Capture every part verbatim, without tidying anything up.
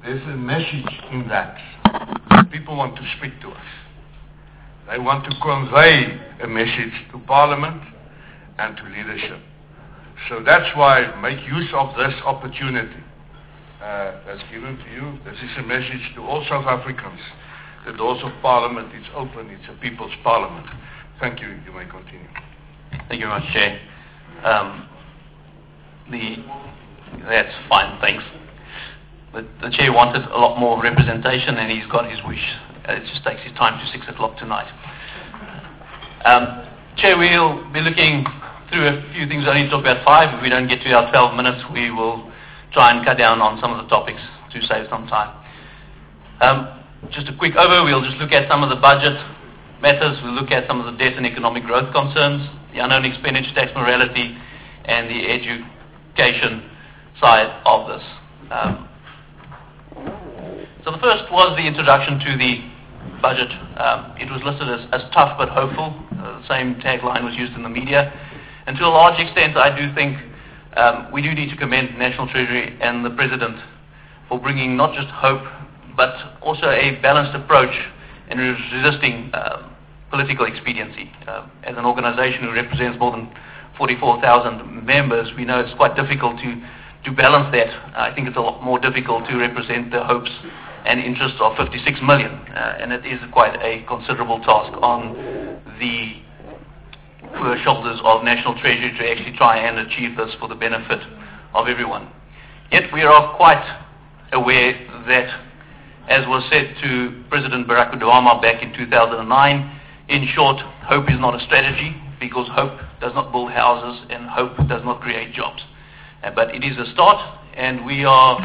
there's a message in that. People want to speak to us. They want to convey a message to Parliament and to leadership. So that's why make use of this opportunity uh, that's given to you. This is a message to all South Africans. The doors of Parliament is open. It's a people's Parliament. Thank you. You may continue. Thank you very much, Chair. Um, the, that's fine, thanks. But the Chair wanted a lot more representation, and he's got his wish. Uh, it just takes his time to six o'clock tonight. Um, Chair, we'll be looking through a few things. I only talk about five. If we don't get to our twelve minutes, we will try and cut down on some of the topics to save some time. Um, just a quick overview. We'll just look at some of the budget matters. We'll look at some of the debt and economic growth concerns, the unknown expenditure tax morality, and the education side of this. Um, so the first was the introduction to the budget. Um, it was listed as, as tough but hopeful. Uh, the same tagline was used in the media. And to a large extent, I do think um, we do need to commend National Treasury and the President for bringing not just hope, but also a balanced approach in resisting uh, political expediency. Uh, as an organization who represents more than forty-four thousand members, we know it's quite difficult to, to balance that. I think it's a lot more difficult to represent the hopes and interests of fifty-six million, uh, and it is quite a considerable task on the poor shoulders of National Treasury to actually try and achieve this for the benefit of everyone. Yet we are quite aware that, as was said to President Barack Obama back in two thousand nine, in short, hope is not a strategy, because hope does not build houses and hope does not create jobs. Uh, but it is a start, and we are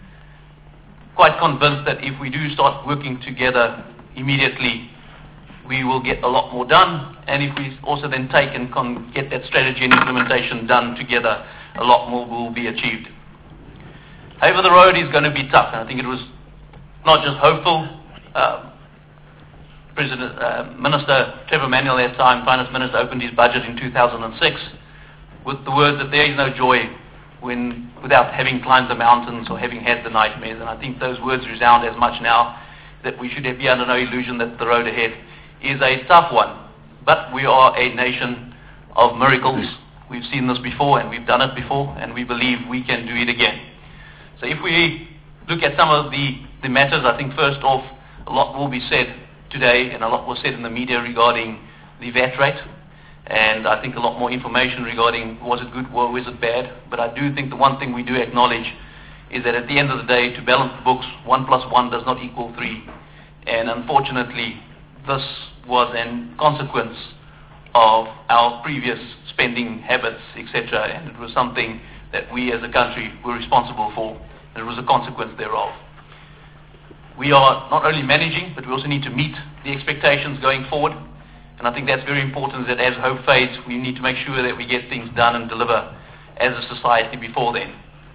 quite convinced that if we do start working together immediately, we will get a lot more done. And if we also then take and con- get that strategy and implementation done together, a lot more will be achieved. However, the road is going to be tough, and I think it was not just hopeful. Uh, President, uh, Minister Trevor Manuel at that time, Finance Minister, opened his budget in two thousand six with the words that there is no joy when without having climbed the mountains or having had the nightmares. And I think those words resound as much now, that we should be under no illusion that the road ahead is a tough one. But we are a nation of miracles. We've seen this before, and we've done it before, and we believe we can do it again. So if we look at some of the, the matters, I think first off, a lot will be said today, and a lot was said in the media regarding the V A T rate. And I think a lot more information regarding was it good or was it bad. But I do think the one thing we do acknowledge is that at the end of the day, to balance the books, one plus one does not equal three. And unfortunately, this was a consequence of our previous spending habits, et cetera. And it was something that we as a country were responsible for, and it was a consequence thereof. We are not only managing, but we also need to meet the expectations going forward. And I think that's very important, that as hope fades, we need to make sure that we get things done and deliver as a society before then.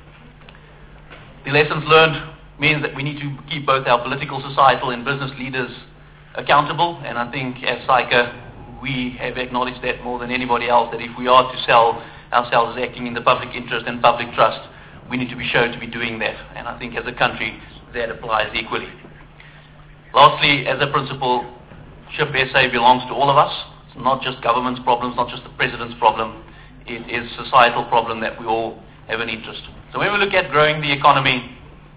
The lessons learned means that we need to keep both our political, societal and business leaders accountable. And I think as SAICA, we have acknowledged that more than anybody else, that if we are to sell ourselves as acting in the public interest and public trust, we need to be shown to be doing that. And I think as a country, that applies equally. Lastly, as a principle, SHIP S A belongs to all of us. It's not just government's problems, not just the president's problem. It is a societal problem that we all have an interest. So when we look at growing the economy,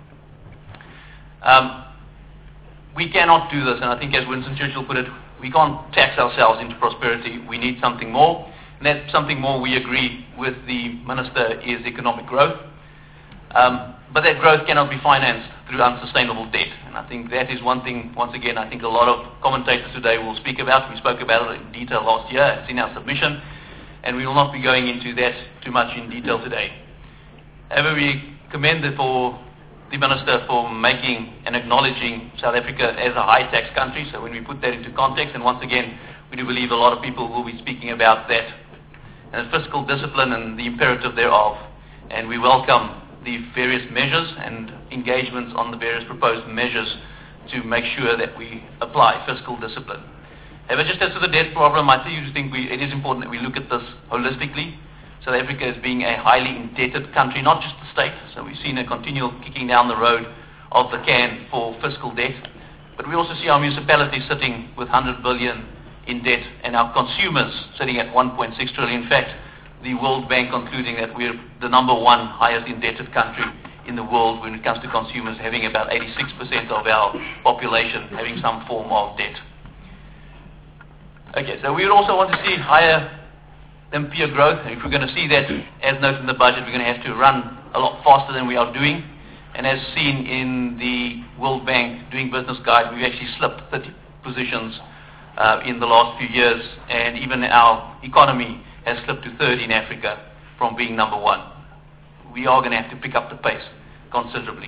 um, we cannot do this. And I think as Winston Churchill put it, we can't tax ourselves into prosperity. We need something more. And that something more, we agree with the Minister, is economic growth. Um, but that growth cannot be financed through unsustainable debt. And I think that is one thing, once again, I think a lot of commentators today will speak about. We spoke about it in detail last year. It's in our submission. And we will not be going into that too much in detail today. However, we commend it for the Minister for making and acknowledging South Africa as a high-tax country. So when we put that into context, and once again, we do believe a lot of people will be speaking about that, and fiscal discipline and the imperative thereof. And we welcome the various measures and engagements on the various proposed measures to make sure that we apply fiscal discipline. However, just as to the debt problem, I do think we, it is important that we look at this holistically. South Africa is being a highly indebted country, not just the state. So we've seen a continual kicking down the road of the can for fiscal debt. But we also see our municipalities sitting with one hundred billion in debt and our consumers sitting at one point six trillion. In fact, the World Bank concluding that we're the number one highest indebted country in the world when it comes to consumers, having about eighty-six percent of our population having some form of debt. Okay, so we would also want to see higher than peer growth. If we're going to see that, as noted in the budget, we're going to have to run a lot faster than we are doing. And as seen in the World Bank Doing Business Guide, we've actually slipped thirty positions uh, in the last few years, and even our economy has slipped to third in Africa from being number one. We are going to have to pick up the pace considerably.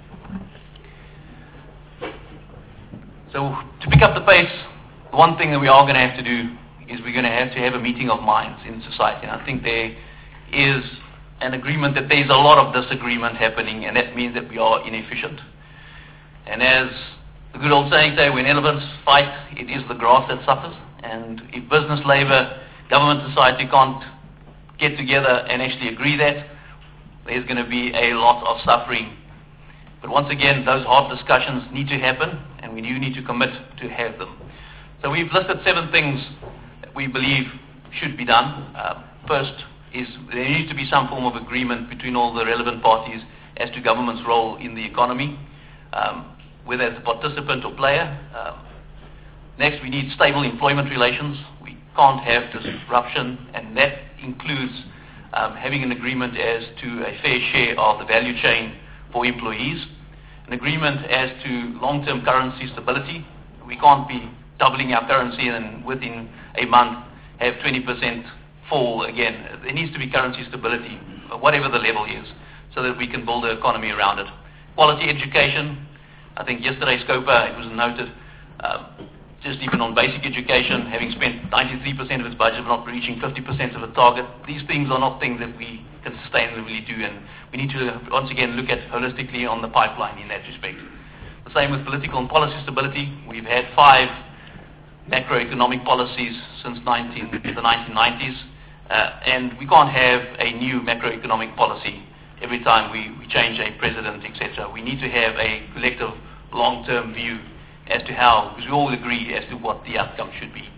So to pick up the pace, one thing that we are going to have to do is we're going to have to have a meeting of minds in society. And I think there is an agreement that there is a lot of disagreement happening, and that means that we are inefficient. And as the good old saying say, when elephants fight, it is the grass that suffers. And if business, labor, government, society can't get together and actually agree that, there's going to be a lot of suffering. But once again, those hard discussions need to happen, and we do need to commit to have them. So we've listed seven things that we believe should be done. Uh, first is there needs to be some form of agreement between all the relevant parties as to government's role in the economy, um, whether as a participant or player. Um, next, we need stable employment relations. We can't have disruption, and that includes um, having an agreement as to a fair share of the value chain for employees, an agreement as to long-term currency stability. We can't be doubling our currency and within a month have twenty percent fall again. There needs to be currency stability, whatever the level is, so that we can build an economy around it. Quality education. I think yesterday, SCOPA, it was noted, um, just even on basic education, having spent ninety-three percent of its budget but not reaching fifty percent of the target, these things are not things that we can sustainably do, and we need to once again look at holistically on the pipeline in that respect. The same with political and policy stability. We've had five macroeconomic policies since nineteen, the nineteen nineties, uh, and we can't have a new macroeconomic policy every time we, we change a president, et cetera. We need to have a collective long-term view as to how, because we all agree as to what the outcome should be.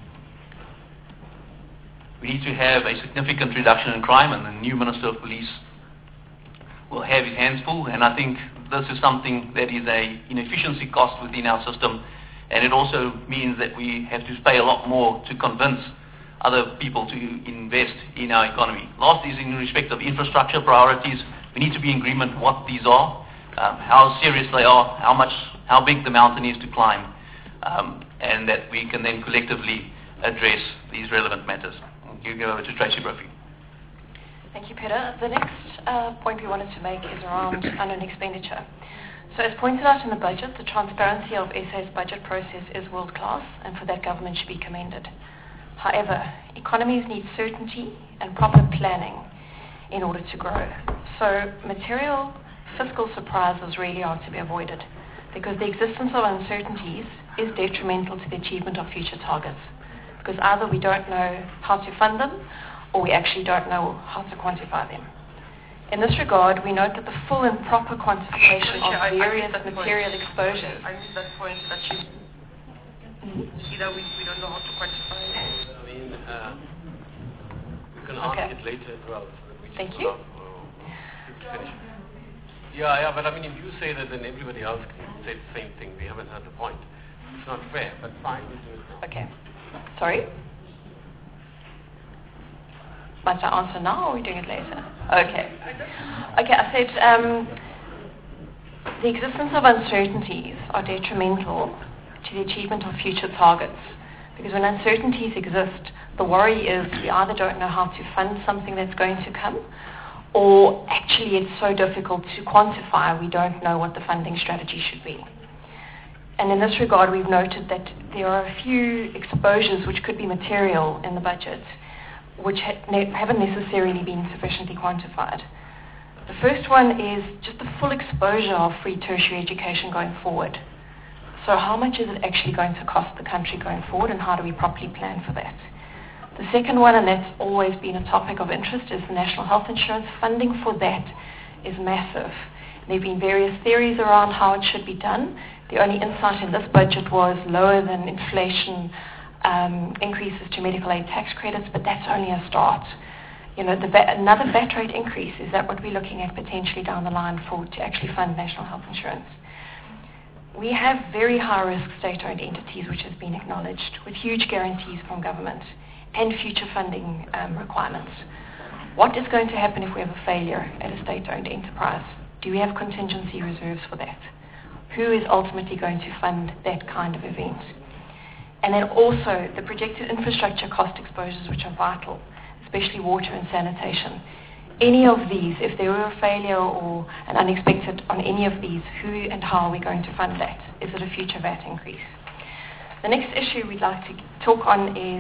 We need to have a significant reduction in crime, and the new Minister of Police will have his hands full, and I think this is something that is a inefficiency cost within our system, and it also means that we have to pay a lot more to convince other people to invest in our economy. Last is in respect of infrastructure priorities. We need to be in agreement what these are, um, how serious they are, how much, how big the mountain is to climb, um, and that we can then collectively address these relevant matters. You go over to Tracy Brophy. Thank you, Peter. The next uh, point we wanted to make is around unknown expenditure. So as pointed out in the budget, the transparency of S A's budget process is world-class, and for that government should be commended. However, economies need certainty and proper planning in order to grow. So material fiscal surprises really are to be avoided, because the existence of uncertainties is detrimental to the achievement of future targets, because either we don't know how to fund them or we actually don't know how to quantify them. In this regard, we note that the full and proper quantification of various material exposures. I missed that point that you mm-hmm. see that we, we don't know how to quantify it. I mean, uh, we can ask okay. it later as well. So that we Thank you. Up, uh, finish. Yeah, yeah, but I mean, if you say that, then everybody else can say the same thing. We haven't heard the point. It's not fair, but fine, we'll do it now. Okay. Sorry? Must I answer now or are we doing it later? Okay. Okay, I said um, the existence of uncertainties are detrimental to the achievement of future targets. Because when uncertainties exist, the worry is we either don't know how to fund something that's going to come, or actually it's so difficult to quantify, we don't know what the funding strategy should be. And in this regard, we've noted that there are a few exposures which could be material in the budget, which ha- ne- haven't necessarily been sufficiently quantified. The first one is just the full exposure of free tertiary education going forward. So how much is it actually going to cost the country going forward, and how do we properly plan for that? The second one, and that's always been a topic of interest, is the National Health Insurance. Funding for that is massive. There have been various theories around how it should be done. The only insight in this budget was lower than inflation um, increases to medical aid tax credits, but that's only a start. You know, the va- another V A T rate increase, is that what we're looking at potentially down the line for to actually fund national health insurance? We have very high-risk state-owned entities, which has been acknowledged, with huge guarantees from government and future funding um, requirements. What is going to happen if we have a failure at a state-owned enterprise? Do we have contingency reserves for that? Who is ultimately going to fund that kind of event? And then also the projected infrastructure cost exposures, which are vital, especially water and sanitation. Any of these, if there were a failure or an unexpected on any of these, who and how are we going to fund that? Is it a future V A T increase? The next issue we'd like to talk on is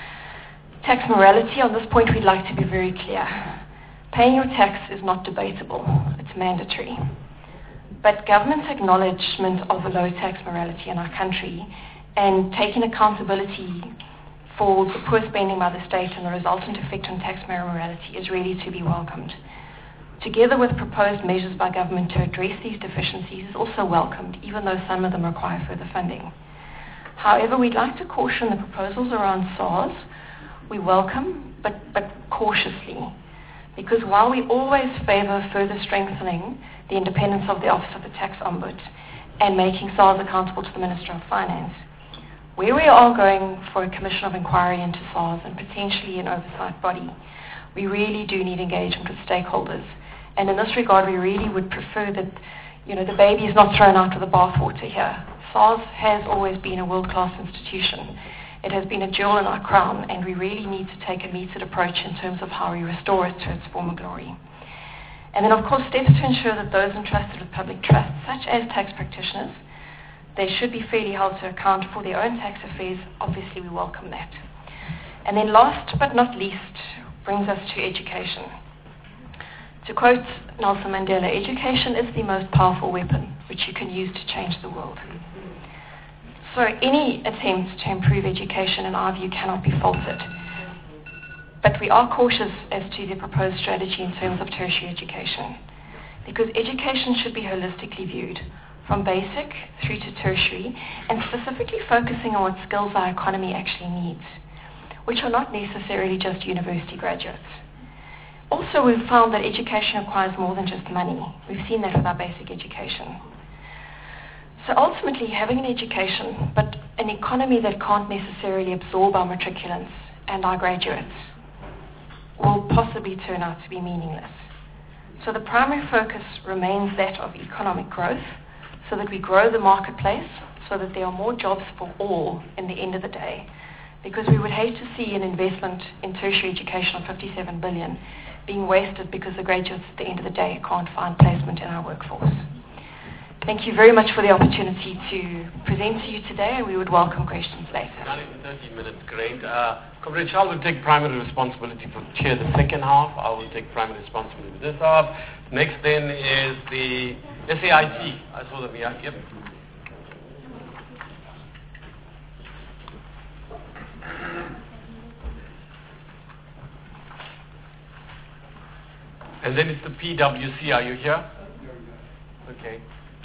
tax morality. On this point, we'd like to be very clear. Paying your tax is not debatable. It's mandatory. But government's acknowledgement of a low tax morality in our country and taking accountability for the poor spending by the state and the resultant effect on tax morality is really to be welcomed. Together with proposed measures by government to address these deficiencies is also welcomed, even though some of them require further funding. However, we'd like to caution the proposals around SARS. We welcome, but, but cautiously, because while we always favour further strengthening the independence of the Office of the Tax Ombud and making SARS accountable to the Minister of Finance, where we are going for a commission of inquiry into SARS and potentially an oversight body, we really do need engagement with stakeholders. And in this regard, we really would prefer that, you know, the baby is not thrown out with the bathwater here. SARS has always been a world-class institution. It has been a jewel in our crown, and we really need to take a metered approach in terms of how we restore it to its former glory. And then, of course, steps to ensure that those entrusted with public trust, such as tax practitioners, they should be fairly held to account for their own tax affairs. Obviously, we welcome that. And then last but not least brings us to education. To quote Nelson Mandela, education is the most powerful weapon which you can use to change the world. So any attempt to improve education, in our view, cannot be faulted. But we are cautious as to the proposed strategy in terms of tertiary education, because education should be holistically viewed, from basic through to tertiary, and specifically focusing on what skills our economy actually needs, which are not necessarily just university graduates. Also, we've found that education requires more than just money. We've seen that with our basic education. So ultimately, having an education, but an economy that can't necessarily absorb our matriculants and our graduates, will possibly turn out to be meaningless. So the primary focus remains that of economic growth, so that we grow the marketplace, so that there are more jobs for all in the end of the day. Because we would hate to see an investment in tertiary education of fifty-seven billion dollars being wasted because the graduates at the end of the day can't find placement in our workforce. Thank you very much for the opportunity to present to you today, and we would welcome questions later. thirty minutes, great. Uh, Comrade Charles will take primary responsibility for chair the second half. I will take primary responsibility for this half. Next then is the S A I T. I saw that we are here. And then it's the P W C. Are you here? Okay.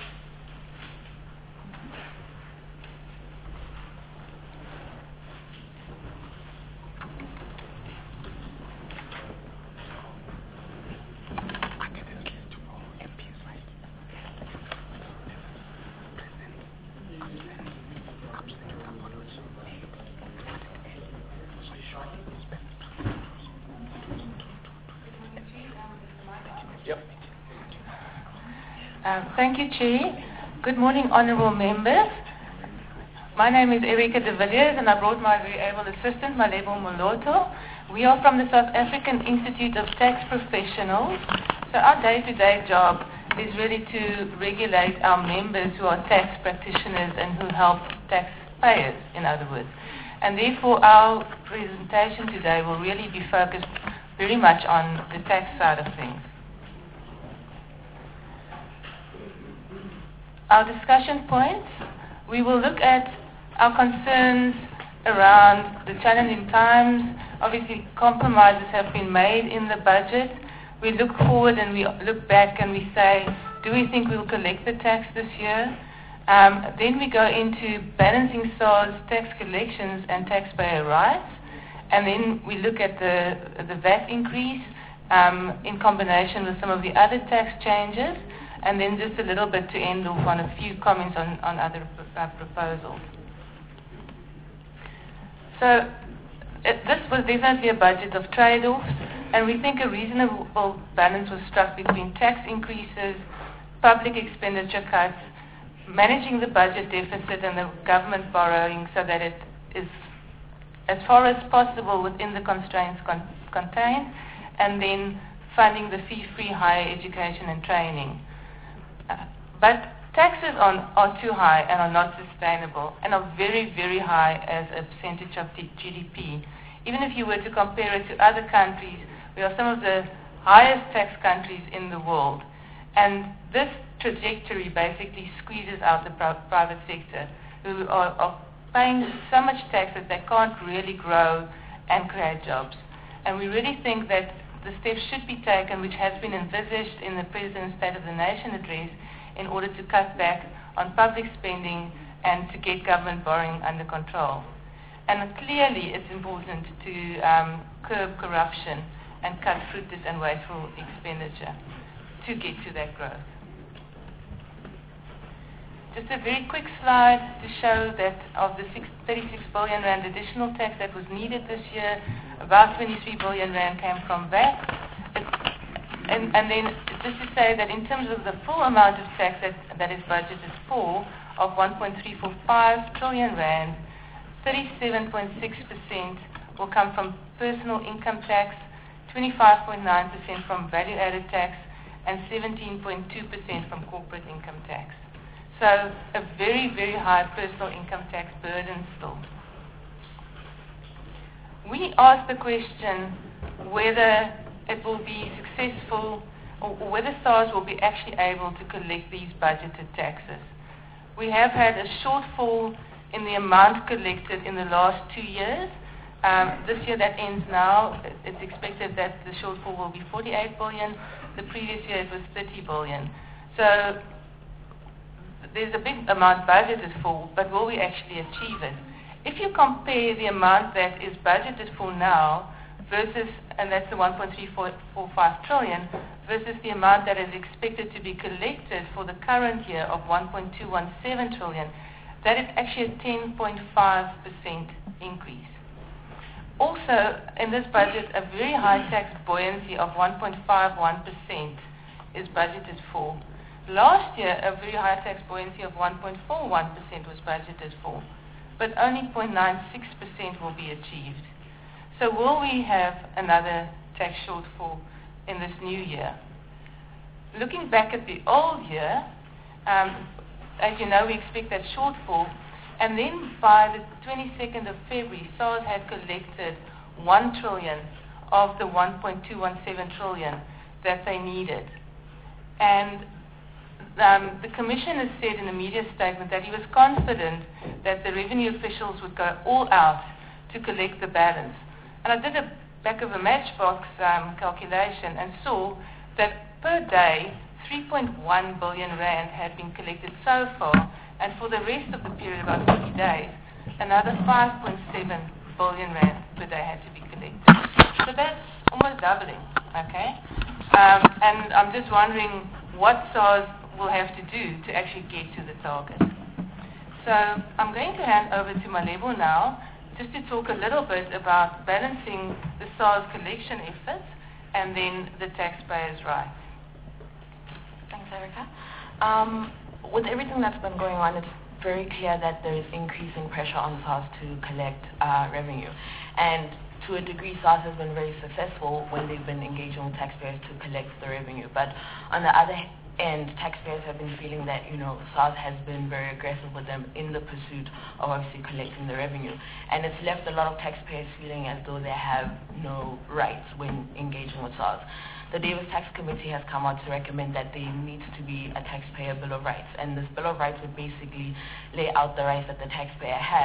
Um, thank you, Chair. Good morning, honourable members. My name is Erika de Villiers, and I brought my very able assistant, Malebo Moloto. We are from the South African Institute of Tax Professionals. So our day-to-day job is really to regulate our members who are tax practitioners and who help taxpayers, in other words. And therefore, our presentation today will really be focused very much on the tax side of things. Our discussion points, we will look at our concerns around the challenging times. Obviously, compromises have been made in the budget. We look forward and we look back and we say, Do we think we'll collect the tax this year? Um, then we go into balancing SARS tax collections and taxpayer rights. And then we look at the, the V A T increase um, in combination with some of the other tax changes. And then just a little bit to end off on a few comments on, on other uh, proposals. So it, this was definitely a budget of trade-offs, and we think a reasonable balance was struck between tax increases, public expenditure cuts, managing the budget deficit and the government borrowing so that it is as far as possible within the constraints con- contained, and then funding the fee-free higher education and training. Uh, but taxes on, are too high and are not sustainable and are very, very high as a percentage of the G D P. Even if you were to compare it to other countries, we are some of the highest tax countries in the world. And this trajectory basically squeezes out the pri- private sector, who are, are paying so much tax that they can't really grow and create jobs. And we really think that the steps should be taken, which has been envisaged in the President's State of the Nation address, in order to cut back on public spending and to get government borrowing under control. And clearly it's important to um, curb corruption and cut fruitless and wasteful expenditure to get to that growth. Just a very quick slide to show that of the thirty-six billion rand additional tax that was needed this year, about twenty-three billion rand came from V A T. It, and, and then just to say that in terms of the full amount of tax that, that is budgeted for, of one point three four five trillion rand, thirty-seven point six percent will come from personal income tax, twenty-five point nine percent from value-added tax, and seventeen point two percent from corporate income tax. So a very, very high personal income tax burden still. We asked the question whether it will be successful or whether SARS will be actually able to collect these budgeted taxes. We have had a shortfall in the amount collected in the last two years. Um, this year that ends now, it's expected that the shortfall will be forty-eight billion. The previous year it was thirty billion. So there's a big amount budgeted for, but will we actually achieve it? If you compare the amount that is budgeted for now versus, and that's the one point three four five trillion, versus the amount that is expected to be collected for the current year of one point two one seven trillion, that is actually a ten point five percent increase. Also, in this budget, a very high tax buoyancy of one point five one percent is budgeted for. Last year, a very high tax buoyancy of one point four one percent was budgeted for, but only zero point nine six percent will be achieved. So will we have another tax shortfall in this new year? Looking back at the old year, um, as you know, we expect that shortfall, and then by the twenty-second of February, SARS had collected one trillion of the one point two one seven trillion that they needed. And Um, the Commission has said in a media statement that he was confident that the revenue officials would go all out to collect the balance. And I did a back of a matchbox um, calculation and saw that per day, three point one billion rand had been collected so far, and for the rest of the period, about fifty days, another five point seven billion rand per day had to be collected. So that's almost doubling, okay? Um, and I'm just wondering what SARS will have to do to actually get to the target. So I'm going to hand over to Malebo now, just to talk a little bit about balancing the SARS collection efforts and then the taxpayers' rights. Thanks, Erica. Um, with everything that's been going on, it's very clear that there is increasing pressure on SARS to collect uh, revenue. And to a degree, SARS has been very successful when they've been engaging with taxpayers to collect the revenue. But on the other hand, and taxpayers have been feeling that, you know, SARS has been very aggressive with them in the pursuit of obviously collecting the revenue. And it's left a lot of taxpayers feeling as though they have no rights when engaging with SARS. The Davis Tax Committee has come out to recommend that there needs to be a taxpayer bill of rights. And this bill of rights would basically lay out the rights that the taxpayer has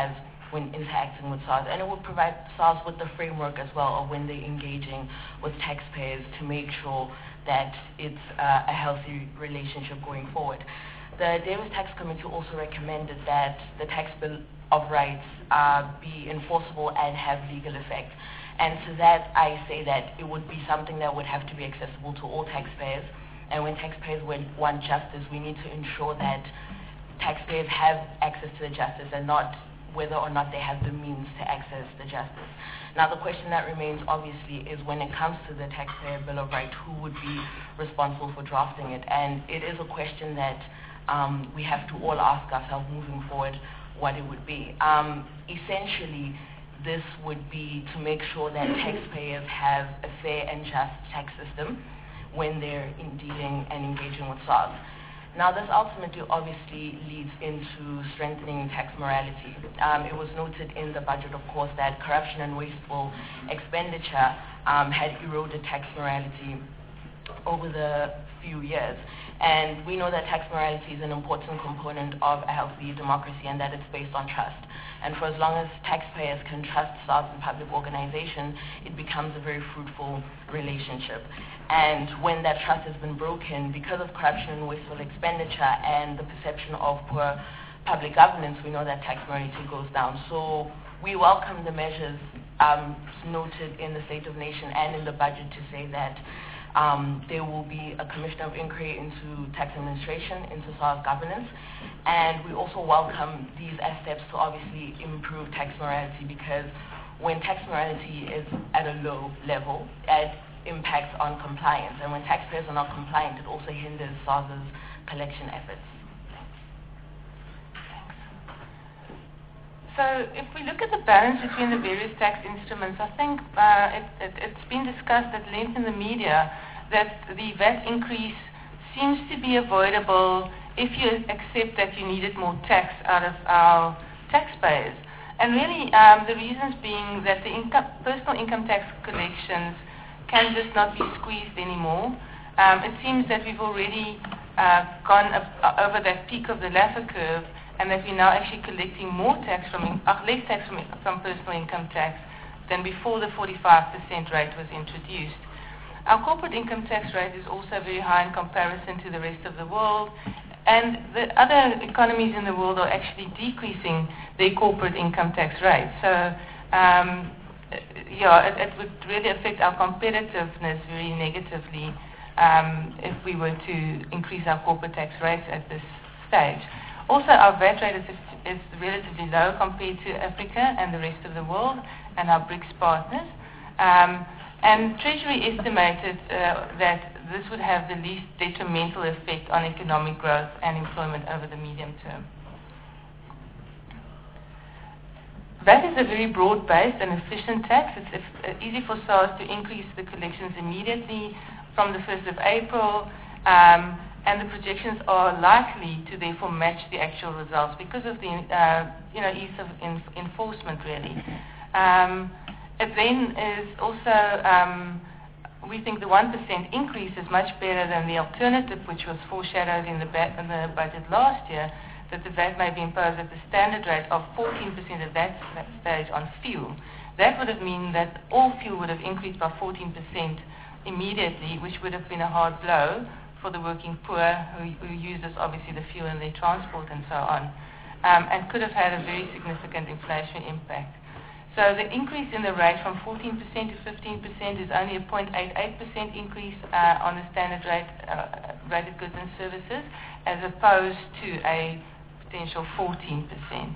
when interacting with SARS. And it would provide SARS with the framework as well of when they're engaging with taxpayers to make sure that it's uh, a healthy relationship going forward. The Davis Tax Committee also recommended that the Tax Bill of Rights uh, be enforceable and have legal effect. And to that, I say that it would be something that would have to be accessible to all taxpayers. And when taxpayers want justice, we need to ensure that taxpayers have access to the justice and not whether or not they have the means to access the justice. Now, the question that remains, obviously, is when it comes to the Taxpayer Bill of Rights, who would be responsible for drafting it? And it is a question that um, we have to all ask ourselves moving forward what it would be. Um, essentially, this would be to make sure that taxpayers have a fair and just tax system when they're in dealing and engaging with SARS. Now, this ultimately obviously leads into strengthening tax morality. Um, it was noted in the budget, of course, that corruption and wasteful expenditure um, had eroded tax morality over the few years. And we know that tax morality is an important component of a healthy democracy and that it's based on trust. And for as long as taxpayers can trust SARS and public organizations, it becomes a very fruitful relationship. And when that trust has been broken because of corruption and wasteful expenditure and the perception of poor public governance, we know that tax morality goes down. So we welcome the measures um, noted in the State of Nation and in the budget to say that Um, there will be a commission of inquiry into tax administration, into SARS governance, and we also welcome these as steps to obviously improve tax morality, because when tax morality is at a low level, it impacts on compliance, and when taxpayers are not compliant, it also hinders SARS's collection efforts. So if we look at the balance between the various tax instruments, I think uh, it, it, it's been discussed at length in the media that the V A T increase seems to be avoidable if you accept that you needed more tax out of our taxpayers. And really um, the reasons being that the income, personal income tax collections can just not be squeezed anymore. Um, it seems that we've already uh, gone up, uh, over that peak of the Laffer curve, and that we're now actually collecting more tax from, uh, less tax from, from personal income tax than before the forty-five percent rate was introduced. Our corporate income tax rate is also very high in comparison to the rest of the world, and the other economies in the world are actually decreasing their corporate income tax rate. So, um, yeah, it, it would really affect our competitiveness very negatively um, if we were to increase our corporate tax rates at this stage. Also, our V A T rate is, is relatively low compared to Africa and the rest of the world and our BRICS partners. Um, and Treasury estimated uh, that this would have the least detrimental effect on economic growth and employment over the medium term. V A T is a very broad-based and efficient tax. It's uh, easy for SARS to increase the collections immediately from the first of April. Um, and the projections are likely to therefore match the actual results because of the uh, you know ease of in, enforcement really. Um, it then is also, um, we think the one percent increase is much better than the alternative which was foreshadowed in the, ba- in the budget last year, that the V A T may be imposed at the standard rate of fourteen percent at that stage on fuel. That would have meant that all fuel would have increased by fourteen percent immediately, which would have been a hard blow for the working poor who, who uses obviously the fuel in their transport and so on, um, and could have had a very significant inflation impact. So the increase in the rate from fourteen percent to fifteen percent is only a zero point eight eight percent increase uh, on the standard rate uh, rated goods and services, as opposed to a potential fourteen percent.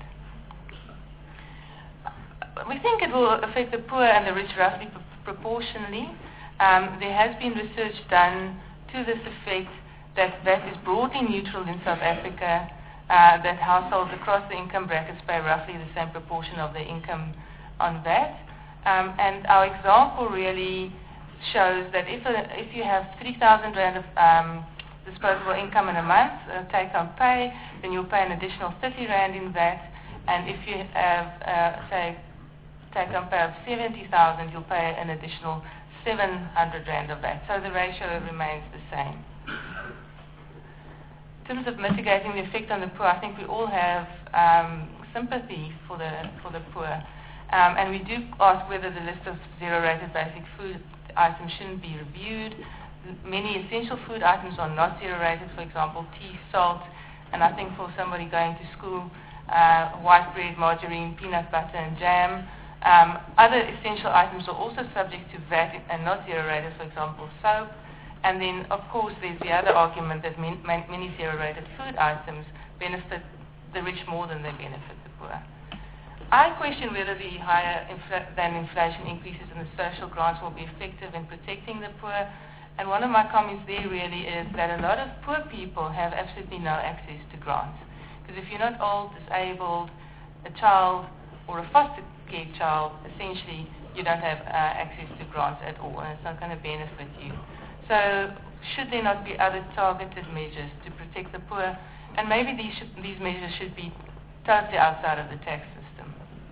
We think it will affect the poor and the rich roughly pr- proportionally. Um, there has been research done to this effect that V A T is broadly neutral in South Africa, uh, that households across the income brackets pay roughly the same proportion of their income on V A T. Um, and our example really shows that if, a, if you have three thousand rand of um, disposable income in a month, uh, take-home pay, then you'll pay an additional thirty rand in V A T. And if you have, uh, say, take-home pay of seventy thousand, you'll pay an additional seven hundred rand of that. So the ratio remains the same. In terms of mitigating the effect on the poor, I think we all have um, sympathy for the for the poor. Um, and we do ask whether the list of zero-rated basic food items shouldn't be reviewed. Many essential food items are not zero-rated, for example, tea, salt, and I think for somebody going to school, uh, white bread, margarine, peanut butter, and jam. Um, other essential items are also subject to V A T and not zero-rated, for example, soap. And then, of course, there's the other argument that min- many zero-rated food items benefit the rich more than they benefit the poor. I question whether the higher infl- than inflation increases in the social grants will be effective in protecting the poor. And one of my comments there really is that a lot of poor people have absolutely no access to grants. Because if you're not old, disabled, a child, or a foster care child, essentially you don't have uh, access to grants at all, and it's not going to benefit you. So should there not be other targeted measures to protect the poor? And maybe these, should, these measures should be totally outside of the tax system.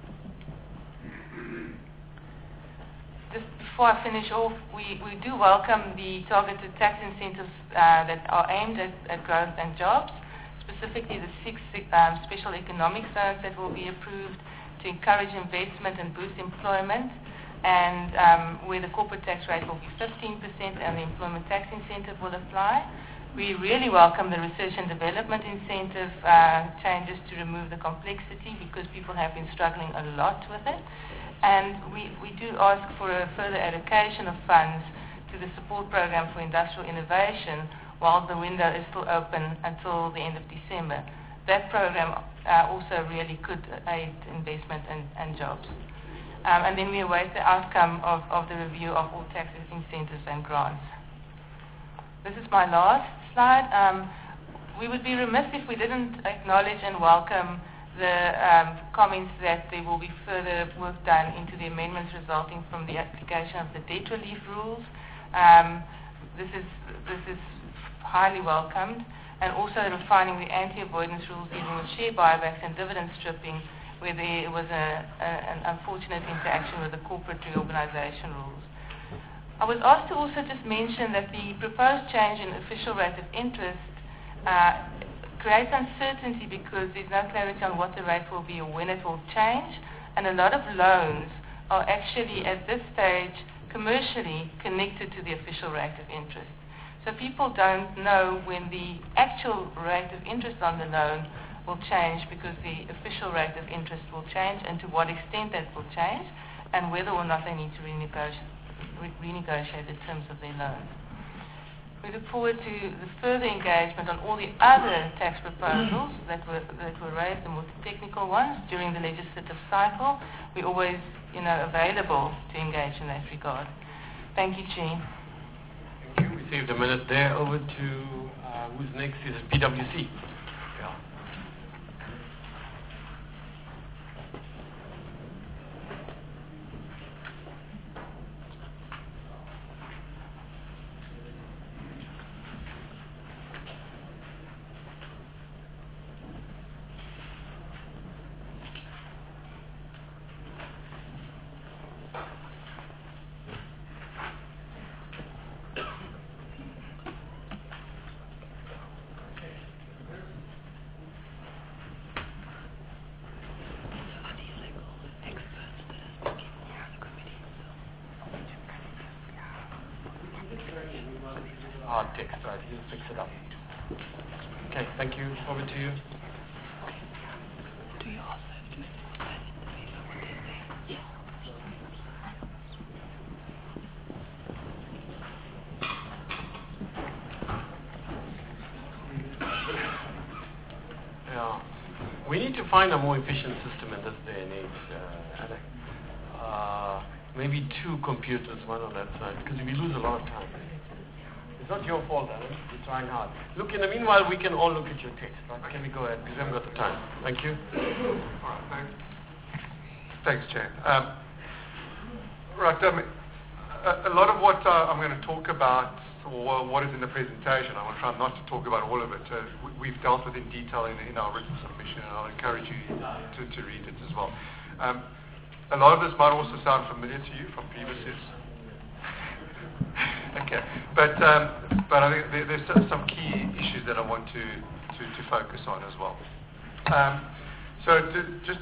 Just before I finish off, we, we do welcome the targeted tax incentives uh, that are aimed at, at growth and jobs, specifically the six um, special economic zones that will be approved to encourage investment and boost employment, and um, where the corporate tax rate will be fifteen percent and the employment tax incentive will apply. We really welcome the research and development incentive uh, changes to remove the complexity, because people have been struggling a lot with it. And we, we do ask for a further allocation of funds to the support program for industrial innovation while the window is still open until the end of December. That program uh, also really could aid investment and, and jobs. Um, and then we await the outcome of, of the review of all tax incentives and grants. This is my last slide. Um, we would be remiss if we didn't acknowledge and welcome the um, comments that there will be further work done into the amendments resulting from the application of the debt relief rules. Um, this is this is highly welcomed, and also refining the anti-avoidance rules dealing with share buybacks and dividend stripping, where there was a, a, an unfortunate interaction with the corporate reorganization rules. I was asked to also just mention that the proposed change in official rate of interest uh, creates uncertainty because there's no clarity on what the rate will be or when it will change, and a lot of loans are actually at this stage commercially connected to the official rate of interest. So people don't know when the actual rate of interest on the loan will change, because the official rate of interest will change, and to what extent that will change, and whether or not they need to renegotiate, re- renegotiate the terms of their loan. We look forward to the further engagement on all the other tax proposals that were that were raised, the more technical ones, during the legislative cycle. We're always, you know, available to engage in that regard. Thank you, Chair. Thank you. We saved a minute there. Over to uh, who's next? Is it P W C? Yeah. Hard text, right? He'll fix it up. Okay, thank you. Over to you. Do you also have to say what they say? Yes. Yeah. We need to find a more efficient system in this day and age, uh, Alec. Uh, maybe two computers, one on that side, because we lose a lot of time. It's not your fault, Alan. You're trying hard. Look, in the meanwhile, we can all look at your text, right? Can we go ahead? Because we haven't got the time. Thank you. All right, thanks. Thanks, Chair. Um, right, um, a, a lot of what uh, I'm going to talk about, or what is in the presentation, I'm going to try not to talk about all of it. Uh, we, we've dealt with in detail in, in our written submission, and I'll encourage you to, to read it as well. Um, a lot of this might also sound familiar to you from previous years. Okay, but um, but I think there, there's some key issues that I want to, to, to focus on as well. Um, So to, just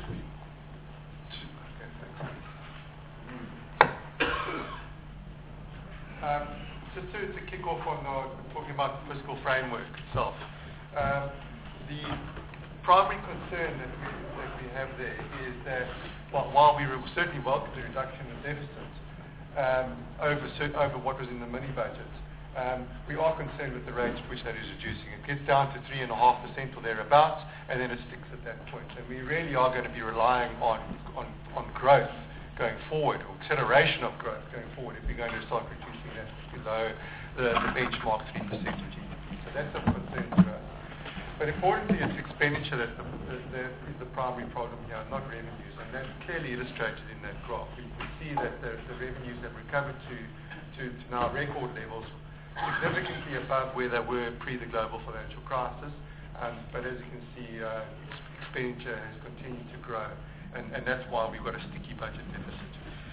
um, just to, to kick off on uh, talking about the fiscal framework itself, um, the primary concern that we that we have there is that while, while we certainly welcome the reduction in deficit um, over over what was in the mini budget, um, we are concerned with the rate at which that is reducing. It gets down to three and a half percent or thereabouts, and then it sticks at that point. And we really are going to be relying on on, on growth going forward, or acceleration of growth going forward, if we're going to start reducing that below the, the benchmark three percent of G D P. So that's of concern to us. But importantly, it's expenditure that, the, the, that is the primary problem here, not revenues, and that's clearly illustrated in that graph. We, we see that the, the revenues have recovered to, to, to now record levels, significantly above where they were pre the global financial crisis. Um, but as you can see, uh, expenditure has continued to grow, and, and that's why we've got a sticky budget deficit.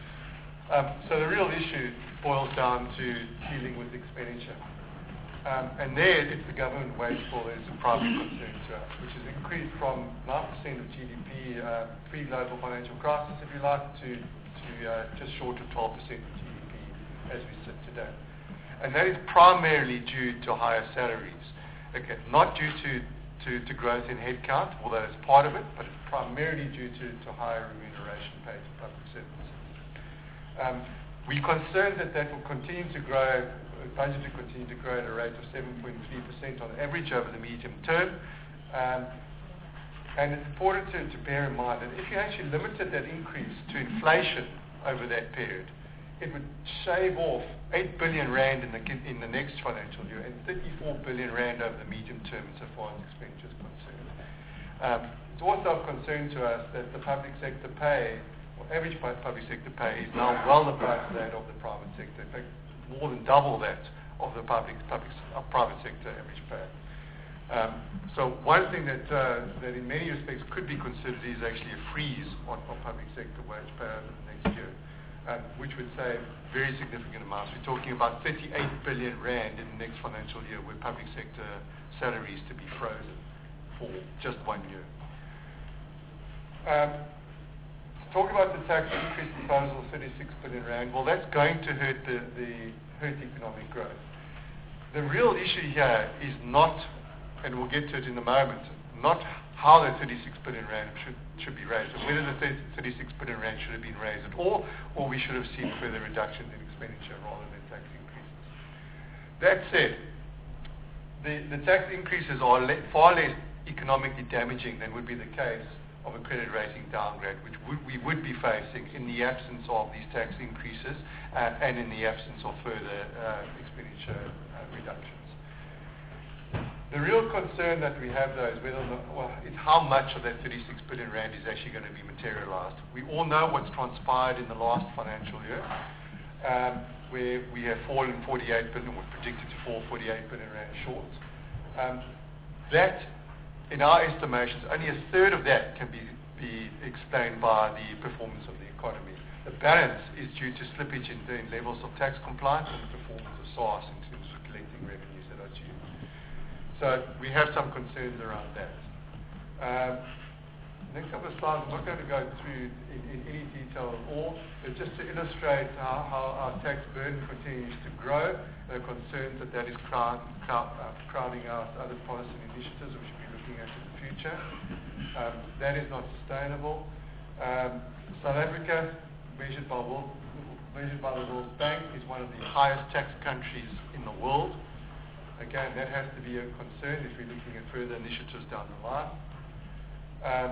Um, so the real issue boils down to dealing with expenditure. Um, and there, it's the government wage bill that is a primary concern to us, which has increased from nine percent of G D P uh, pre-global financial crisis, if you like, to, to uh, just short of twelve percent of G D P as we sit today. And that is primarily due to higher salaries. Okay, not due to, to, to growth in headcount, although it's part of it, but it's primarily due to, to higher remuneration paid to public servants. Um, we're concerned that that will continue to grow, budget to continue to grow at a rate of seven point three percent on average over the medium term. Um, and it's important to, to bear in mind that if you actually limited that increase to inflation over that period, it would shave off eight billion rand in the, in the next financial year and thirty-four billion rand over the medium term insofar as expenditure is concerned. Um, it's also of concern to us that the public sector pay, or average public sector pay, is now well above that of the private sector. In fact, more than double that of the public, public uh, private sector average pay. Um, so one thing that uh, that in many respects could be considered is actually a freeze on, on public sector wage pay over the next year, um, which would save very significant amounts. We're talking about thirty-eight billion rand in the next financial year, where public sector salaries to be frozen for just one year. Um, Talk about the tax increase proposal of thirty-six billion rand. Well, that's going to hurt the, the hurt economic growth. The real issue here is not, and we'll get to it in a moment, not how the thirty-six billion rand should should be raised, or whether the thirty-six billion rand should have been raised at all, or we should have seen further reductions in expenditure rather than tax increases. That said, the, the tax increases are le- far less economically damaging than would be the case of a credit rating downgrade, which w- we would be facing in the absence of these tax increases uh, and in the absence of further uh, expenditure uh, reductions. The real concern that we have, though, is whether the, well, is how much of that thirty-six billion rand is actually going to be materialized. We all know what's transpired in the last financial year, um, where we have fallen forty-eight billion, we're predicted to fall forty-eight billion rand short. Um, that In our estimations, only a third of that can be, be explained by the performance of the economy. The balance is due to slippage in, in levels of tax compliance and the performance of SARS in terms of collecting revenues that are due. So we have some concerns around that. Um, next couple of slides, I'm not going to go through in, in any detail at all, but just to illustrate how, how our tax burden continues to grow, the concerns that that is crowd, crowd, uh, crowding out other policy initiatives which we looking at in the future. Um, that is not sustainable. Um, South Africa, measured by, World, measured by the World Bank, is one of the highest tax countries in the world. Again, that has to be a concern if we're looking at further initiatives down the line. Um,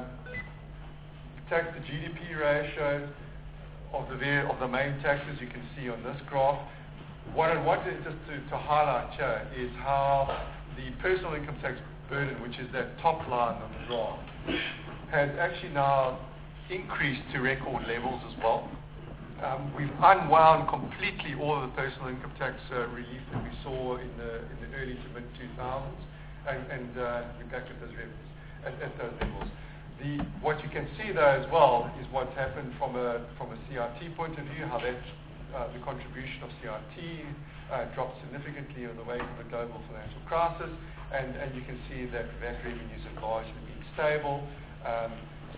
tax to G D P ratio of the, of the main taxes you can see on this graph. What I wanted just to, to highlight here is how the personal income tax burden, which is that top line on the graph, has actually now increased to record levels as well. Um, we've unwound completely all of the personal income tax uh, relief that we saw in the in the early to mid two thousands, and, and uh, we're back at those revenues, at, at those levels. The, what you can see though as well is what's happened from a from a C R T point of view, how that uh, the contribution of C R T uh, dropped significantly in the wake of the global financial crisis. And, and you can see that V A T revenues have largely been stable. Um,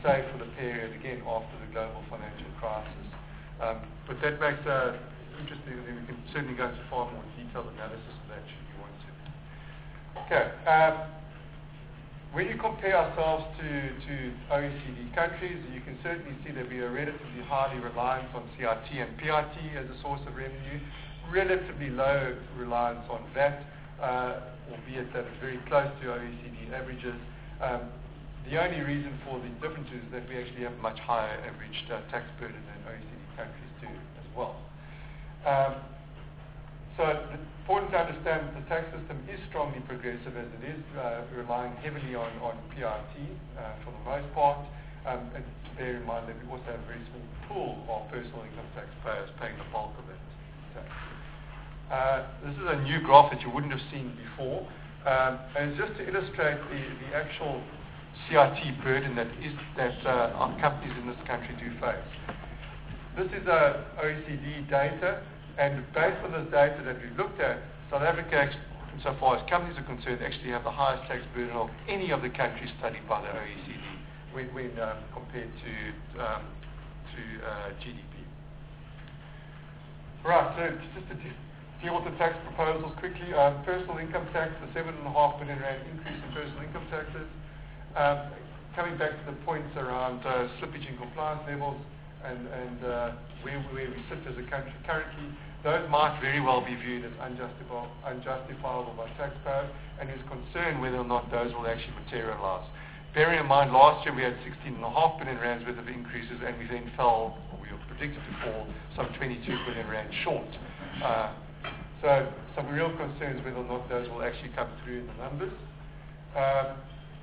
stay for the period, again, after the global financial crisis. Um, but that makes uh, interesting, and then we can certainly go into far more detailed analysis of that should you want to. Okay. Um, when you compare ourselves to, to O E C D countries, you can certainly see that we are relatively highly reliant on C I T and P I T as a source of revenue, relatively low reliance on V A T, uh, albeit that it's very close to O E C D averages. Um, the only reason for the difference is that we actually have much higher average uh, tax burden than O E C D countries do as well. Um, so it's important to understand that the tax system is strongly progressive as it is, uh, relying heavily on, on P I T uh, for the most part. Um, and to bear in mind that we also have a very small pool of personal income taxpayers paying the bulk of that tax. Uh, this is a new graph that you wouldn't have seen before. Um, and just to illustrate the, the actual C I T burden that is that uh, our companies in this country do face. This is uh, O E C D data, and based on this data that we've looked at, South Africa, insofar as companies are concerned, actually have the highest tax burden of any of the countries studied by the O E C D when, when um, compared to um, to uh, G D P. Right, so just to deal with the tax proposals quickly. Um, personal income tax, the seven and a half billion rand increase in personal income taxes. Um, coming back to the points around uh, slippage in compliance levels and, and uh, where, where we sit as a country currently, those might very well be viewed as unjustifiable, unjustifiable by taxpayers, and is concerned whether or not those will actually materialize. Bearing in mind, last year we had sixteen and a half billion rands worth of increases, and we then fell, or we were predicted to fall, some twenty-two billion rand short. Uh, So some real concerns whether or not those will actually come through in the numbers. Um,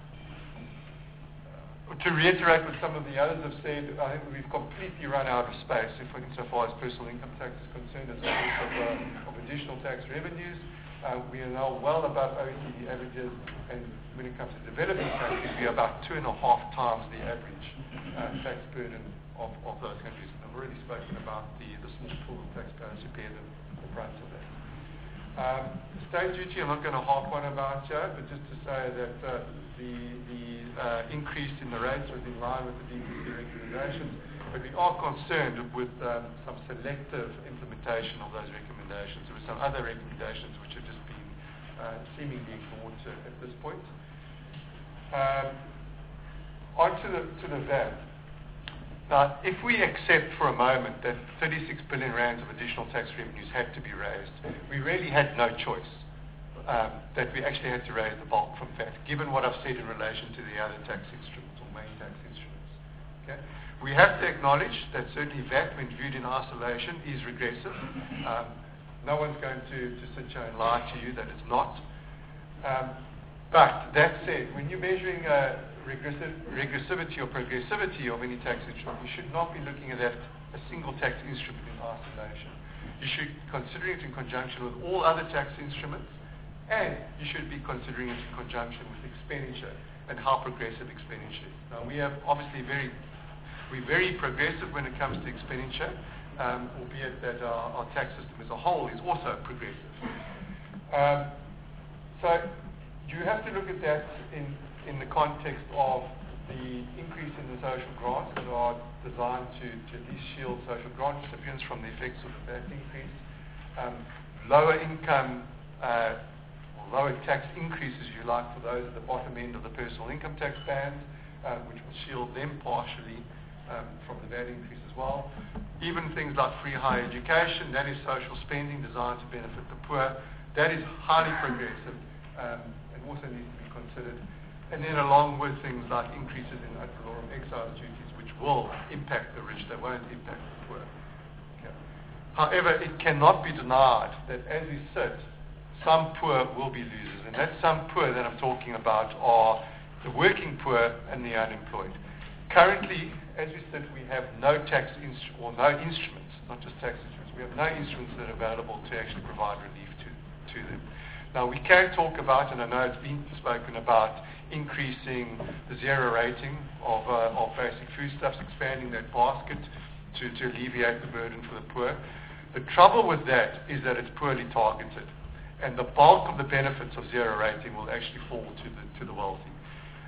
to reiterate what some of the others have said, I think we've completely run out of space if, insofar as personal income tax is concerned as a source of, uh, of additional tax revenues. Uh, we are now well above O E C D averages, and when it comes to developing countries, we are about two and a half times the average uh, tax burden of, of those countries. I've already spoken about the, the small pool of taxpayers who bear the, the brunt of that. Um, state duty, I'm not going to harp on about here, but just to say that uh, the, the uh, increase in the rates was in line with the D B C recommendations, but we are concerned with um, some selective implementation of those recommendations. There were some other recommendations which have just been uh, seemingly ignored to, at this point. Um, on to the, to the V A T. Now, if we accept for a moment that thirty-six billion rands of additional tax revenues had to be raised, we really had no choice, um, that we actually had to raise the bulk from V A T, given what I've said in relation to the other tax instruments or main tax instruments. Okay? We have to acknowledge that certainly V A T, when viewed in isolation, is regressive. Um, no one's going to, to sit here and lie to you that it's not. Um, but that said, when you're measuring uh, regressive, regressivity or progressivity of any tax instrument, you should not be looking at that a single tax instrument in isolation. You should consider it in conjunction with all other tax instruments, and you should be considering it in conjunction with expenditure and how progressive expenditure is. Now, we have obviously very, we're very progressive when it comes to expenditure, um, albeit that our, our tax system as a whole is also progressive. Um, so you have to look at that in in the context of the increase in the social grants that are designed to, to at least shield social grant recipients from the effects of the V A T increase, um, lower income, uh, or lower tax increases, if you like, for those at the bottom end of the personal income tax band, uh, which will shield them partially um, from the V A T increase as well. Even things like free higher education, that is social spending designed to benefit the poor, that is highly progressive um, and also needs to be considered. And then along with things like increases in ad valorem excise duties, which will impact the rich, they won't impact the poor. Okay. However, it cannot be denied that as we sit, some poor will be losers. And that some poor that I'm talking about are the working poor and the unemployed. Currently, as we sit, we have no tax instru- or no instruments, not just tax instruments, we have no instruments that are available to actually provide relief to, to them. Now, we can talk about, and I know it's been spoken about, increasing the zero rating of, uh, of basic foodstuffs, expanding that basket to, to alleviate the burden for the poor. The trouble with that is that it's poorly targeted, and the bulk of the benefits of zero rating will actually fall to the, to the wealthy.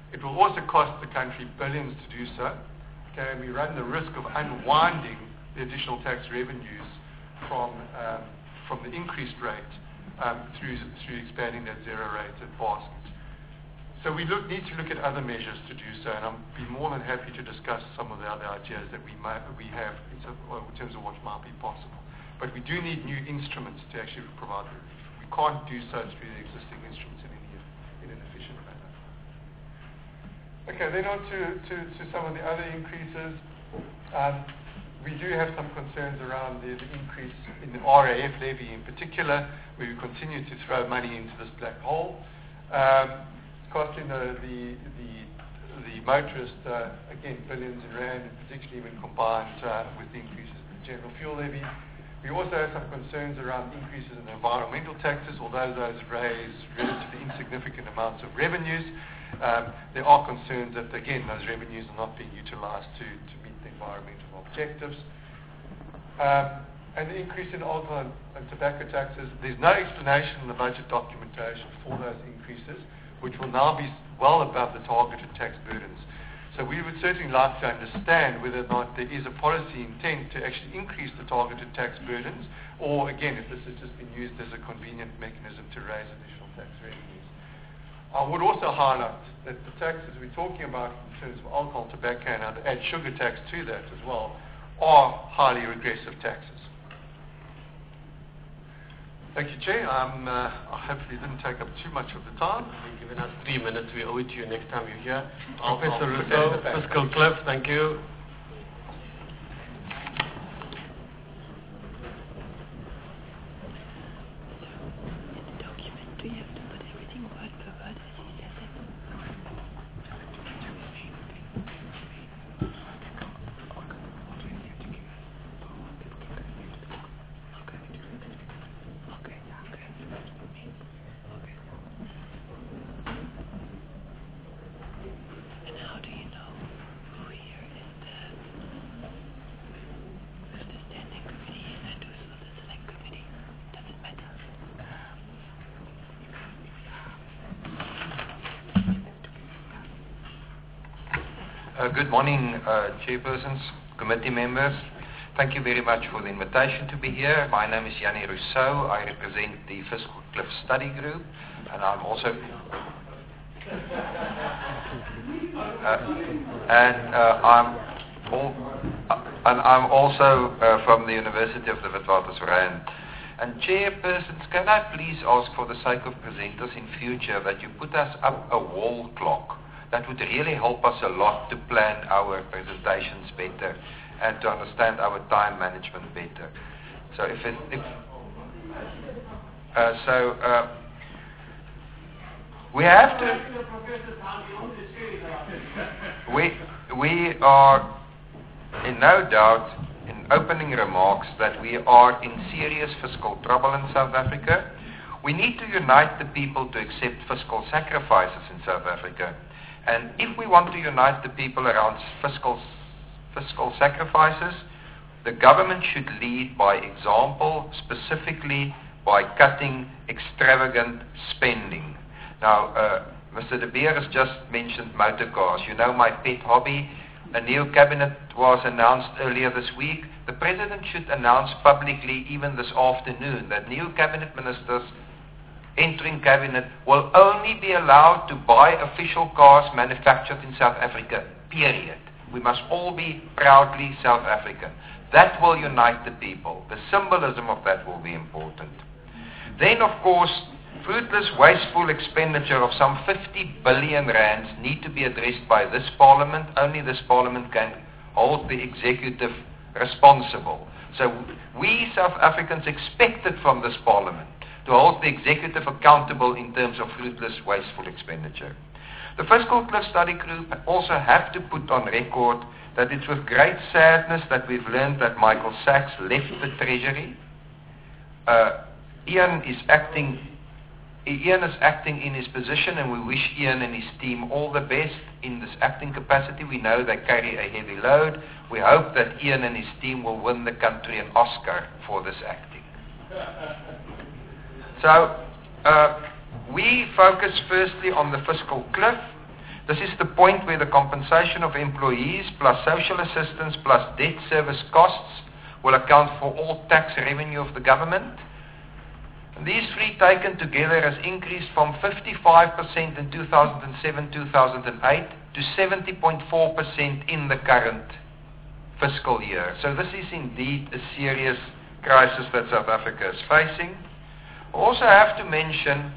It will also cost the country billions to do so. Okay, and we run the risk of unwinding the additional tax revenues from um, from the increased rate um, through through expanding that zero rate at basket. So we look, need to look at other measures to do so, and I'll be more than happy to discuss some of the other ideas that we might, we have in, some, in terms of what might be possible. But we do need new instruments to actually provide relief. We can't do so through the existing instruments in, any, in an efficient manner. Okay, then on to, to, to some of the other increases. Um, we do have some concerns around the, the increase in the R A F levy in particular, where we continue to throw money into this black hole. Um, costing the, the, the, the motorist, uh, again, billions in rand, and particularly when combined uh, with the increases in the general fuel levy. We also have some concerns around increases in environmental taxes, although those raise relatively insignificant amounts of revenues. Um, there are concerns that, again, those revenues are not being utilized to, to meet the environmental objectives. Um, and the increase in alcohol and, and tobacco taxes, there's no explanation in the budget documentation for those increases, which will now be well above the targeted tax burdens. So we would certainly like to understand whether or not there is a policy intent to actually increase the targeted tax burdens, or again, if this has just been used as a convenient mechanism to raise additional tax revenues. I would also highlight that the taxes we're talking about in terms of alcohol, tobacco, and I'd add sugar tax to that as well, are highly regressive taxes. Thank you, Chair. Um, uh, I hopefully didn't take up too much of the time. You've given us three minutes. We owe it to you next time you're here. I'll, Professor I'll put that in the Rousseau, back. Fiscal Cliff, thank you. Uh, good morning, uh, chairpersons, committee members. Thank you very much for the invitation to be here. My name is Yanni Rousseau. I represent the Fiscal Cliff Study Group, and I'm also uh, and uh, I'm all, uh, and I'm also uh, from the University of the Witwatersrand. And chairpersons, can I please ask, for the sake of presenters in future, that you put us up a wall clock? That would really help us a lot to plan our presentations better and to understand our time management better. So if it, if, uh, so uh, we have to, we, we are in no doubt in opening remarks that we are in serious fiscal trouble in South Africa. We need to unite the people to accept fiscal sacrifices in South Africa. And if we want to unite the people around fiscal, fiscal sacrifices, the government should lead by example, specifically by cutting extravagant spending. Now, uh, Mister De Beer has just mentioned motor cars. You know my pet hobby. A new cabinet was announced earlier this week. The President should announce publicly, even this afternoon, that new cabinet ministers entering cabinet will only be allowed to buy official cars manufactured in South Africa, period. We must all be proudly South African. That will unite the people. The symbolism of that will be important. Then, of course, fruitless, wasteful expenditure of some fifty billion rands need to be addressed by this Parliament. Only this Parliament can hold the executive responsible. So we South Africans expect it from this Parliament to hold the executive accountable in terms of fruitless, wasteful expenditure. The Fiscal Cliff Study Group also have to put on record that it's with great sadness that we've learned that Michael Sachs left the Treasury. Uh, Ian is acting Ian is acting in his position, and we wish Ian and his team all the best in this acting capacity. We know they carry a heavy load. We hope that Ian and his team will win the country an Oscar for this acting. So, uh, we focus firstly on the fiscal cliff. This is the point where the compensation of employees plus social assistance plus debt service costs will account for all tax revenue of the government. And these three taken together has increased from fifty-five percent in two thousand seven to two thousand eight to seventy point four percent in the current fiscal year. So this is indeed a serious crisis that South Africa is facing. I also have to mention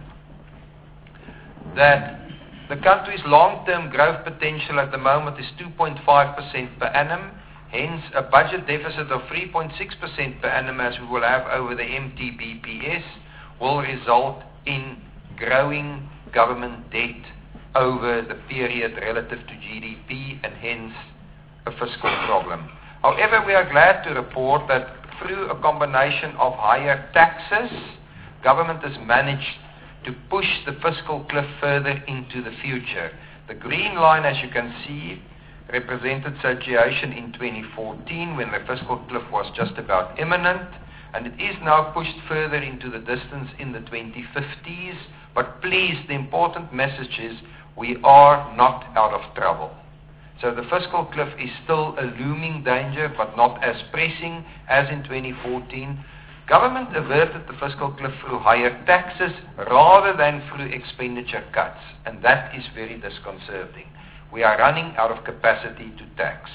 that the country's long-term growth potential at the moment is two point five percent per annum, hence a budget deficit of three point six percent per annum as we will have over the M T B P S will result in growing government debt over the period relative to G D P and hence a fiscal problem. However, we are glad to report that through a combination of higher taxes, government has managed to push the fiscal cliff further into the future. The green line, as you can see, represented situation in twenty fourteen when the fiscal cliff was just about imminent, and it is now pushed further into the distance in the twenty fifties. But please, the important message is we are not out of trouble. So the fiscal cliff is still a looming danger, but not as pressing as in twenty fourteen. Government averted the fiscal cliff through higher taxes rather than through expenditure cuts, and that is very disconcerting. We are running out of capacity to tax.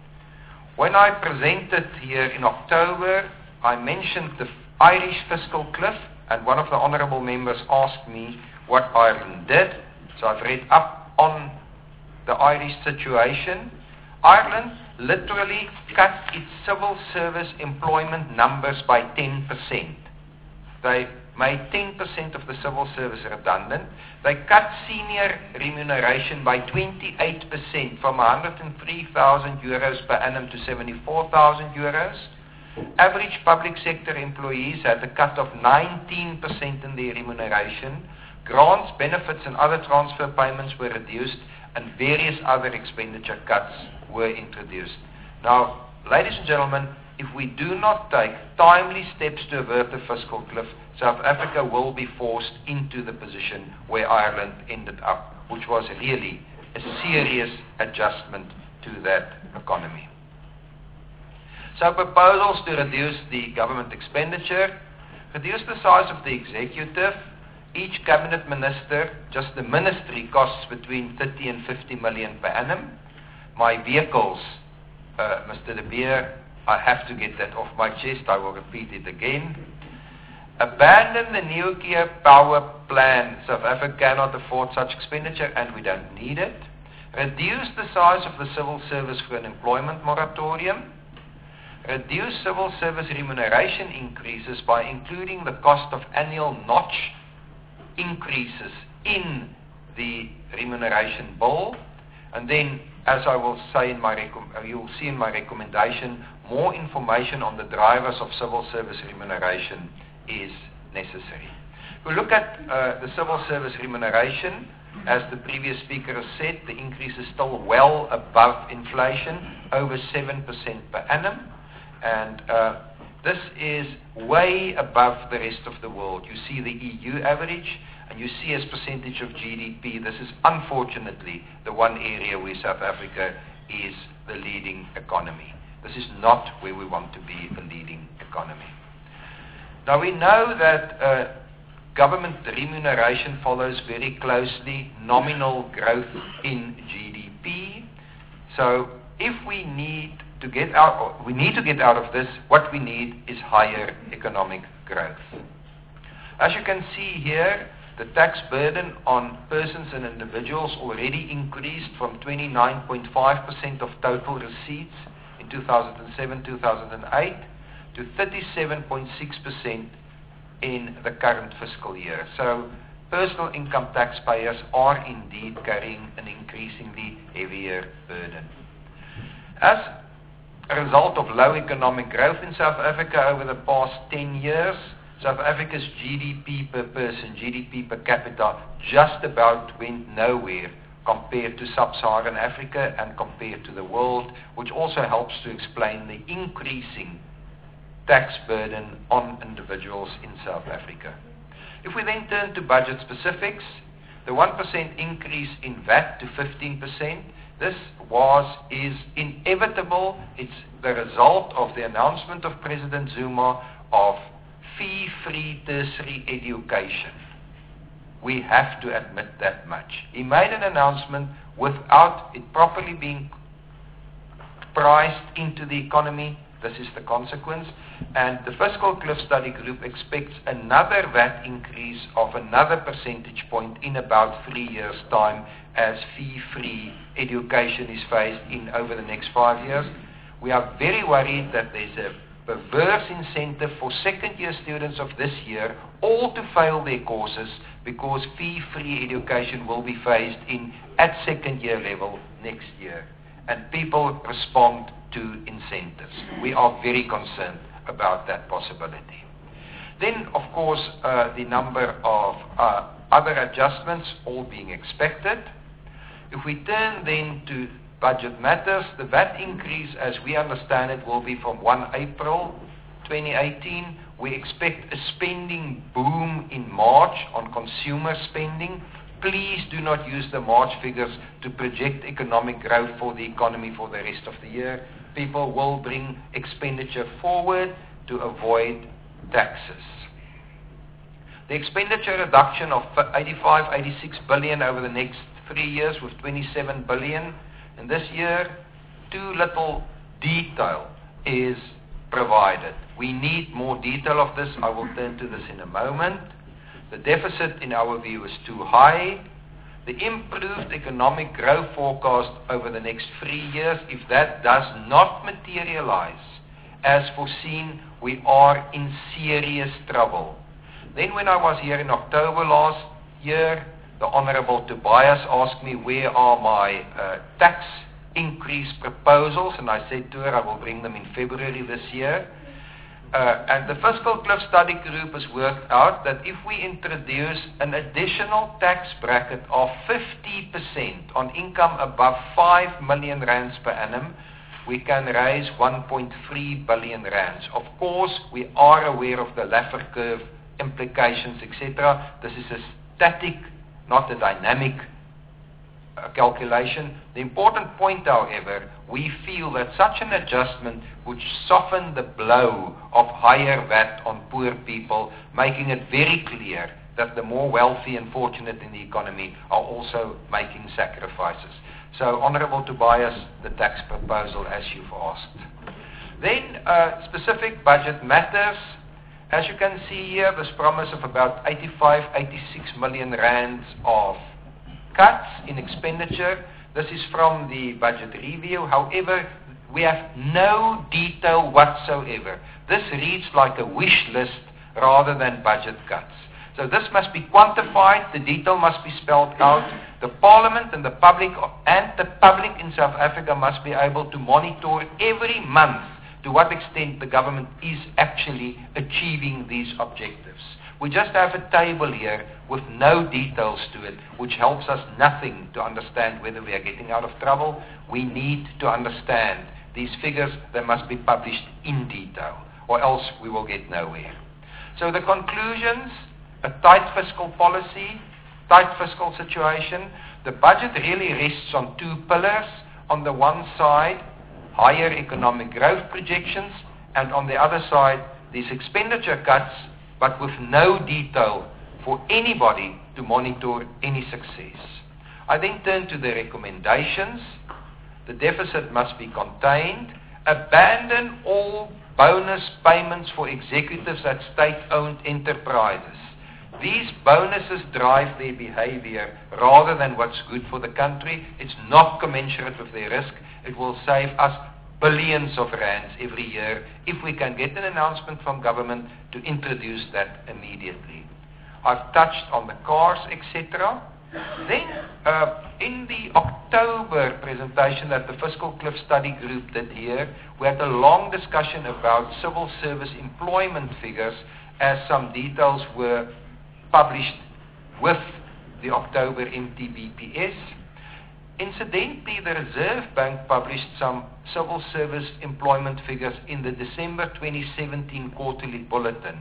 When I presented here in October, I mentioned the Irish fiscal cliff, and one of the honourable members asked me what Ireland did. So I've read up on the Irish situation. Ireland literally cut its civil service employment numbers by ten percent. They made ten percent of the civil service redundant. They cut senior remuneration by twenty-eight percent from one hundred three thousand euros per annum to seventy-four thousand euros. Average public sector employees had a cut of nineteen percent in their remuneration. Grants, benefits and other transfer payments were reduced, and various other expenditure cuts were introduced. Now, ladies and gentlemen, if we do not take timely steps to avert the fiscal cliff, South Africa will be forced into the position where Ireland ended up, which was really a serious adjustment to that economy. So proposals to reduce the government expenditure, reduce the size of the executive. Each cabinet minister, just the ministry, costs between thirty and fifty million per annum. My vehicles, uh, Mister De Beer, I have to get that off my chest. I will repeat it again. Abandon the nuclear power plan. South Africa cannot afford such expenditure and we don't need it. Reduce the size of the civil service for an employment moratorium. Reduce civil service remuneration increases by including the cost of annual notch increases in the remuneration bill. And then, as I will say in my recom- you will see in my recommendation, more information on the drivers of civil service remuneration is necessary. If we look at uh, the civil service remuneration, as the previous speaker has said, the increase is still well above inflation, over seven percent per annum. And uh, this is way above the rest of the world. You see the E U average, and you see as percentage of G D P, this is unfortunately the one area where South Africa is the leading economy. This is not where we want to be a leading economy. Now we know that uh, government remuneration follows very closely nominal growth in G D P. So if we need to get out, we need to get out of this, what we need is higher economic growth. As you can see here, the tax burden on persons and individuals already increased from twenty-nine point five percent of total receipts in two thousand seven to two thousand eight to thirty-seven point six percent in the current fiscal year. So personal income taxpayers are indeed carrying an increasingly heavier burden. As a result of low economic growth in South Africa over the past ten years, South Africa's G D P per person, G D P per capita, just about went nowhere compared to sub-Saharan Africa and compared to the world, which also helps to explain the increasing tax burden on individuals in South Africa. If we then turn to budget specifics, the the one percent increase in V A T to fifteen percent, this was, is inevitable. It's the result of the announcement of President Zuma of fee-free tertiary education. We have to admit that much. He made an announcement without it properly being priced into the economy. This is the consequence. And the Fiscal Cliff Study Group expects another V A T increase of another percentage point in about three years' time as fee-free education is phased in over the next five years. We are very worried that there's a perverse incentive for second-year students of this year all to fail their courses because fee-free education will be phased in at second-year level next year. And people respond to incentives. We are very concerned about that possibility. Then, of course, uh, the number of uh, other adjustments all being expected. If we turn then to budget matters, the V A T increase, as we understand it, will be from first of April twenty eighteen. We expect a spending boom in March on consumer spending. Please do not use the March figures to project economic growth for the economy for the rest of the year. People will bring expenditure forward to avoid taxes. The expenditure reduction of eighty-five, eighty-six billion over the next three years with twenty-seven billion. And this year, too little detail is provided. We need more detail of this. I will turn to this in a moment. The deficit, in our view, is too high. The improved economic growth forecast over the next three years, if that does not materialize as foreseen, we are in serious trouble. Then when I was here in October last year, the Honorable Tobias asked me where are my uh, tax increase proposals, and I said to her I will bring them in February this year. Uh, and the Fiscal Cliff Study Group has worked out that if we introduce an additional tax bracket of fifty percent on income above five million rands per annum, we can raise one point three billion rands. Of course, we are aware of the Laffer curve implications, et cetera. This is a static, not a dynamic uh, calculation. The important point, however, we feel that such an adjustment would soften the blow of higher V A T on poor people, making it very clear that the more wealthy and fortunate in the economy are also making sacrifices. So, Honorable Tobias, the tax proposal as you've asked. Then, uh, specific budget matters. As you can see here, this promise of about eighty-five, eighty-six million rands of cuts in expenditure. This is from the budget review. However, we have no detail whatsoever. This reads like a wish list rather than budget cuts. So this must be quantified. The detail must be spelled out. The Parliament and the public and the public in South Africa must be able to monitor every month to what extent the government is actually achieving these objectives. We just have a table here with no details to it, which helps us nothing to understand whether we are getting out of trouble. We need to understand these figures. They must be published in detail, or else we will get nowhere. So the conclusions, a tight fiscal policy, tight fiscal situation. The budget really rests on two pillars. On the one side, higher economic growth projections, and on the other side, these expenditure cuts, but with no detail for anybody to monitor any success. I then turn to the recommendations. The deficit must be contained. Abandon all bonus payments for executives at state-owned enterprises. These bonuses drive their behavior rather than what's good for the country. It's not commensurate with their risk. It will save us billions of rands every year if we can get an announcement from government to introduce that immediately. I've touched on the cars, et cetera. Then, uh, in the October presentation that the Fiscal Cliff Study Group did here, we had a long discussion about civil service employment figures as some details were published with the October M T B P S. Incidentally, the Reserve Bank published some civil service employment figures in the December twenty seventeen quarterly bulletin.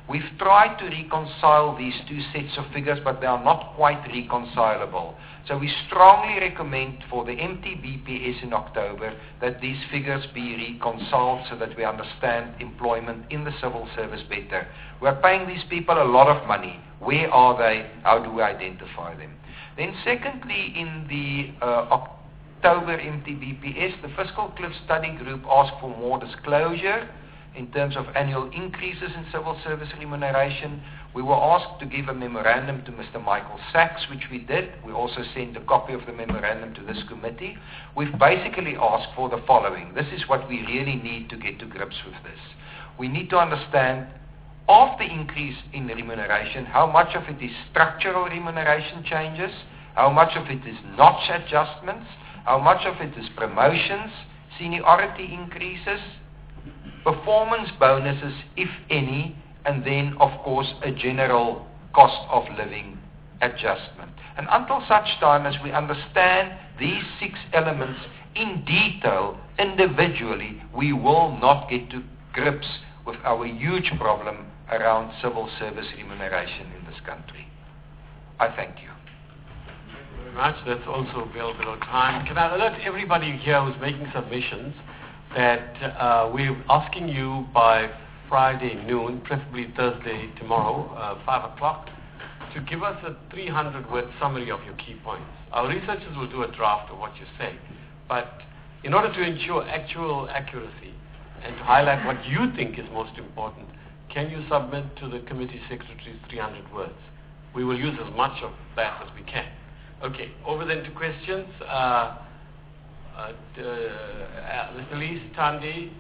We've tried to reconcile these two sets of figures, but they are not quite reconcilable. So we strongly recommend for the M T B P S in October that these figures be reconciled so that we understand employment in the civil service better. We're paying these people a lot of money. Where are they? How do we identify them? Then secondly, in the uh, October M T B P S, the Fiscal Cliff Study Group asked for more disclosure in terms of annual increases in civil service remuneration. We were asked to give a memorandum to Mister Michael Sachs, which we did. We also sent a copy of the memorandum to this committee. We've basically asked for the following. This is what we really need to get to grips with this. We need to understand, of the increase in remuneration, how much of it is structural remuneration changes, how much of it is notch adjustments, how much of it is promotions, seniority increases, performance bonuses, if any, and then, of course, a general cost of living adjustment. And until such time as we understand these six elements in detail, individually, we will not get to grips with our huge problem around civil service remuneration in this country. I thank you. Thank you very much. That's also well below time. Can I alert everybody here who's making submissions that uh, we're asking you by Friday noon, preferably Thursday tomorrow, uh, five o'clock, to give us a three hundred word summary of your key points. Our researchers will do a draft of what you say, but in order to ensure actual accuracy and to highlight what you think is most important, can you submit to the committee secretaries three hundred words? We will use as much of that as we can. Okay, over then to questions. Uh, uh, uh, Mister Lees, Tandi,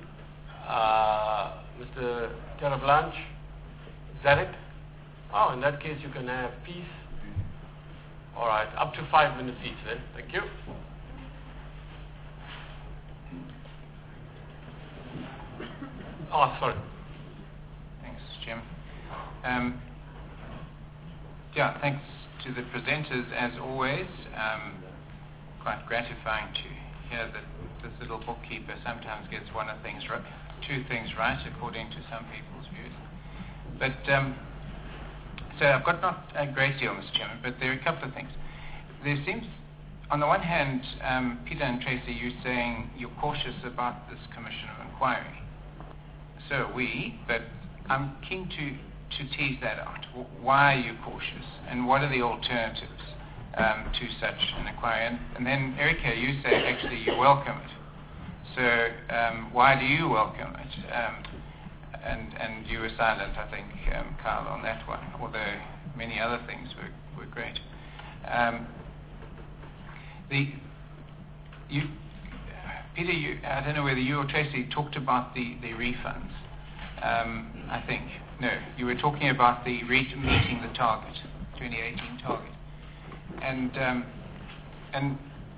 uh, Mister Terreblanche, Zarek. Oh, in that case you can have peace. All right, up to five minutes each then. Thank you. Oh, sorry. Thanks, Jim. Um, yeah, thanks to the presenters as always. Um, quite gratifying to hear that this little bookkeeper sometimes gets one of things right, two things right, according to some people's views. But um, so I've got not a great deal, Mister Chairman, but there are a couple of things. There seems, on the one hand, um, Peter and Tracy, you're saying you're cautious about this Commission of Inquiry. So are we, but I'm keen to, to tease that out. Why are you cautious, and what are the alternatives um, to such an inquiry? And, and then, Erica, you say actually you welcome it. So um, why do you welcome it? Um, and, and you were silent, I think, um, Carl, on that one, although many other things were, were great. Um, the you. Peter, you, I don't know whether you or Tracy talked about the, the refunds. Um, I think. No, you were talking about the re- meeting the target, twenty eighteen target. And um, and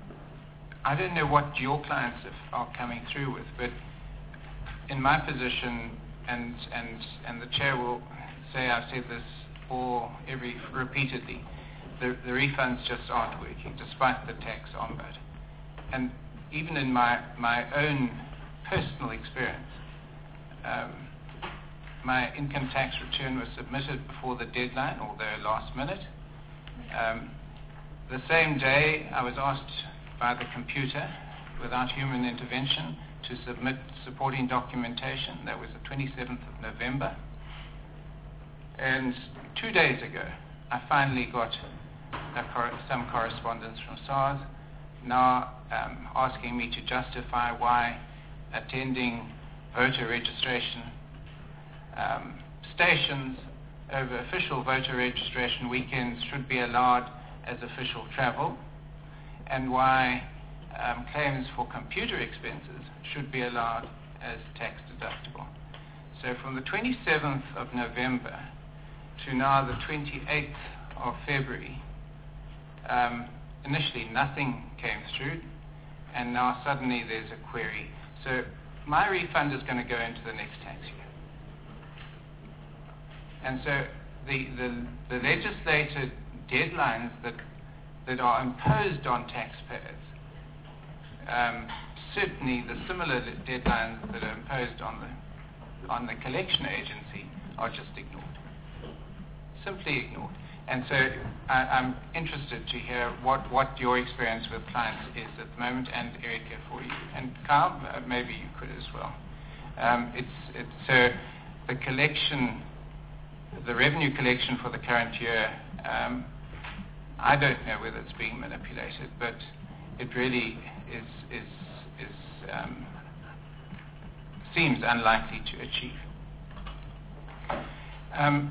I don't know what your clients are coming through with, but in my position, and and and the chair will say I've said this all every repeatedly, the, the refunds just aren't working, despite the tax ombud. And even in my, my own personal experience, um, my income tax return was submitted before the deadline, although last minute. Um, the same day, I was asked by the computer, without human intervention, to submit supporting documentation. That was the twenty-seventh of November. And two days ago, I finally got a cor- some correspondence from SARS, now um, asking me to justify why attending voter registration um, stations over official voter registration weekends should be allowed as official travel, and why um, claims for computer expenses should be allowed as tax deductible. So from the twenty-seventh of November to now the twenty-eighth of February, um, initially nothing came through, and now suddenly there's a query. So my refund is going to go into the next tax year. And so the, the, the legislated deadlines that, that are imposed on taxpayers, um, certainly the similar deadlines that are imposed on the, on the collection agency, are just ignored. Simply ignored. And so I, I'm interested to hear what, what your experience with clients is at the moment, and Erica for you. And Kyle, uh, maybe you could as well. Um, it's, it's so the collection, the revenue collection for the current year, um, I don't know whether it's being manipulated, but it really is, is, is um, seems unlikely to achieve. Um,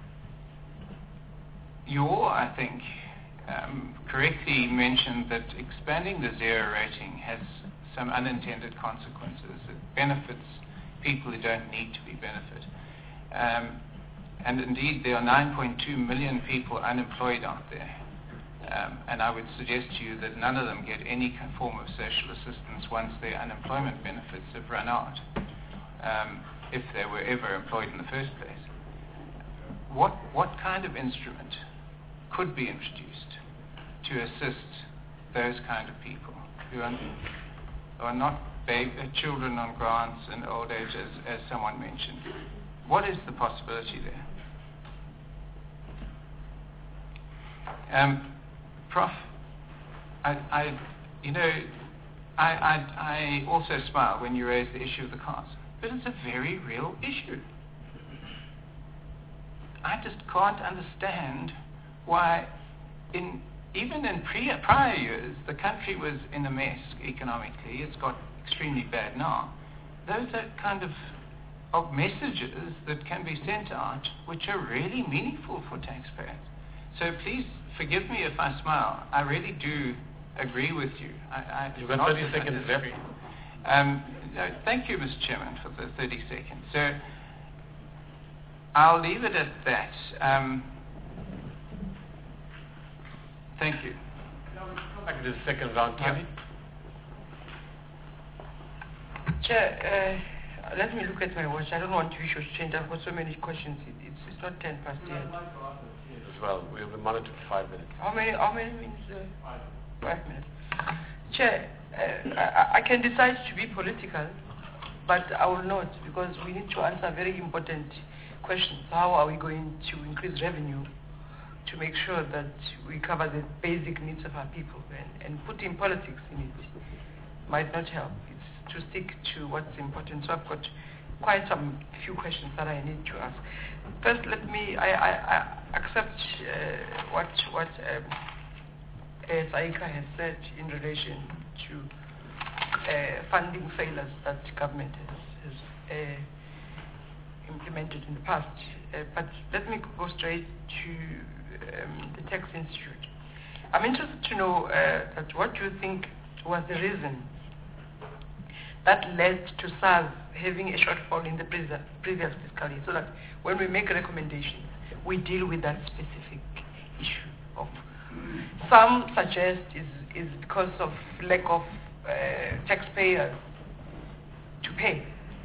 you all, I think, um, correctly mentioned that expanding the zero rating has some unintended consequences. It benefits people who don't need to be benefited. Um, and indeed, there are nine point two million people unemployed out there. Um, and I would suggest to you that none of them get any form of social assistance once their unemployment benefits have run out, um, if they were ever employed in the first place. What, what kind of instrument could be introduced to assist those kind of people who are, who are not baby, children on grants and old age, as, as someone mentioned? What is the possibility there? Um, Prof, I, I, you know, I, I, I also smile when you raise the issue of the cars, but it's a very real issue. I just can't understand why, in even in pre, prior years, the country was in a mess economically. It's got extremely bad now. Those are kind of, of messages that can be sent out which are really meaningful for taxpayers. So please forgive me if I smile. I really do agree with you. I, I, You've got thirty seconds left. Um, no, thank you, Mister Chairman, for the thirty seconds. So I'll leave it at that. Um, thank you. Back to the second round, Tony. Chair, uh, let me look at my watch. I don't want to issue change. I've got so many questions. It, it's, it's not ten past yet. As well, we have been monitored for five minutes. How many? How many minutes? Uh, five. Five minutes. Chair, uh, I, I can decide to be political, but I will not, because we need to answer very important questions. How are we going to increase revenue to make sure that we cover the basic needs of our people, and, and putting politics in it might not help. It's to stick to what's important. So I've got quite some few questions that I need to ask. First, let me, I, I, I accept uh, what, what um, uh, Saika has said in relation to uh, funding failures that government has, has uh, implemented in the past. Uh, but let me go straight to um, the Tax Institute. I'm interested to know uh, that what you think was the reason that led to SARS having a shortfall in the previous, previous fiscal year, so that when we make recommendations, we deal with that specific issue. Of some suggest is is because of lack of uh, taxpayers to pay.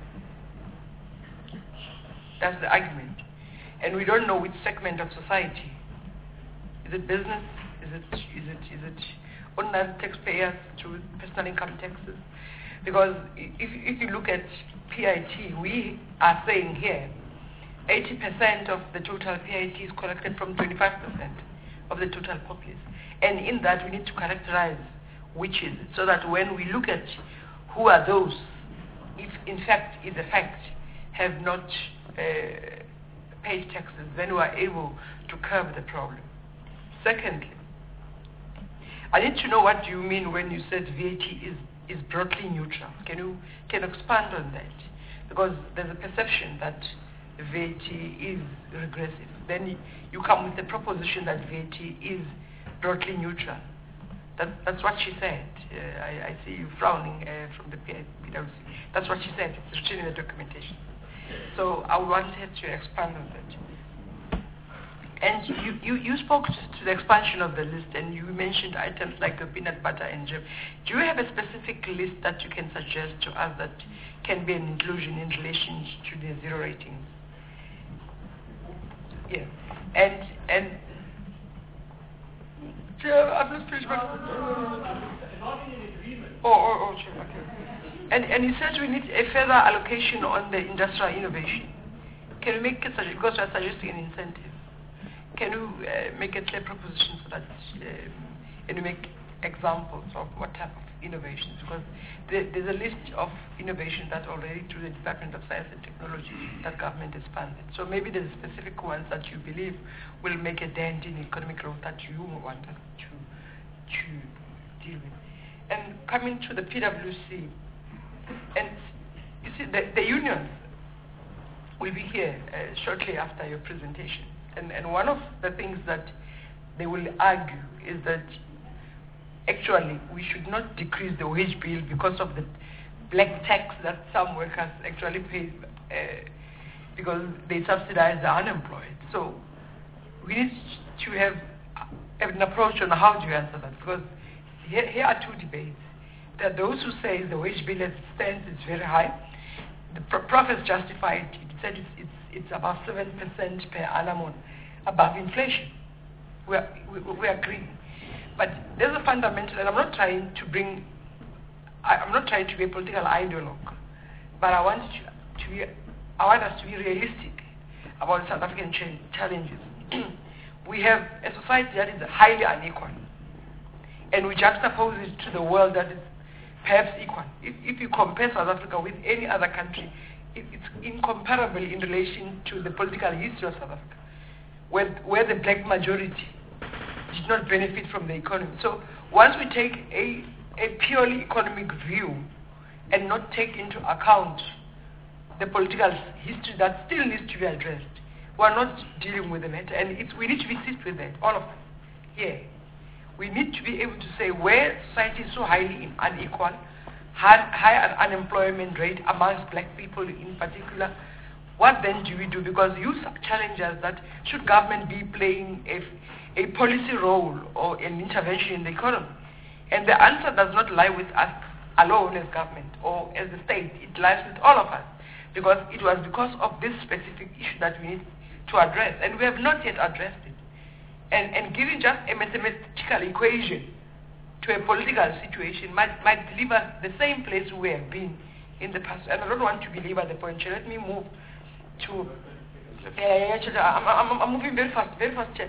That's the argument, and we don't know which segment of society. Is it business? Is it is it is it ordinary taxpayers through personal income taxes? Because if, if you look at P I T, we are saying here eighty percent of the total P I T is collected from twenty-five percent of the total populace. And in that, we need to characterize which is it, so that when we look at who are those, if in fact is a fact, have not uh, paid taxes, then we are able to curb the problem. Secondly, I need to know what you mean when you said V A T is is broadly neutral. Can you can you expand on that? Because there's a perception that V A T is regressive. Then you come with the proposition that V A T is broadly neutral. That, that's what she said. Uh, I, I see you frowning uh, from the P W C. That's what she said. It's written in the documentation. So I want her to expand on that. And you, you, you spoke to the expansion of the list, and you mentioned items like the peanut butter and jam. Do you have a specific list that you can suggest to us that can be an inclusion in relation to the zero ratings? Yeah. And, and, uh, I've just finished my... Oh, oh, oh, sure, okay. And, and you said we need a further allocation on the industrial innovation. can you make it, because you are suggesting an incentive, can you uh, make a clear proposition so that, um, and you make examples of what type of innovations? Because there, there's a list of innovations that already through the Department of Science and Technology that government has funded. So maybe there's specific ones that you believe will make a dent in economic growth that you want us to, to deal with. And coming to the P W C, and you see the, the unions will be here uh, shortly after your presentation. And, and one of the things that they will argue is that actually we should not decrease the wage bill because of the black tax that some workers actually pay uh, because they subsidize the unemployed. So we need to have an approach on how to answer that, because here, here are two debates. There are those who say the wage bill as it stands is very high. The pro- profits justified it. It said it's, it's, it's about seven percent per annum on above inflation. We, are, we, we agree. But there's a fundamental, and I'm not trying to bring, I, I'm not trying to be a political ideologue, but I want to, to be, I want us to be realistic about South African ch- challenges. We have a society that is highly unequal, and we juxtapose it to the world that is perhaps equal. If, if you compare South Africa with any other country, it, it's incomparable in relation to the political history of South Africa, where, where the black majority did not benefit from the economy. So once we take a, a purely economic view and not take into account the political history that still needs to be addressed, we are not dealing with the matter. And it's, we need to be sit with that, all of us here. We need to be able to say where society is so highly unequal, high, high unemployment rate amongst black people in particular, what then do we do? Because you challenge us that should government be playing a, a policy role or an intervention in the economy? And the answer does not lie with us alone as government or as the state. It lies with all of us, because it was because of this specific issue that we need to address, and we have not yet addressed it. And, and giving just a mathematical equation to a political situation might, might leave us the same place we have been in the past. And I don't want to belabor the point. Let me move to... Yeah, yeah, yeah, I'm, I'm, I'm moving very fast, very fast.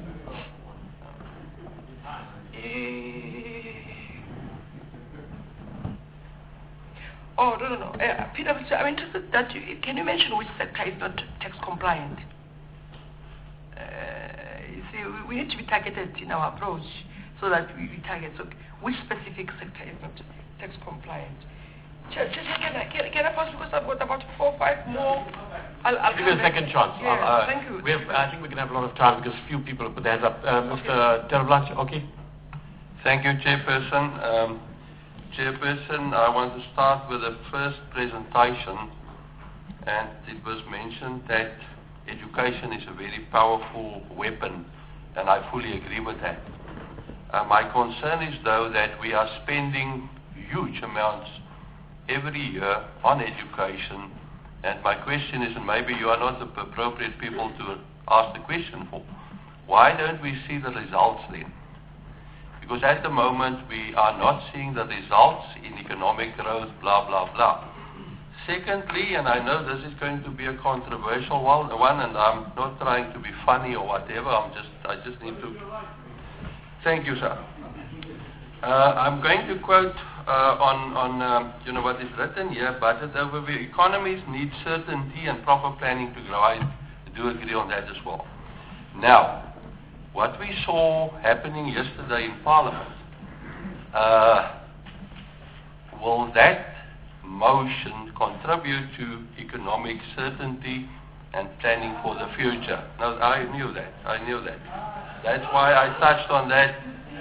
Oh, no, no, no. Uh, P W C, I'm interested that you, can you mention which sector is not tax compliant? Uh, you see, we, we need to be targeted in our approach so that we, we target. So, which specific sector is not tax compliant? Can I, can, can I pass, because I've got about four or five more? I'll, I'll give you a second chance. Yeah, uh, thank you. We have, I think we can have a lot of time because few people have put their hands up. Uh, Mister Terreblanche, okay. Thank you, Chairperson. Um, Chairperson, I want to start with the first presentation, and it was mentioned that education is a very powerful weapon, and I fully agree with that. Uh, my concern is, though, that we are spending huge amounts every year on education, and my question is, and maybe you are not the appropriate people to ask the question for, why don't we see the results then? Because at the moment we are not seeing the results in economic growth, blah, blah, blah. Secondly, and I know this is going to be a controversial one, and I'm not trying to be funny or whatever, I'm just, I just need to... Thank you, sir. Uh, I'm going to quote uh, on, on um, you know, what is written here, budget overview. Economies need certainty and proper planning to grow. I do agree on that as well. Now, what we saw happening yesterday in Parliament, uh, will that motion contribute to economic certainty and planning for the future? No, I knew that. I knew that. That's why I touched on that.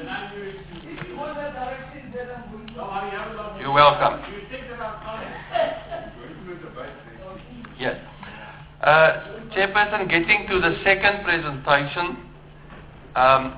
You're welcome. Yes. Uh, Chairperson, getting to the second presentation, um,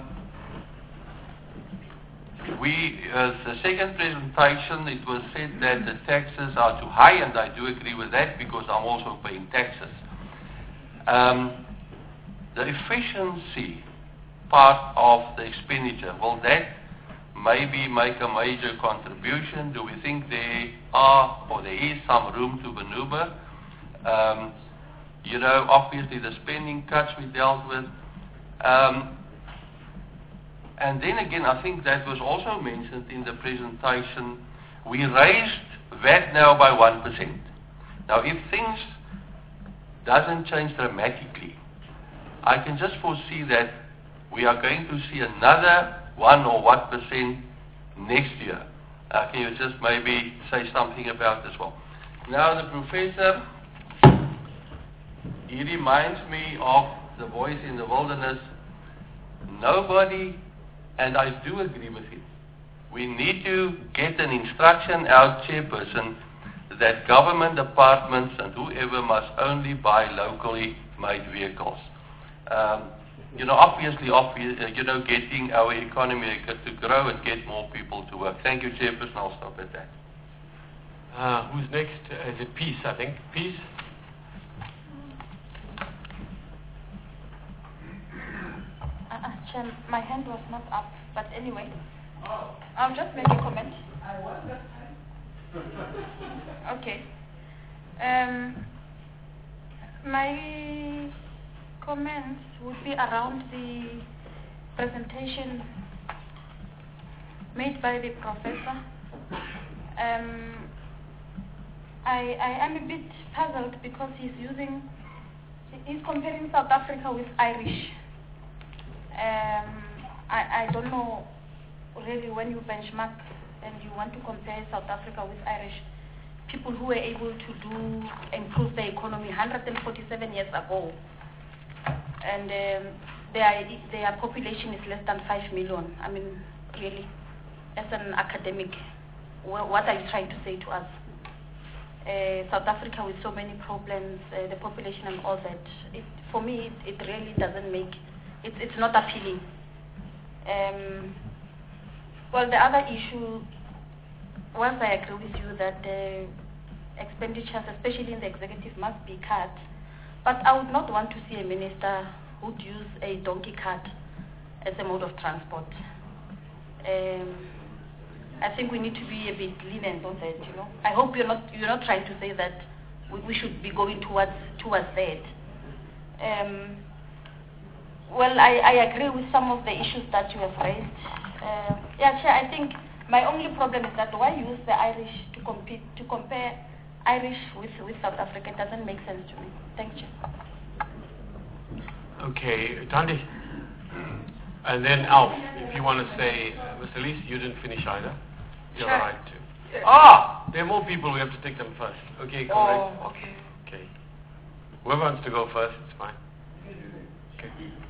we, uh, the second presentation, it was said that the taxes are too high, and I do agree with that because I'm also paying taxes. Um, the efficiency part of the expenditure, will that maybe make a major contribution? Do we think there are, or there is some room to maneuver? Um, You know, obviously the spending cuts we dealt with. Um, and then again, I think that was also mentioned in the presentation. We raised V A T now by one percent. Now, if things doesn't change dramatically, I can just foresee that we are going to see another one or what percent next year. Uh, can you just maybe say something about this one? Now, the professor, he reminds me of the voice in the wilderness. Nobody, and I do agree with him, we need to get an instruction out, Chairperson, that government departments and whoever must only buy locally made vehicles. Um, you know, obviously, obvious, uh, you know, getting our economy to grow and get more people to work. Thank you, Chairperson. I'll stop at that. Uh, who's next? Uh, is it Peace, I think? Peace? Uh, uh, Chair, my hand was not up, but anyway, oh. I'll just make a comment. I was that time. Okay. Um, my comments would be around the presentation made by the professor. Um, I, I am a bit puzzled because he's using, he's comparing South Africa with Irish. Um, I, I don't know really when you benchmark and you want to compare South Africa with Irish, people who were able to do, improve the economy one hundred forty-seven years ago. And um, their, their population is less than five million. I mean, really, as an academic, what are you trying to say to us? Uh, South Africa with so many problems, uh, the population and all that. It, for me, it, it really doesn't make, it, it's not appealing. Um, well, the other issue, once I agree with you that uh, expenditures, especially in the executive, must be cut, but I would not want to see a minister who'd use a donkey cart as a mode of transport. Um, I think we need to be a bit lenient on that, you know. I hope you're not you're not trying to say that we, we should be going towards towards that. Um, well, I, I agree with some of the issues that you have raised. Uh, yeah, Chair, I think my only problem is that why use the Irish to compete to compare Irish with, with South Africa? It doesn't make sense to me. Thank you. Okay, Tandi. And then Alf, if you want to say, uh, Mister Lees, you didn't finish either. You're Sure. right too. Ah, there are more people. We have to take them first. Okay, come Oh, right. okay. Okay. Whoever wants to go first, it's fine. Okay.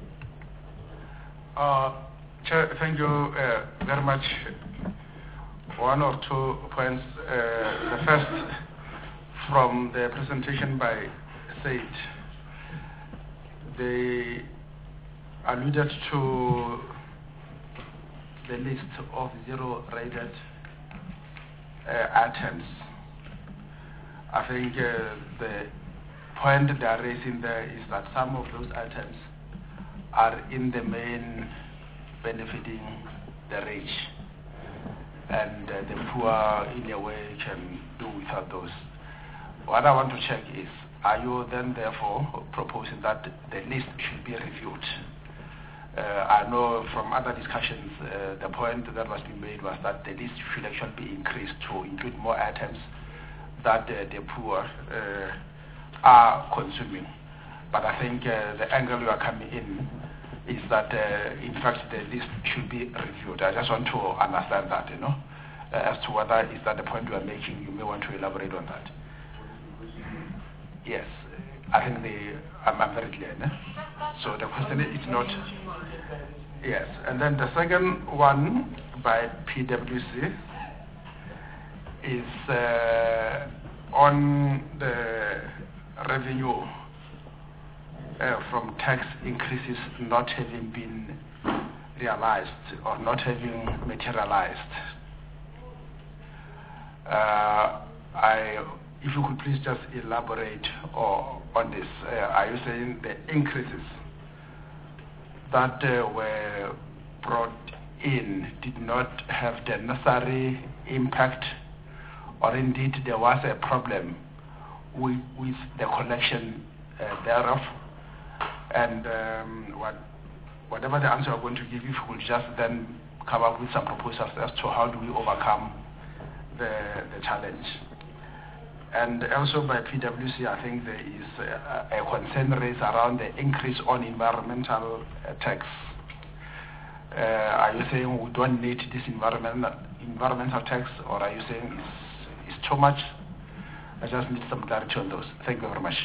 Uh, Chair, thank you uh, very much. One or two points. Uh, the first, from the presentation by Said, they alluded to the list of zero-rated uh, items. I think uh, the point they are raising there is that some of those items are in the main benefiting the rich, and uh, the poor in a way can do without those. What I want to check is, are you then therefore proposing that the list should be reviewed? Uh, I know from other discussions, uh, the point that was being made was that the list should actually be increased to include more items that uh, the poor uh, are consuming. But I think uh, the angle you are coming in is that, uh, in fact, the list should be reviewed. I just want to understand that, you know, uh, as to whether is that the point you are making. You may want to elaborate on that. Yes, I think the, I'm, I'm very clear. No? So the question is not, yes. And then the second one by P W C is uh, on the revenue uh, from tax increases not having been realized or not having materialized. Uh, I If you could please just elaborate or, on this. Uh, are you saying the increases that uh, were brought in did not have the necessary impact, or indeed there was a problem with, with the collection uh, thereof. And um, what, whatever the answer you're going to give, if you could just then come up with some proposals as to how do we overcome the, the challenge. And also by P W C, I think there is a, a concern raised around the increase on environmental uh, tax. Uh, are you saying we don't need this environmental environmental tax, or are you saying it's, it's too much? I just need some clarity on those. Thank you very much.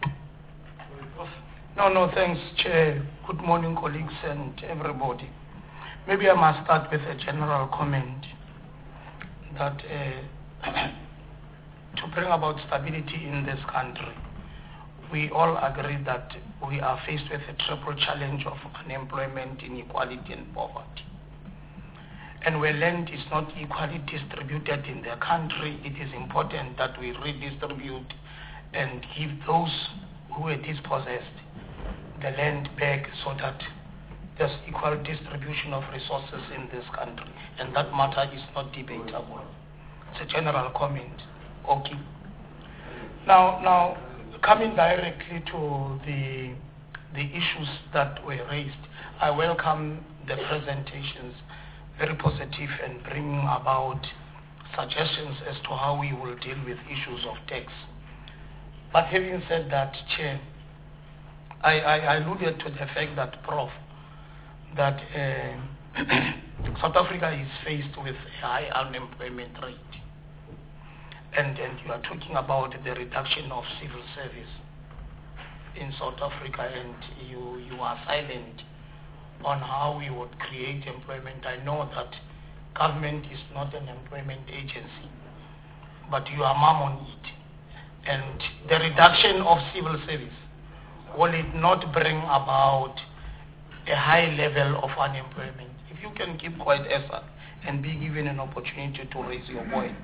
No, no, thanks, Chair. Good morning, colleagues and everybody. Maybe I must start with a general comment that uh, to bring about stability in this country, we all agree that we are faced with a triple challenge of unemployment, inequality, and poverty. And where land is not equally distributed in the country, it is important that we redistribute and give those who were dispossessed the land back so that there's equal distribution of resources in this country. And that matter is not debatable. It's a general comment. Okay. Now, now coming directly to the the issues that were raised, I welcome the presentations, very positive and bringing about suggestions as to how we will deal with issues of tax. But having said that, Chair, I, I alluded to the fact that, Prof, that uh, South Africa is faced with a high unemployment rate. And, and you are talking about the reduction of civil service in South Africa, and you, you are silent on how we would create employment. I know that government is not an employment agency, but you are mum on it. And the reduction of civil service, will it not bring about a high level of unemployment? If you can keep quiet, Esa, and be given an opportunity to raise your point.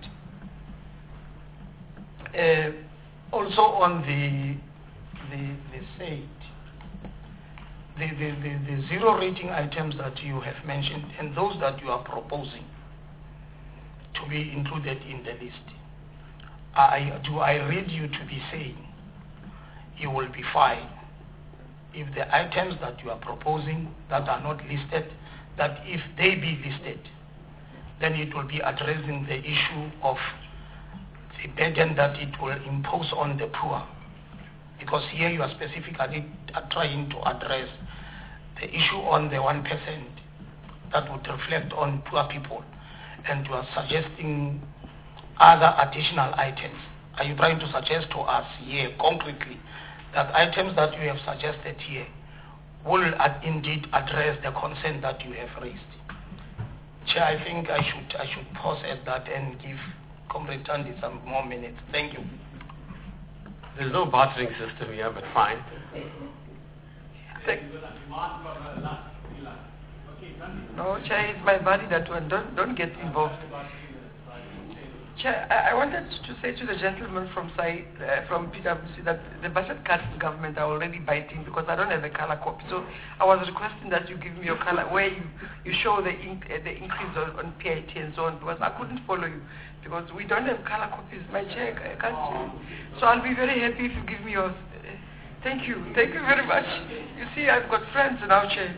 Uh, also on the the the said the, the, the, the zero rating items that you have mentioned and those that you are proposing to be included in the list, I, do I read you to be saying you will be fine if the items that you are proposing that are not listed, that if they be listed, then it will be addressing the issue of the burden that it will impose on the poor? Because here you are specifically trying to address the issue on the one percent that would reflect on poor people, and you are suggesting other additional items. Are you trying to suggest to us here concretely that items that you have suggested here will uh, indeed address the concern that you have raised? Chair, I think I should I should pause at that and give Comrade Thandi some more minutes. Thank you. There's no bartering system here, but fine. Thank no, Chair, it's my body that one. Don't don't get involved. Chair, I, I wanted to say to the gentleman from side, uh, from P W C that the budget cuts in government are already biting because I don't have a color copy. So I was requesting that you give me your color where you, you show the in, uh, the increase on, on P I T and so on, because I couldn't follow you because we don't have color copies. My chair, I can't see. So I'll be very happy if you give me yours. Uh, thank you. Thank you very much. You see, I've got friends now, Chair.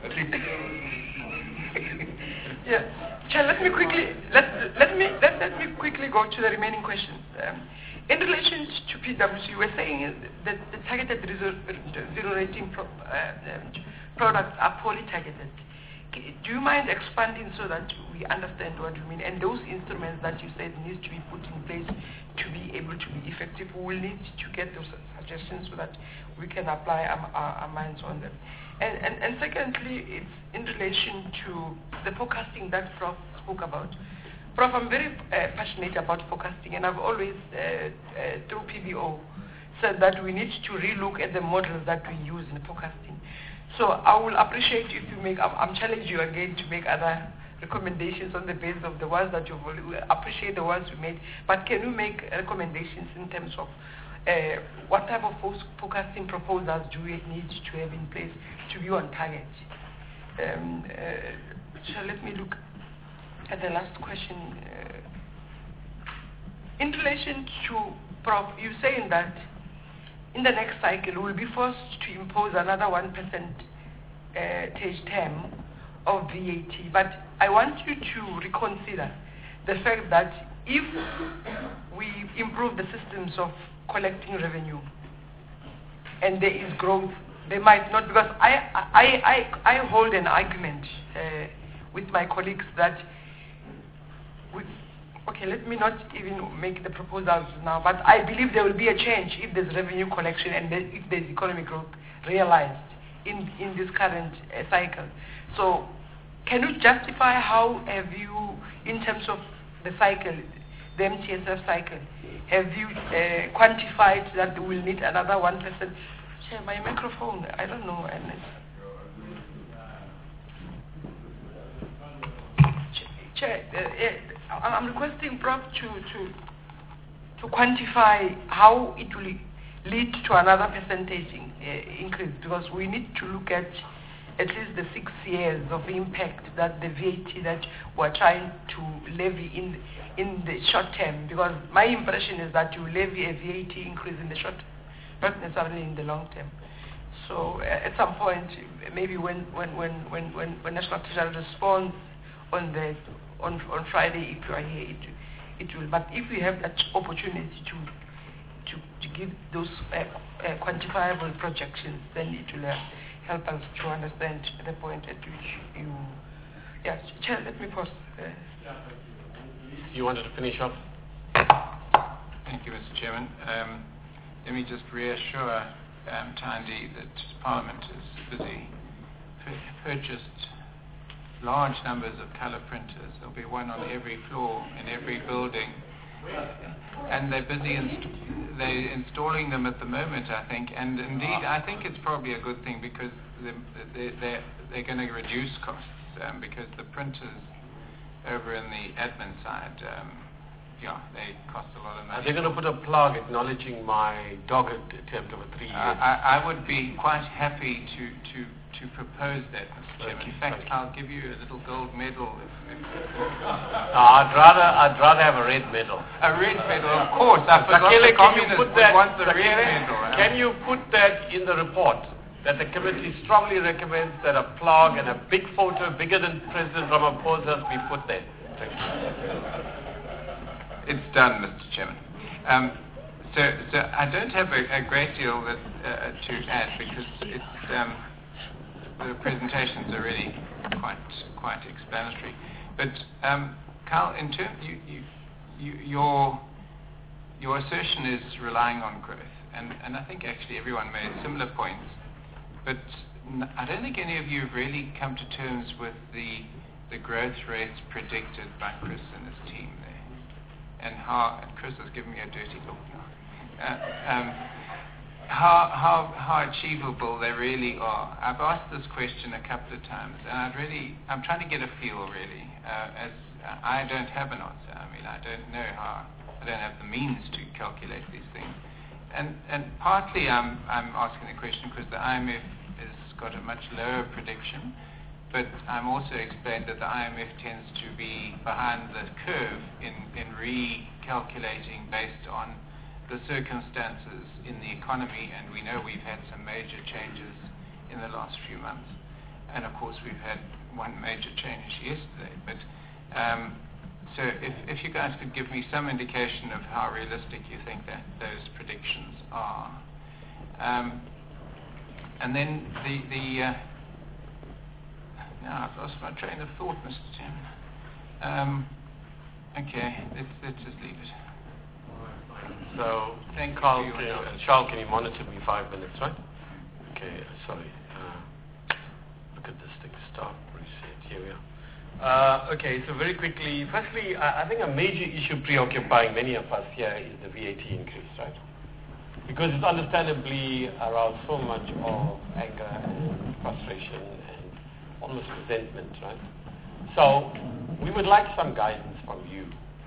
Yeah. Chair, let me quickly let let me let, let me quickly go to the remaining questions. Um, in relation to P W C, we're saying that the targeted zero, zero rating pro, uh, um, products are poorly targeted. Do you mind expanding so that we understand what you mean? And those instruments that you said need to be put in place to be able to be effective, we will need to get those suggestions so that we can apply our, our, our minds on them. And, and, and secondly, it's in relation to the forecasting that Prof spoke about. Prof, I'm very uh, passionate about forecasting, and I've always, uh, uh, through P B O, said that we need to relook at the models that we use in forecasting. So I will appreciate if you make, I'm, I'm challenging you again to make other recommendations on the basis of the ones that you've already, we appreciate the ones you made, but can you make recommendations in terms of uh, what type of forecasting proposals do we need to have in place to be on target? Um, uh, so let me look at the last question. Uh, in relation to, Prof, you're saying that in the next cycle, we will be forced to impose another one percent uh, term of V A T. But I want you to reconsider the fact that if we improve the systems of collecting revenue and there is growth, they might not, because I, I, I, I hold an argument uh, with my colleagues that we, okay, let me not even make the proposals now, but I believe there will be a change if there's revenue collection and if there's economic growth realized in, in this current uh, cycle. So can you justify how have you, in terms of the cycle, the M T S F cycle, have you uh, quantified that we will need another one percent? Chair, my microphone, I don't know. And Chair, uh, uh, I'm requesting Prof to, to, to quantify how it will lead to another percentage in, uh, increase, because we need to look at at least the six years of impact that the V A T that we're trying to levy in in the short term, because my impression is that you levy a V A T increase in the short term, not necessarily in the long term. So uh, at some point, maybe when when when when when, when National Treasury responds on the on on Friday, if you are here, it it will. But if we have that opportunity to to, to give those uh, uh, quantifiable projections, then it will uh, help us to understand the point at which you. Yes, Chair, let me pause. Uh, You wanted to finish off? Thank you, Mister Chairman. Um, let me just reassure um, Thandi that Parliament is busy. P- purchased large numbers of colour printers. There'll be one on every floor in every building. And they're busy inst- they're installing them at the moment, I think. And indeed, I think it's probably a good thing, because they're, they're, they're going to reduce costs, um, because the printers over in the admin side, um, yeah, they cost a lot of money. Are they going to put a plug acknowledging my dogged attempt over three years? Uh, I, I would be quite happy to, to, to propose that, Mister Chairman. In fact, I'll give you a little gold medal. If, if no, I'd rather I'd rather have a red medal. A red medal, of course. I forgot Sakele, the communists would want the Sakele, red medal. Can you put that in the report? That the committee strongly recommends that a plaque and a big photo bigger than President Ramaphosa's be put there. Thank you. It's done, Mister Chairman. Um, so, so I don't have a, a great deal that, uh, to add, because it's, um, the presentations are really quite quite explanatory. But um, Carl, in terms you, you, you, your your assertion is relying on growth, and, and I think actually everyone made similar points. But I don't think any of you have really come to terms with the the growth rates predicted by Chris and his team there, and how. And Chris has given me a dirty look now. Uh, um, how how how achievable they really are. I've asked this question a couple of times, and I really I'm trying to get a feel really. Uh, as I don't have an answer. I mean, I don't know how. I don't have the means to calculate these things. And, and partly I'm, I'm asking the question because the I M F has got a much lower prediction, but I'm also explained that the I M F tends to be behind the curve in, in recalculating based on the circumstances in the economy, and we know we've had some major changes in the last few months. And of course we've had one major change yesterday. But um, So if, if you guys could give me some indication of how realistic you think that those predictions are. Um, and then the, the uh, now I've lost my train of thought, Mister Chairman. Um, okay, let's, let's just leave it. So, Thank Carl, you can you, for your uh, Charles, can you monitor me five minutes, right? Okay, uh, sorry. Uh, look at this thing, start, reset, here we are. Uh, okay, so very quickly, firstly, I, I think a major issue preoccupying many of us here is the V A T increase, right? Because it's understandably aroused so much of anger and frustration and almost resentment, right? So we would like some guidance from you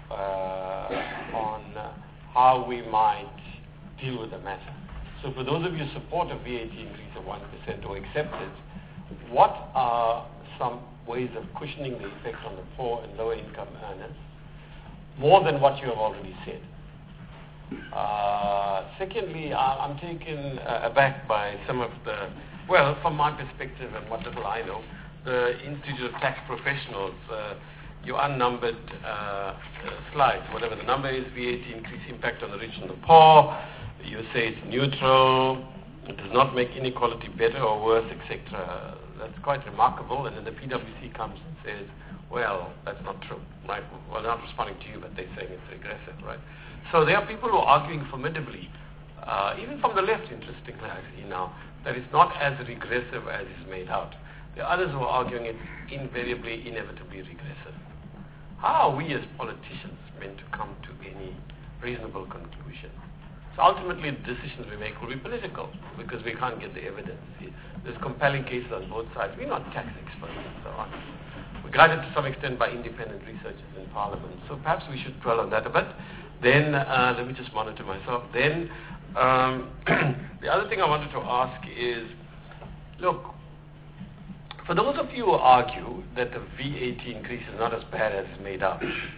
uh, on uh, how we might deal with the matter. So for those of you who support a V A T increase of one percent or accept it, what are some ways of cushioning the effect on the poor and lower income earners, more than what you have already said? Uh, secondly, I, I'm taken uh, aback by some of the, well, from my perspective and what little I know, the Institute of Tax Professionals, uh, your unnumbered uh, uh, slides, whatever the number is, V A T increase impact on the rich and the poor, you say it's neutral, it does not make inequality better or worse, et cetera. That's quite remarkable, and then the P W C comes and says, well, that's not true, right? Well, they're not responding to you, but they're saying it's regressive, right? So there are people who are arguing formidably, uh, even from the left, interestingly, I see now, that it's not as regressive as is made out. There are others who are arguing it's invariably, inevitably regressive. How are we as politicians meant to come to any reasonable conclusion? So ultimately, the decisions we make will be political because we can't get the evidence. There's compelling cases on both sides. We're not tax experts and so on. We're guided to some extent by independent researchers in Parliament. So perhaps we should dwell on that a bit. Then, uh, let me just monitor myself. Then, um, the other thing I wanted to ask is, look, for those of you who argue that the V A T increase is not as bad as it's made out,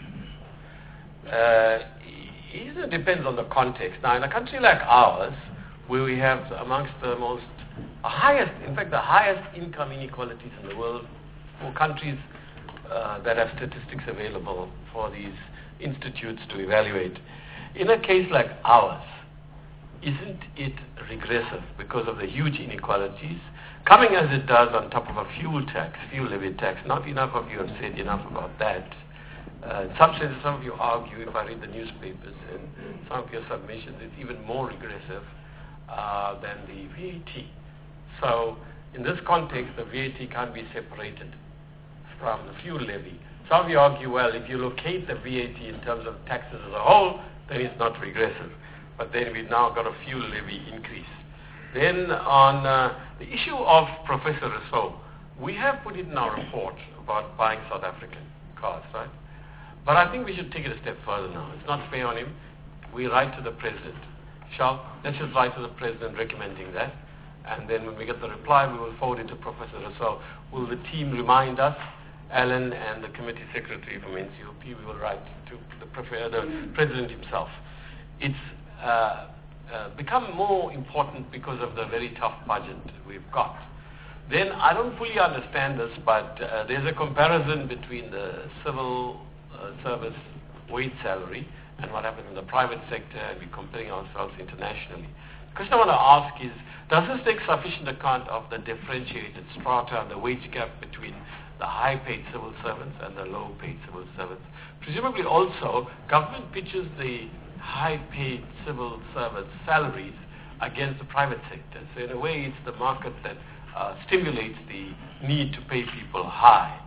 uh, it depends on the context. Now, in a country like ours, where we have amongst the most highest, in fact, the highest income inequalities in the world, for countries uh, that have statistics available for these institutes to evaluate, in a case like ours, isn't it regressive because of the huge inequalities, coming as it does on top of a fuel tax, fuel levy tax? Not enough of you have said enough about that. Uh, in some sense, some of you argue, if I read the newspapers and some of your submissions, it's even more regressive uh, than the V A T. So, in this context, the V A T can't be separated from the fuel levy. Some of you argue, well, if you locate the V A T in terms of taxes as a whole, then it's not regressive. But then we've now got a fuel levy increase. Then on uh, the issue of Professor Rousseau, we have put it in our report about buying South African cars, right? But I think we should take it a step further now. It's not fair on him. We write to the President. Shall, let's just write to the President recommending that. And then when we get the reply, we will forward it to Professor Rousseau. Will the team remind us, Alan and the committee secretary from N C O P, we will write to the, the President himself. It's uh, uh, become more important because of the very tough budget we've got. Then I don't fully understand this, but uh, there's a comparison between the civil uh, service wage salary and what happens in the private sector, and we're comparing ourselves internationally. The question I want to ask is, does this take sufficient account of the differentiated strata and the wage gap between the high-paid civil servants and the low-paid civil servants? Presumably also, government pitches the high-paid civil servants' salaries against the private sector. So in a way, it's the market that uh, stimulates the need to pay people high.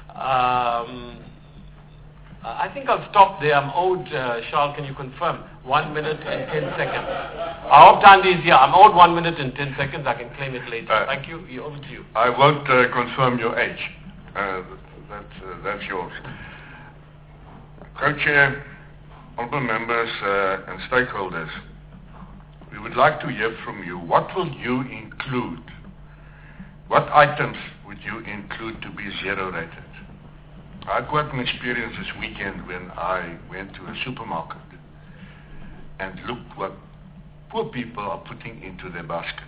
Um, I think I'll stop there. I'm owed, uh, Charles, can you confirm? One minute and ten seconds. I hope Tandy is here. I'm owed one minute and ten seconds. I can claim it later. Uh, Thank you. Over to you. I won't uh, confirm your age. Uh, that, uh, that's yours. Co-Chair, honourable members uh, and stakeholders, we would like to hear from you. What will you include? What items would you include to be zero rated? I had quite an experience this weekend when I went to a supermarket and looked what poor people are putting into their basket.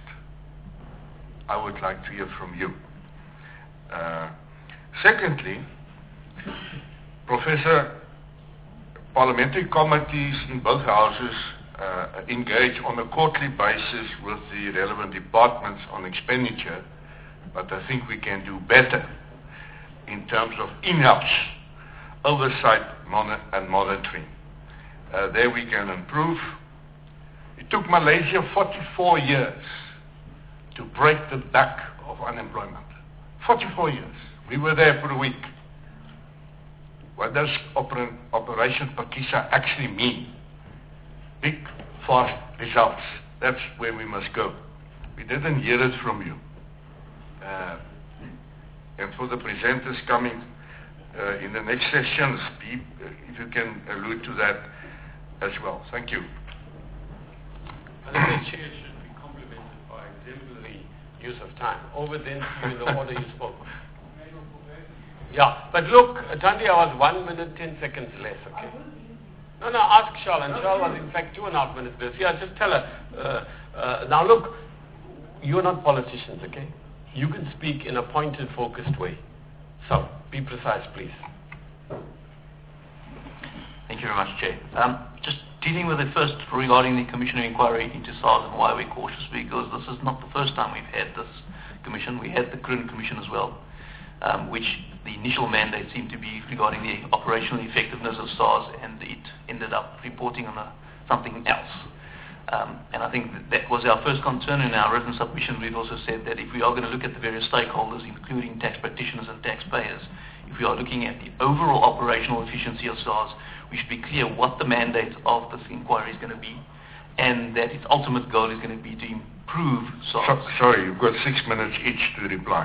I would like to hear from you. Uh, secondly, Professor, parliamentary committees in both houses uh, engage on a quarterly basis with the relevant departments on expenditure, but I think we can do better in terms of in-house oversight mon- and monitoring. Uh, there we can improve. It took Malaysia forty-four years to break the back of unemployment. forty-four years. We were there for a week. What does oper- Operation Pakisa actually mean? Big, fast results. That's where we must go. We didn't hear it from you. Uh, and for the presenters coming uh, in the next sessions, be, uh, if you can allude to that as well. Thank you. I think the chair should be complimented by exemplary use of time. Over then to you in the order you spoke. Yeah, but look, Tandy, I was one minute, ten seconds less, okay? No, no, ask Charl, and Charl was in fact two and a half minutes there. Yeah, just tell her. Uh, uh, now look, you're not politicians, okay? You can speak in a pointed, focused way. So, be precise, please. Thank you very much, Chair. Um, just dealing with it first regarding the Commission of Inquiry into SARS and why we're cautious, because this is not the first time we've had this commission. We had the Kruin Commission as well, um, which the initial mandate seemed to be regarding the operational effectiveness of SARS, and it ended up reporting on a, something else. Um, and I think that, that was our first concern. In our written submission, we've also said that if we are going to look at the various stakeholders, including tax practitioners and taxpayers, if we are looking at the overall operational efficiency of SARS, we should be clear what the mandate of this inquiry is going to be, and that its ultimate goal is going to be to improve SARS. So, sorry, you've got six minutes each to reply.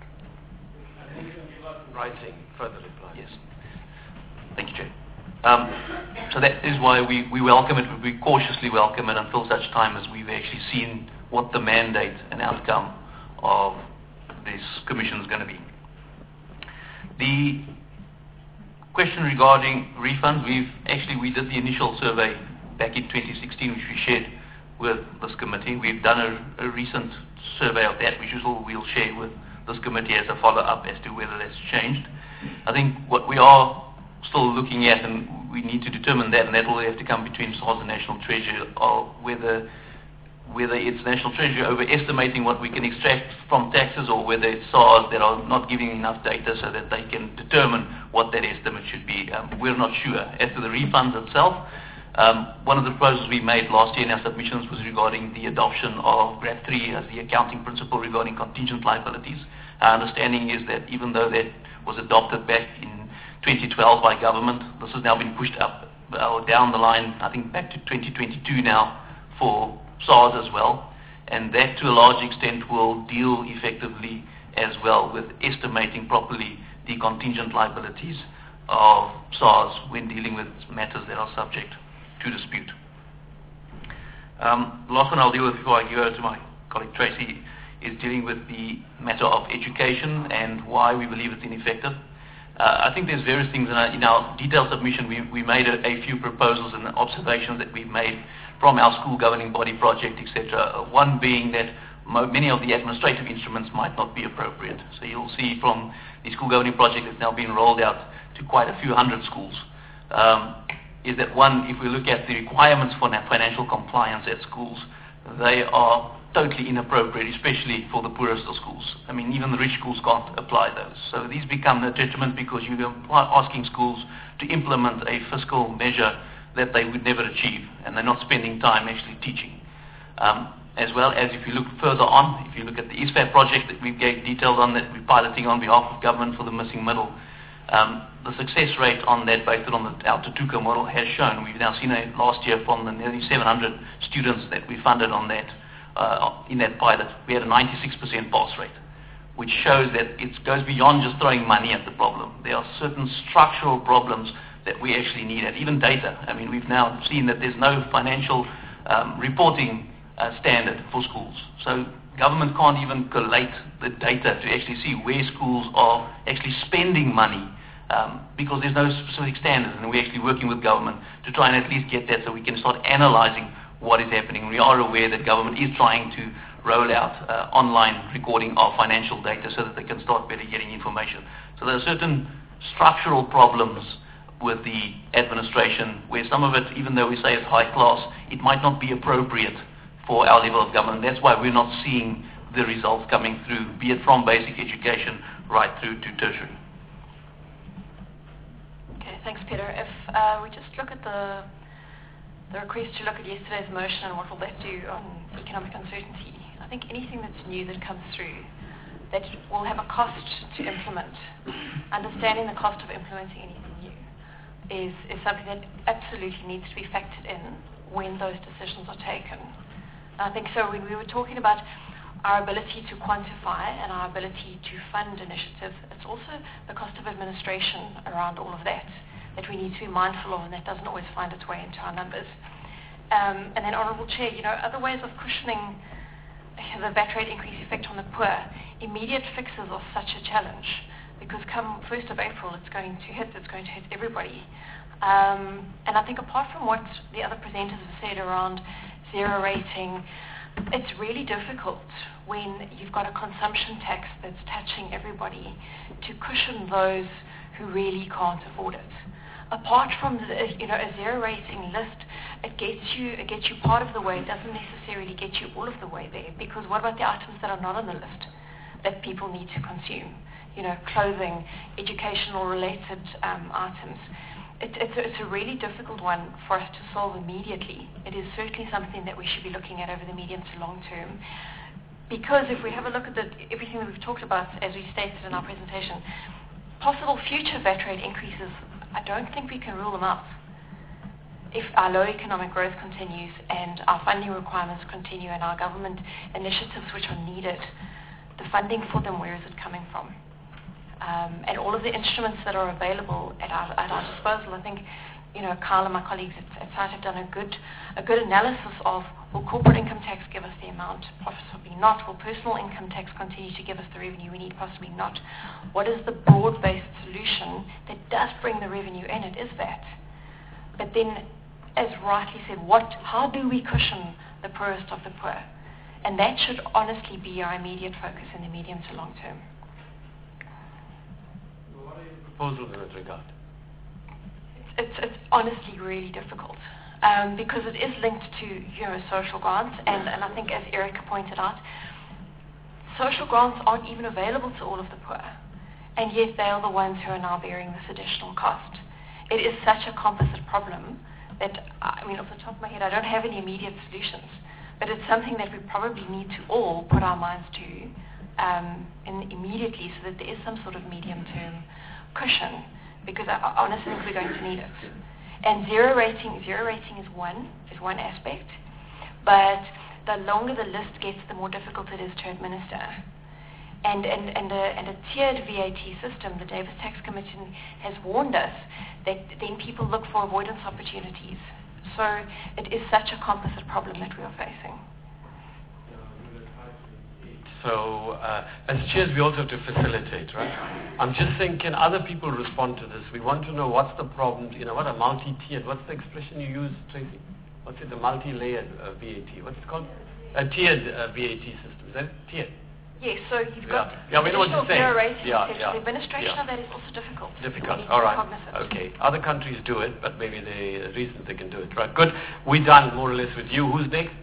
Writing, further reply. Yes. Thank you, Chair. Um, so that is why we, we welcome it, we cautiously welcome it until such time as we've actually seen what the mandate and outcome of this commission is going to be. The question regarding refunds, we've actually, we did the initial survey back in twenty sixteen, which we shared with this committee. We've done a, a recent survey of that, which is all we'll share with this committee as a follow-up as to whether that's changed. I think what we are still looking at, and we need to determine that, and that will have to come between SARS and National Treasury, or whether whether it's National Treasury overestimating what we can extract from taxes, or whether it's SARS that are not giving enough data so that they can determine what that estimate should be. Um, we're not sure. As to the refunds itself, um, one of the proposals we made last year in our submissions was regarding the adoption of GRAP three as the accounting principle regarding contingent liabilities. Our understanding is that even though that was adopted back in twenty twelve by government, this has now been pushed up or down the line, I think back to twenty twenty-two now for SARS as well, and that to a large extent will deal effectively as well with estimating properly the contingent liabilities of SARS when dealing with matters that are subject to dispute. Um, the last one I'll deal with before I give over to my colleague Tracy is dealing with the matter of education and why we believe it's ineffective. Uh, I think there's various things in our, in our detailed submission. We, we made a, a few proposals and observations that we've made from our school governing body project, et cetera. One being that mo many of the administrative instruments might not be appropriate. So you'll see from the school governing project that's now been rolled out to quite a few hundred schools, um, is that one, if we look at the requirements for financial compliance at schools, they are totally inappropriate, especially for the poorest of schools. I mean, even the rich schools can't apply those. So these become a detriment because you're asking schools to implement a fiscal measure that they would never achieve, and they're not spending time actually teaching. Um, as well as if you look further on, if you look at the I S F A P project that we've gave detailed on, that we're piloting on behalf of government for the missing middle, um, the success rate on that based on the Al Tutuka model has shown. We've now seen a, last year from the nearly seven hundred students that we funded on that, uh, in that pilot, we had a ninety-six percent pass rate, which shows that it goes beyond just throwing money at the problem. There are certain structural problems that we actually need, and even data. I mean, we've now seen that there's no financial um, reporting uh, standard for schools. So government can't even collate the data to actually see where schools are actually spending money um, because there's no specific standards, and we're actually working with government to try and at least get that so we can start analyzing what is happening. We are aware that government is trying to roll out uh, online recording of financial data so that they can start better getting information. So there are certain structural problems with the administration where some of it, even though we say it's high class, it might not be appropriate for our level of government. That's why we're not seeing the results coming through, be it from basic education right through to tertiary. Okay, thanks, Peter. If uh, we just look at the the request to look at yesterday's motion and what will that do on economic uncertainty, I think anything that's new that comes through that will have a cost to implement, understanding the cost of implementing anything new is, is something that absolutely needs to be factored in when those decisions are taken. I think so when we were talking about our ability to quantify and our ability to fund initiatives, it's also the cost of administration around all of that that we need to be mindful of, and that doesn't always find its way into our numbers. Um, and then, Honourable Chair, you know, other ways of cushioning the V A T rate increase effect on the poor, immediate fixes are such a challenge because come first of April it's going to hit, it's going to hit everybody. Um, and I think apart from what the other presenters have said around zero rating, it's really difficult when you've got a consumption tax that's touching everybody to cushion those who really can't afford it. Apart from the, you know, a zero rating list, it gets you it gets you part of the way. It doesn't necessarily get you all of the way there, because what about the items that are not on the list that people need to consume? You know, clothing, educational related um, items. It, it's, a, it's a really difficult one for us to solve immediately. It is certainly something that we should be looking at over the medium to long term. Because if we have a look at the, everything that we've talked about, as we stated in our presentation, possible future V A T rate increases, I don't think we can rule them out. If our low economic growth continues and our funding requirements continue and our government initiatives which are needed, the funding for them, where is it coming from? Um, and all of the instruments that are available at our, at our disposal, I think, you know, Kyle and my colleagues at, at SITE have done a good, a good analysis of, will corporate income tax give us the amount? Possibly not. Will personal income tax continue to give us the revenue we need? Possibly not. What is the broad-based solution that does bring the revenue in? It is that. But then, as rightly said, what, how do we cushion the poorest of the poor? And that should honestly be our immediate focus in the medium to long term. What are your proposals in that regard? It's, it's honestly really difficult um, because it is linked to, you know, social grants, and, and I think, as Erica pointed out, social grants aren't even available to all of the poor, and yet they are the ones who are now bearing this additional cost. It is such a composite problem that, I mean, off the top of my head, I don't have any immediate solutions, but it's something that we probably need to all put our minds to um, in immediately, so that there is some sort of medium-term cushion, because I, I honestly think we're going to need it. And zero rating, zero rating is one, is one aspect, but the longer the list gets, the more difficult it is to administer. And, and, and, a, and a tiered V A T system, the Davis Tax Commission has warned us that then people look for avoidance opportunities. So it is such a composite problem that we are facing. So uh, as chairs, we also have to facilitate, right? I'm just thinking other people respond to this. We want to know what's the problem, you know, what a multi-tiered, what's the expression you use, Tracy? What's it, a multi-layered uh, V A T? What's it called? A tiered uh, V A T system. Is that tiered? Yes, so you've got yeah, yeah we know what you're saying. Yeah, yeah. The administration yeah. of that is also difficult. Difficult, all right. Okay, other countries do it, but maybe the reasons they can do it. Right, good. We're done more or less with you. Who's next?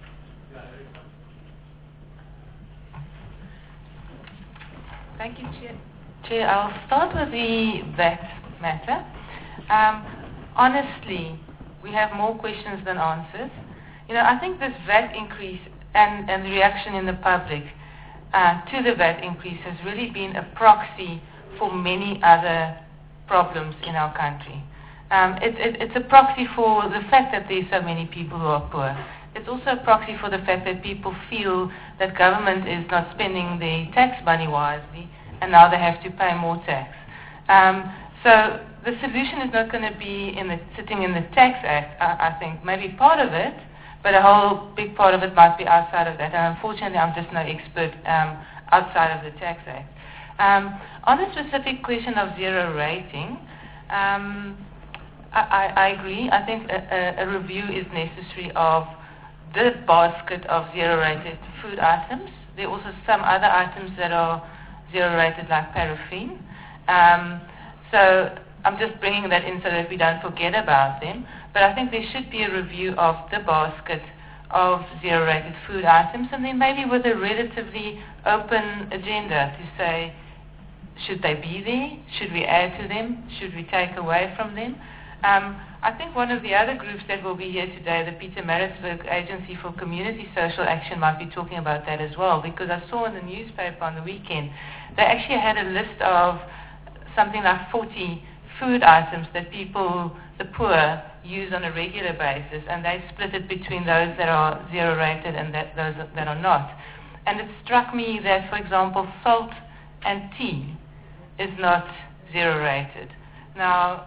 Thank you, Chair. Chair, I'll start with the V A T matter. Um, honestly, we have more questions than answers. You know, I think this V A T increase and, and the reaction in the public uh, to the V A T increase has really been a proxy for many other problems in our country. Um, it, it, it's a proxy for the fact that there's so many people who are poor. It's also a proxy for the fact that people feel that government is not spending the tax money wisely, and now they have to pay more tax. Um, so the solution is not going to be in the, sitting in the Tax Act, I, I think. Maybe part of it, but a whole big part of it might be outside of that. And unfortunately, I'm just no expert um, outside of the Tax Act. Um, on the specific question of zero rating, um, I, I, I agree. I think a, a, a review is necessary of the basket of zero-rated food items. There are also some other items that are zero-rated, like paraffin. Um, so I'm just bringing that in so that we don't forget about them. But I think there should be a review of the basket of zero-rated food items, and then maybe with a relatively open agenda to say, should they be there? Should we add to them? Should we take away from them? Um, I think one of the other groups that will be here today, the Pietermaritzburg Agency for Community Social Action, might be talking about that as well, because I saw in the newspaper on the weekend, they actually had a list of something like forty food items that people, the poor, use on a regular basis, and they split it between those that are zero-rated and that, those that are not. And it struck me that, for example, salt and tea is not zero-rated. Now,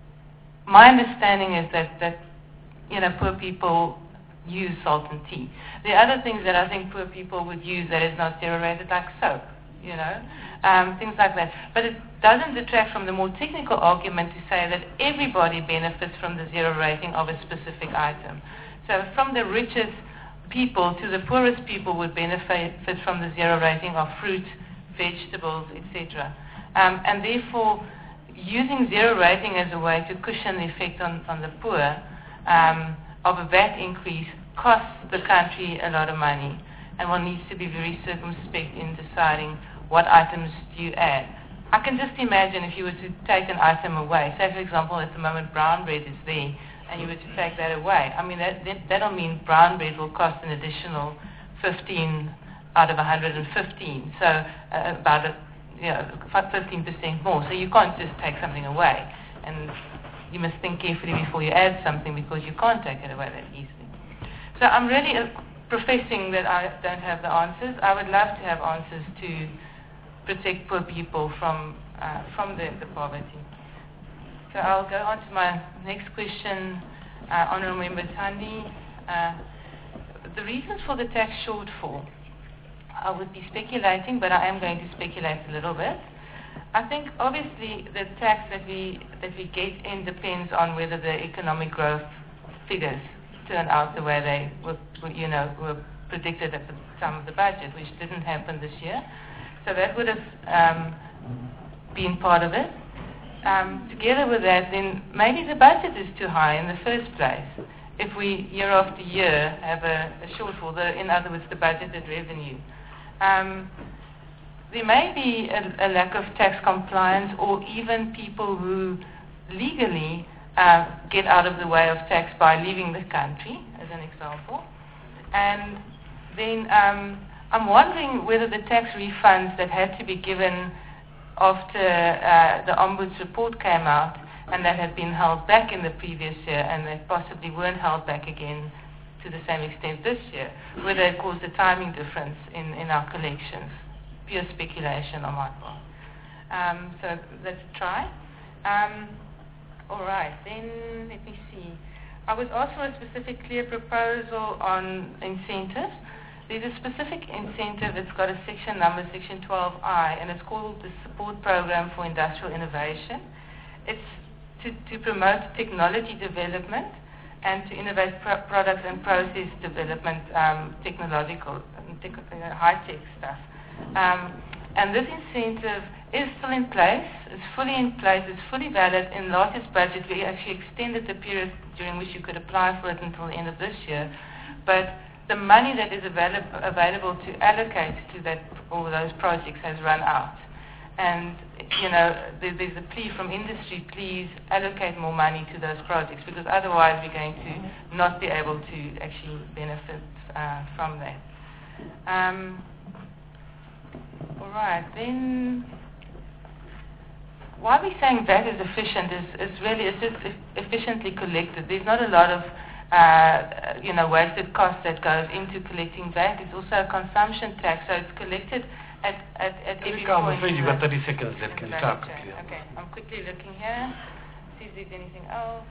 my understanding is that, that, you know, poor people use salt and tea. The other things that I think poor people would use that is not zero-rated, like soap, you know, um, things like that. But it doesn't detract from the more technical argument to say that everybody benefits from the zero rating of a specific item. So from the richest people to the poorest people would benefit from the zero rating of fruit, vegetables, et cetera. Um, and therefore, using zero rating as a way to cushion the effect on, on the poor um, of a V A T increase costs the country a lot of money, and one needs to be very circumspect in deciding what items do you add. I can just imagine if you were to take an item away, say for example at the moment brown bread is there, and you were to take that away, I mean that, that, that'll mean brown bread will cost an additional fifteen out of one hundred fifteen, so uh, about a, you know, fifteen percent more. So you can't just take something away, and you must think carefully before you add something because you can't take it away that easily. So I'm really uh, professing that I don't have the answers. I would love to have answers to protect poor people from uh, from the, the poverty. So I'll go on to my next question, uh, Honourable Member Thandi. Uh, the reasons for the tax shortfall, I would be speculating, but I am going to speculate a little bit. I think obviously the tax that we that we get in depends on whether the economic growth figures turn out the way they were, you know, were predicted at the time of the budget, which didn't happen this year. So that would have um, been part of it. Um, together with that, then maybe the budget is too high in the first place. If we, year after year, have a, a shortfall, the, in other words, the budgeted revenue. Um, there may be a, a lack of tax compliance, or even people who legally uh, get out of the way of tax by leaving the country, as an example. And then um, I'm wondering whether the tax refunds that had to be given after uh, the Ombuds report came out and that had been held back in the previous year and that possibly weren't held back again to the same extent this year, whether it caused a timing difference in, in our collections. Pure speculation on my part. Um, so let's try. Um, all right, then let me see. I was asked for a specific clear proposal on incentives. There's a specific incentive, it's got a section number, section twelve I, and it's called the Support Program for Industrial Innovation. It's to, to promote technology development and to innovate pro- products and process development, um, technological, tech, uh, high-tech stuff. Um, and this incentive is still in place, it's fully in place, it's fully valid. In last year's budget, we actually extended the period during which you could apply for it until the end of this year. But the money that is avail- available to allocate to that, all those projects has run out. And, you know, there, there's a plea from industry, please allocate more money to those projects, because otherwise we're going to not be able to actually benefit uh, from that. Um, all right, then why we're saying V A T is efficient is, is really, it's just e- efficiently collected. There's not a lot of Uh, you know, wasted cost that goes into collecting V A T. It's also a consumption tax, so it's collected at, at, at every I'm point. afraid you've got thirty seconds left. Can you start quickly? Okay, I'm quickly looking here, see if there's anything else.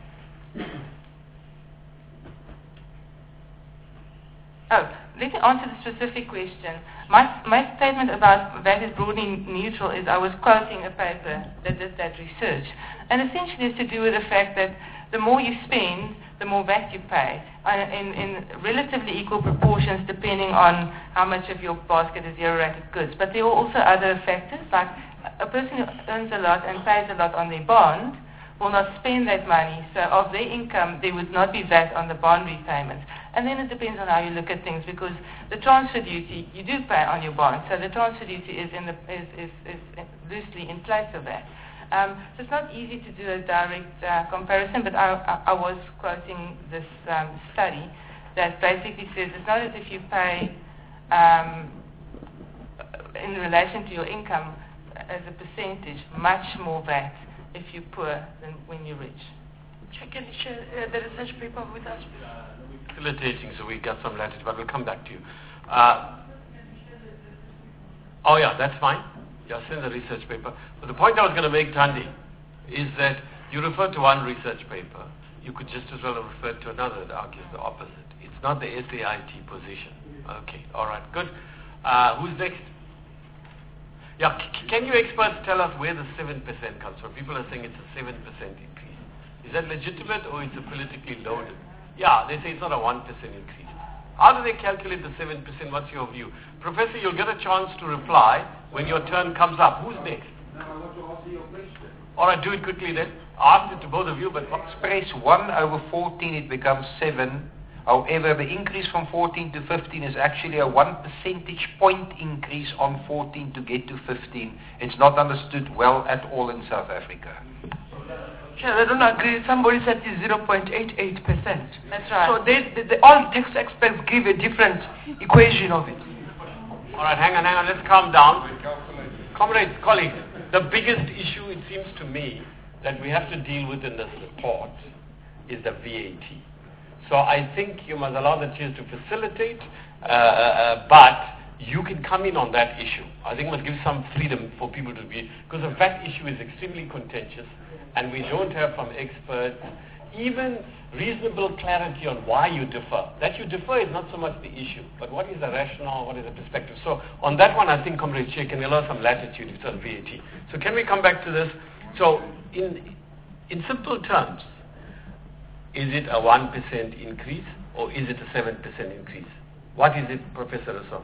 Oh, let me answer the specific question. My, my statement about V A T is broadly neutral is I was quoting a paper that did that research. And essentially it's to do with the fact that the more you spend, the more V A T you pay, uh, in, in relatively equal proportions depending on how much of your basket is zero-rated goods. But there are also other factors, like a person who earns a lot and pays a lot on their bond will not spend that money, so of their income there would not be V A T on the bond repayments. And then it depends on how you look at things, because the transfer duty you do pay on your bond, so the transfer duty is, in the, is, is, is loosely in place of that. Um, so it's not easy to do a direct uh, comparison, but I, I, I was quoting this um, study that basically says it's not as if you pay um, in relation to your income as a percentage much more V A T if you're poor than when you're rich. Can you share uh, the research paper with us? Uh, we're facilitating, so we got some latitude, but we'll come back to you. Uh, oh yeah, that's fine. Yeah, send the research paper. But the point I was going to make, Thandi, is that you referred to one research paper. You could just as well have referred to another that argues the opposite. It's not the S A I T position. Okay, all right, good. Uh, who's next? Yeah, c- can you experts tell us where the seven percent comes from? People are saying it's a seven percent increase. Is that legitimate or is it politically loaded? Yeah, they say it's not a one percent increase. How do they calculate the seven percent? What's your view? Professor, you'll get a chance to reply when your turn comes up. Who's next? No, I want to answer your question. All right, do it quickly then. I asked it to both of you, but... Express one over fourteen, it becomes seven. However, the increase from fourteen to fifteen is actually a one percentage point increase on fourteen to get to fifteen. It's not understood well at all in South Africa. Chair, I don't agree. Somebody said it's zero point eight eight percent. That's right. So they, they, they, all tax experts give a different equation of it. All right, hang on, hang on. Let's calm down. Comrades, colleagues, the biggest issue, it seems to me, that we have to deal with in this report is the V A T. So I think you must allow the chairs to facilitate, uh, uh, but you can come in on that issue. I think we must give some freedom for people to be, because the V A T issue is extremely contentious, and we don't have from experts even reasonable clarity on why you differ. That you differ is not so much the issue, but what is the rationale, what is the perspective. So on that one, I think Comrade Chair can allow some latitude if it's on V A T. So can we come back to this? So in in simple terms, is it a one percent increase or is it a seven percent increase? What is it, Professor Rousseau?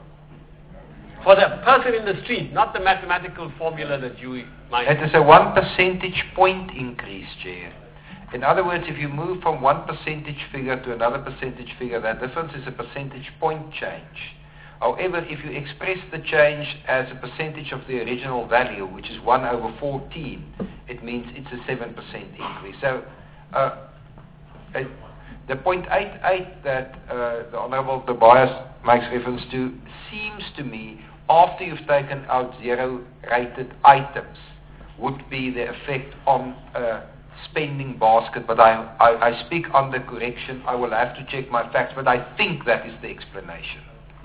For the person in the street, not the mathematical formula that you might... It is a one percentage point increase, Chair. In other words, if you move from one percentage figure to another percentage figure, that difference is a percentage point change. However, if you express the change as a percentage of the original value, which is one over fourteen, it means it's a seven percent increase. So, uh, uh, the zero point eight eight that uh, the Honourable Tobias makes reference to seems to me, after you've taken out zero-rated items, would be the effect on uh, spending basket, but I, I, I speak under correction. I will have to check my facts, but I think that is the explanation.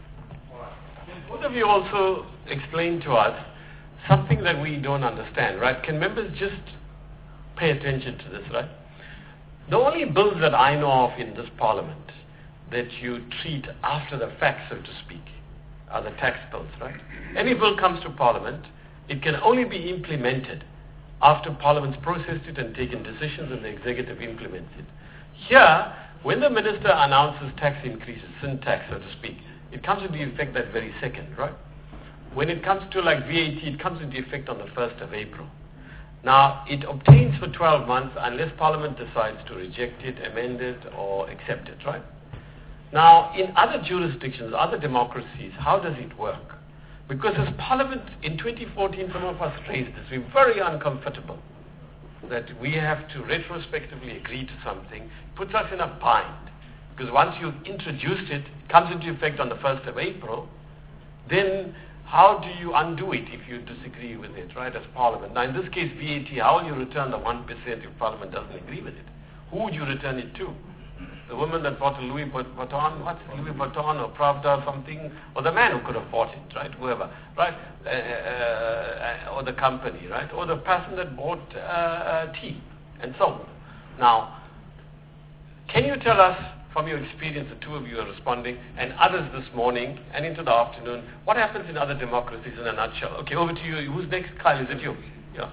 Both of you also explained to us something that we don't understand, right? Can members just pay attention to this, right? The only bills that I know of in this parliament that you treat after the fact, so to speak, are the tax bills, right? Any bill comes to parliament, it can only be implemented after Parliament's processed it and taken decisions and the executive implements it. Here, when the minister announces tax increases, sin tax, so to speak, it comes into effect that very second, right? When it comes to like V A T, it comes into effect on the first of April. Now, it obtains for twelve months unless Parliament decides to reject it, amend it, or accept it, right? Now, in other jurisdictions, other democracies, how does it work? Because as Parliament in twenty fourteen, some of us raised this, we're very uncomfortable that we have to retrospectively agree to something, puts us in a bind. Because once you've introduced it, it comes into effect on the first of April, then how do you undo it if you disagree with it, right, as Parliament? Now, in this case, V A T, how will you return the one percent if Parliament doesn't agree with it? Who would you return it to? The woman that bought a Louis Vuitton, what? Louis Vuitton or Pravda or something, or the man who could have bought it, right? Whoever, right? Uh, uh, or the company, right? Or the person that bought uh, uh, tea, and so on. Now, can you tell us, from your experience, the two of you are responding, and others this morning and into the afternoon, what happens in other democracies in a nutshell? Okay, over to you. Who's next? Kyle, is it you? Yeah.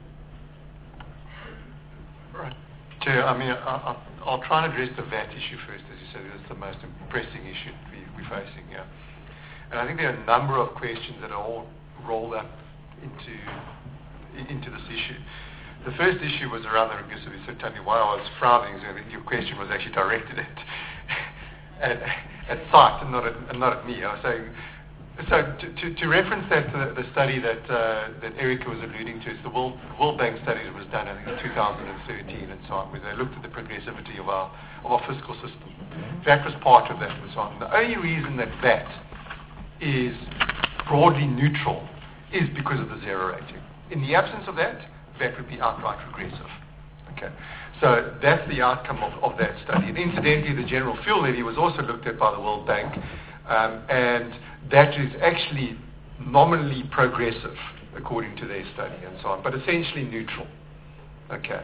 Right. Chair, I mean, I, I, I'll try and address the V A T issue first, as you said. That's the most pressing issue we, we're facing here. And I think there are a number of questions that are all rolled up into, into this issue. The first issue was around the regressivity. So tell me why I was frowning. So I think your question was actually directed at at, at site and not at, and not at me. I was saying, so to, to, to reference that uh, the study that uh, that Erica was alluding to, it's the World, World Bank study that was done, I think, in two thousand thirteen and so on, where they looked at the progressivity of our of our fiscal system. V A T was part of that and so on. The only reason that V A T is broadly neutral is because of the zero rating. In the absence of that, V A T would be outright regressive. Okay, so that's the outcome of, of that study. And incidentally, the general fuel levy was also looked at by the World Bank, um, and that is actually nominally progressive according to their study and so on, but essentially neutral. Okay.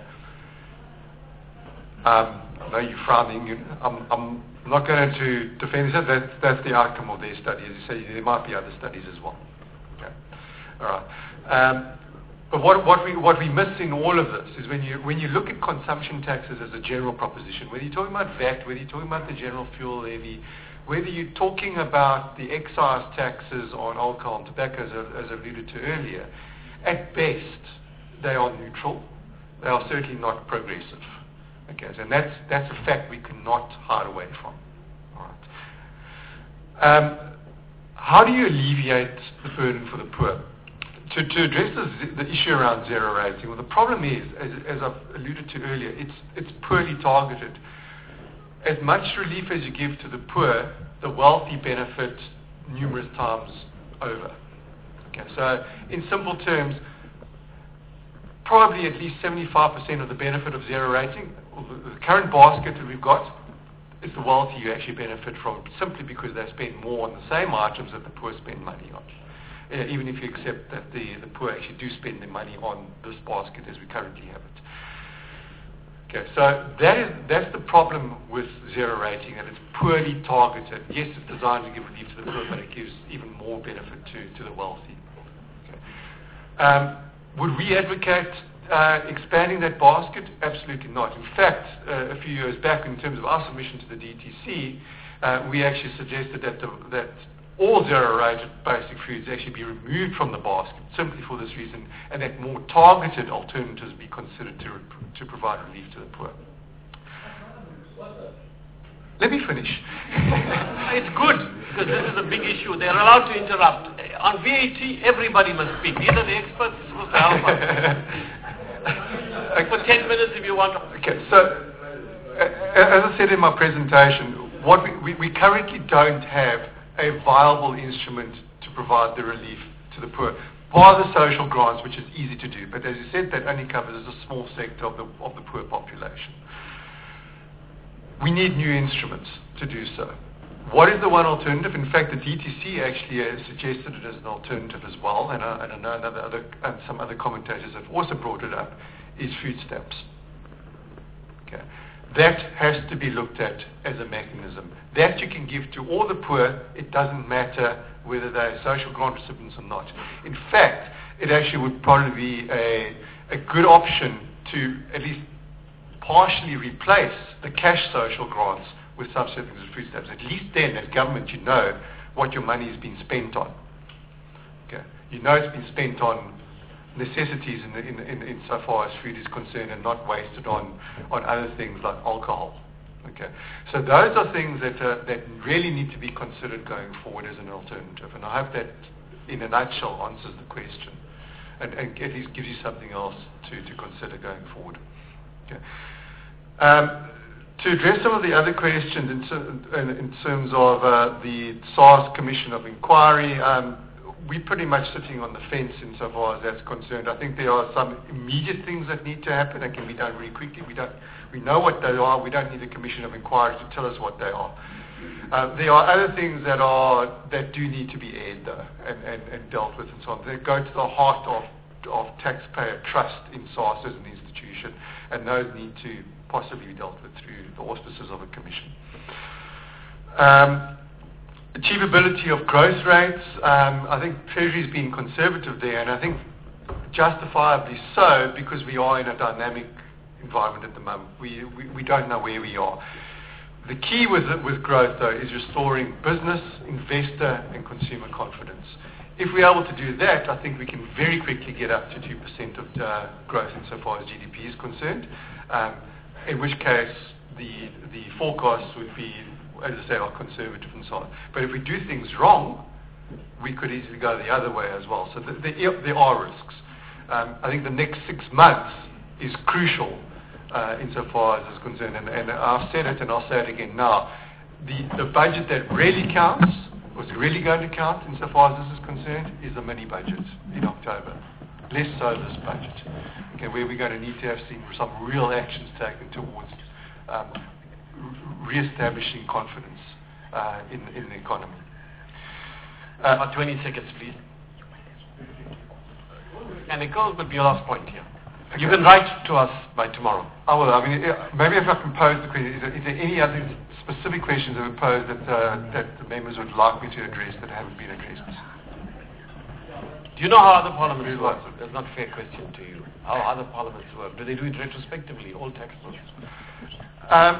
Um, I know you're frowning. You, I'm, I'm not going to defend that. That's, that's the outcome of their study. As you say, there might be other studies as well. Okay. All right. Um, but what, what, we, what we miss in all of this is when you, when you look at consumption taxes as a general proposition, whether you're talking about V A T, whether you're talking about the general fuel levy, whether you're talking about the excise taxes on alcohol and tobacco, as, I- as I alluded to earlier, at best, they are neutral. They are certainly not progressive. Okay, so that's, that's a fact we cannot hide away from. All right. Um, how do you alleviate the burden for the poor? To, to address the, the issue around zero rating, well, the problem is, as, as I've alluded to earlier, it's, it's poorly targeted. As much relief as you give to the poor, the wealthy benefit numerous times over. Okay, so in simple terms, probably at least seventy-five percent of the benefit of zero rating, the, the current basket that we've got, is the wealthy who actually benefit from, simply because they spend more on the same items that the poor spend money on. Uh, even if you accept that the, the poor actually do spend their money on this basket as we currently have it. Okay, so that is, that's the problem with zero rating, and it's poorly targeted. Yes, it's designed to give relief to the poor, but it gives even more benefit to, to the wealthy. Okay. Um, would we advocate uh, expanding that basket? Absolutely not. In fact, uh, a few years back, in terms of our submission to the D T C, uh, we actually suggested that, the, that all zero-rated basic foods actually be removed from the basket, simply for this reason, and that more targeted alternatives be considered to, to provide relief to the poor. Let me finish. It's good, because this is a big issue. They're allowed to interrupt. On V A T, everybody must speak. These are the experts who are supposed to help us. For ten minutes if you want. Okay, so uh, as I said in my presentation, what we, we, we currently don't have a viable instrument to provide the relief to the poor. Bar the social grants, which is easy to do, but as you said, that only covers a small sector of the, of the poor population. We need new instruments to do so. What is the one alternative? In fact, the D T C actually uh, suggested it as an alternative as well, and I, and I know another, other, and some other commentators have also brought it up, is food stamps. Okay. That has to be looked at as a mechanism. That you can give to all the poor. It doesn't matter whether they're social grant recipients or not. In fact, it actually would probably be a, a good option to at least partially replace the cash social grants with some savings of food stamps. At least then, as government, you know what your money has been spent on. Okay. You know it's been spent on necessities in, in, in, in so far as food is concerned, and not wasted on, on other things like alcohol. Okay, so those are things that uh, that really need to be considered going forward as an alternative, and I hope that, in a nutshell, answers the question, and, and at least gives you something else to, to consider going forward. Okay. Um, to address some of the other questions in, ter- in, in terms of uh, the SARS Commission of Inquiry, um, we're pretty much sitting on the fence insofar as that's concerned. I think there are some immediate things that need to happen and can be done very quickly. We don't, we know what they are. We don't need a commission of inquiry to tell us what they are. Uh, there are other things that are that do need to be aired though and, and, and dealt with and so on. They go to the heart of of taxpayer trust in SARS as an institution, and those need to possibly be dealt with through the auspices of a commission. Um, Achievability of growth rates, um, I think Treasury's been conservative there, and I think justifiably so, because we are in a dynamic environment at the moment. We, we, we don't know where we are. The key with, with growth, though, is restoring business, investor, and consumer confidence. If we're able to do that, I think we can very quickly get up to two percent of uh, growth insofar as G D P is concerned, um, in which case the, the forecasts would be, as I say, are conservative and so on. But if we do things wrong, we could easily go the other way as well. So th- there, there are risks. Um, I think the next six months is crucial uh, insofar as is concerned. And, and I've said it and I'll say it again now. The, the budget that really counts, what's really going to count insofar as this is concerned, is the mini budget in October. Less so this budget. Okay, where we're going to need to have seen some real actions taken towards um, re-establishing confidence uh, in, in the economy. Uh, About twenty seconds, please. And it goes with your last point here. Okay. You can write to us by tomorrow. I will. I mean, maybe if I can pose the question, is there, is there any other specific questions that were posed that, uh, that the members would like me to address that haven't been addressed? Do you know how other parliaments work? That's not a fair question to you. How other parliaments work? Do they do it retrospectively, all tax bills? Um,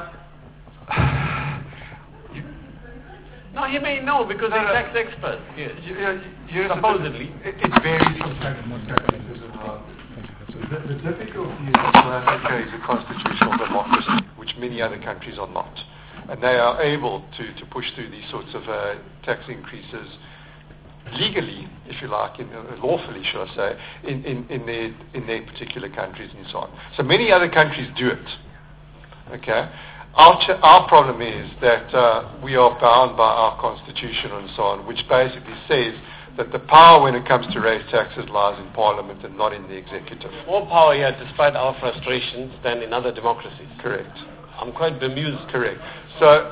no, you may know because they're tax experts. Yes. You, you, you, Supposedly. It, it varies from country to country. The, the difficulty is that South Africa is a constitutional democracy, which many other countries are not. And they are able to, to push through these sorts of uh, tax increases legally, if you like, in, uh, lawfully, should I say, in, in, in, their, in their particular countries and so on. So many other countries do it. Okay? Our, ch- our problem is that uh, we are bound by our constitution and so on, which basically says that the power when it comes to raise taxes lies in Parliament and not in the executive. More power here, despite our frustrations, than in other democracies. Correct. I'm quite bemused. Correct. So,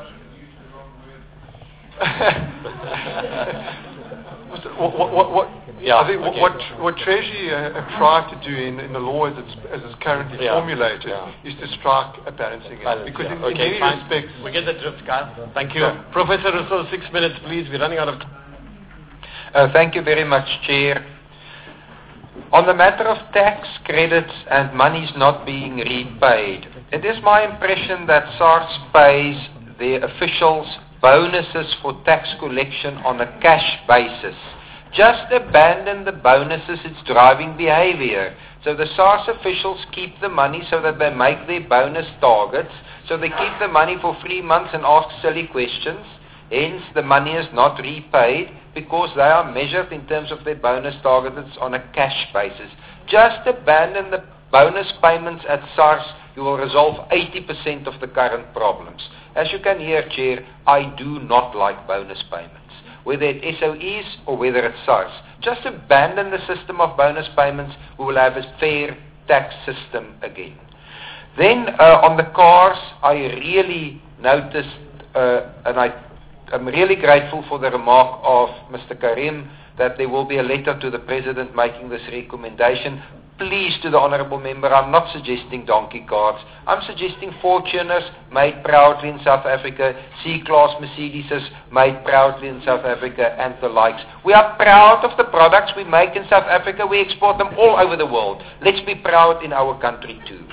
what, what, what, yeah, I think okay. what, what Treasury uh, have tried to do in, in the law as it's, as it's currently yeah. formulated yeah. is to strike a balancing act. Because yeah. in, okay, in many fine. respects... We get the drift, Kyle. Thank you. Yeah. Professor Rousseau, six minutes, please. We're running out of time. Uh, thank you very much, Chair. On the matter of tax credits and monies not being repaid, it is my impression that SARS pays their officials bonuses for tax collection on a cash basis. Just abandon the bonuses, it's driving behavior. So the SARS officials keep the money so that they make their bonus targets, so they keep the money for three months and ask silly questions. Hence, the money is not repaid because they are measured in terms of their bonus targets on a cash basis. Just abandon the bonus payments at SARS, you will resolve eighty percent of the current problems. As you can hear, Chair, I do not like bonus payments, whether it's S O Es or whether it's SARS. Just abandon the system of bonus payments, we will have a fair tax system again. Then, uh, on the cars, I really noticed, uh, and I I'm really grateful for the remark of Mister Karim that there will be a letter to the President making this recommendation. Please, to the Honourable Member, I'm not suggesting donkey carts. I'm suggesting Fortuners made proudly in South Africa, C-Class Mercedeses made proudly in South Africa, and the likes. We are proud of the products we make in South Africa. We export them all over the world. Let's be proud in our country too.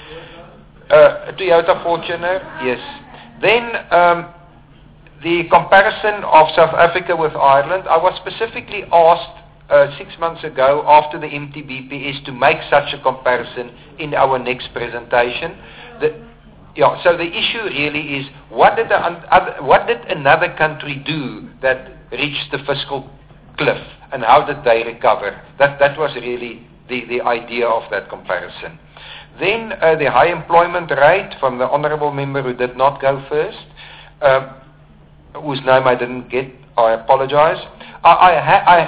Uh, Toyota Fortuner, yes. Then... Um, The comparison of South Africa with Ireland, I was specifically asked uh, six months ago after the M T B P S to make such a comparison in our next presentation. The, yeah, so the issue really is, what did, the, other, what did another country do that reached the fiscal cliff, and how did they recover? That, that was really the, the idea of that comparison. Then uh, the high employment rate from the Honourable Member who did not go first. Uh, whose name I didn't get, I apologize. I, I, ha, I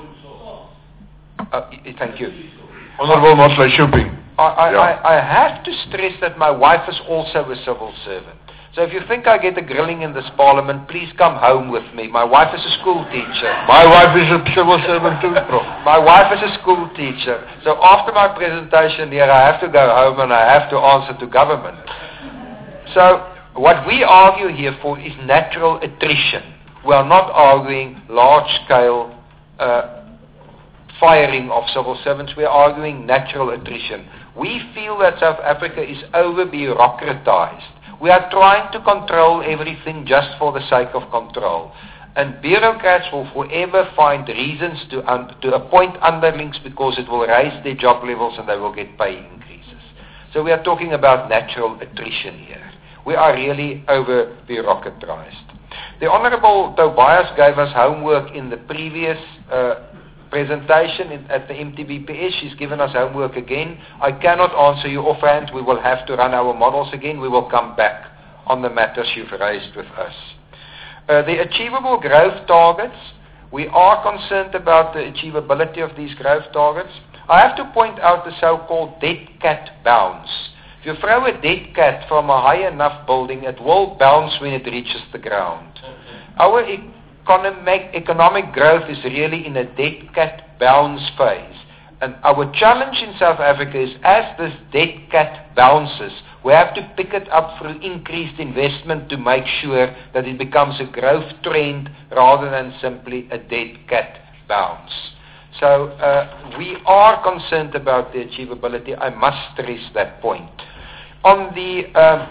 uh, thank you. Honourable Mosley Shopping. I, I, yeah. I, I have to stress that my wife is also a civil servant. So if you think I get a grilling in this parliament, please come home with me. My wife is a school teacher. My wife is a civil servant too, Prof. My wife is a school teacher. So after my presentation here, I have to go home and I have to answer to government. So what we argue here for is natural attrition. We are not arguing large-scale uh, firing of civil servants. We are arguing natural attrition. We feel that South Africa is over-bureaucratized. We are trying to control everything just for the sake of control. And bureaucrats will forever find reasons to, un- to appoint underlings because it will raise their job levels and they will get pay increases. So we are talking about natural attrition here. We are really over-bureaucratized. The Honourable Tobias gave us homework in the previous uh, presentation in, at the M T B P S. She's given us homework again. I cannot answer you offhand. We will have to run our models again. We will come back on the matters you've raised with us. Uh, the achievable growth targets, we are concerned about the achievability of these growth targets. I have to point out the so-called dead cat bounce. If you throw a dead cat from a high enough building, it will bounce when it reaches the ground. Our economic, economic growth is really in a dead cat bounce phase. And our challenge in South Africa is, as this dead cat bounces, we have to pick it up through increased investment to make sure that it becomes a growth trend rather than simply a dead cat bounce. So uh, we are concerned about the achievability. I must stress that point. On the um,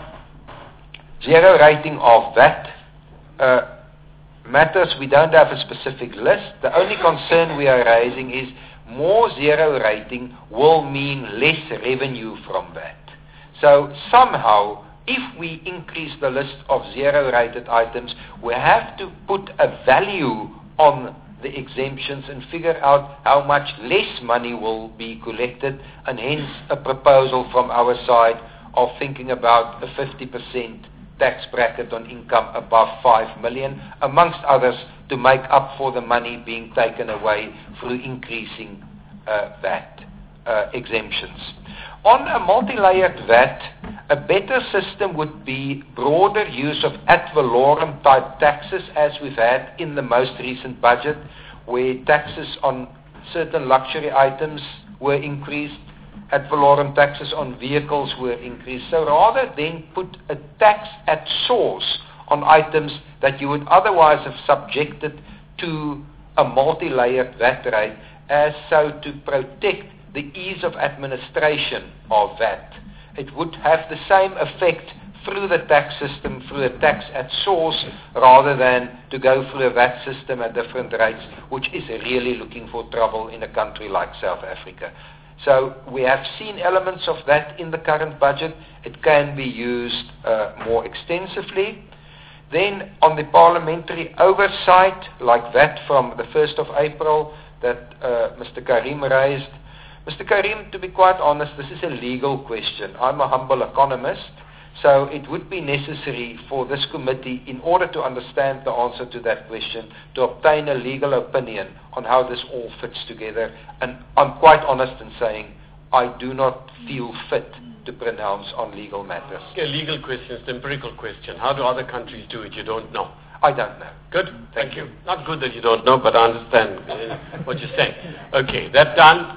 zero rating of that uh, matters, we don't have a specific list. The only concern we are raising is more zero rating will mean less revenue from that. So somehow, if we increase the list of zero rated items, we have to put a value on the exemptions and figure out how much less money will be collected, and hence a proposal from our side of thinking about a fifty percent tax bracket on income above five million, amongst others, to make up for the money being taken away through increasing uh, V A T uh, exemptions. On a multi-layered V A T, a better system would be broader use of ad valorem type taxes, as we've had in the most recent budget, where taxes on certain luxury items were increased, ad valorem taxes on vehicles were increased. So rather than put a tax at source on items that you would otherwise have subjected to a multi-layered V A T rate, as so to protect the ease of administration of V A T. It would have the same effect through the tax system, through the tax at source, rather than to go through a V A T system at different rates, which is really looking for trouble in a country like South Africa. So we have seen elements of that in the current budget. It can be used uh, more extensively. Then on the parliamentary oversight, like that from the first of April that uh, Mister Karim raised, Mister Karim, to be quite honest, this is a legal question. I'm a humble economist, so it would be necessary for this committee, in order to understand the answer to that question, to obtain a legal opinion on how this all fits together. And I'm quite honest in saying I do not feel fit to pronounce on legal matters. Okay, legal question, it's an empirical question. How do other countries do it? You don't know. I don't know. Good, thank you. Not good that you don't know, but I understand uh, what you're saying. Okay, that done.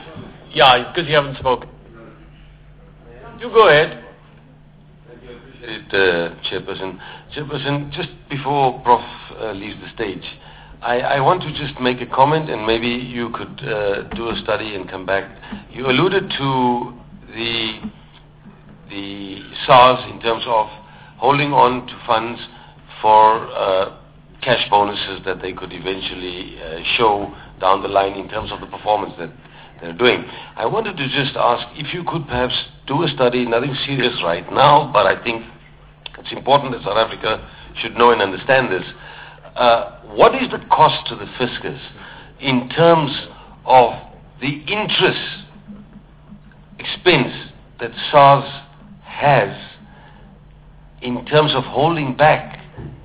Yeah, because you haven't spoken. You go ahead. It, uh, Chairperson. Chairperson, just before Prof uh, leaves the stage, I, I want to just make a comment, and maybe you could uh, do a study and come back. You alluded to the the SARS in terms of holding on to funds for uh, cash bonuses that they could eventually uh, show down the line in terms of the performance that they're doing. I wanted to just ask if you could perhaps do a study, nothing serious right now, but I think it's important that South Africa should know and understand this. Uh, what is the cost to the fiscus in terms of the interest expense that SARS has in terms of holding back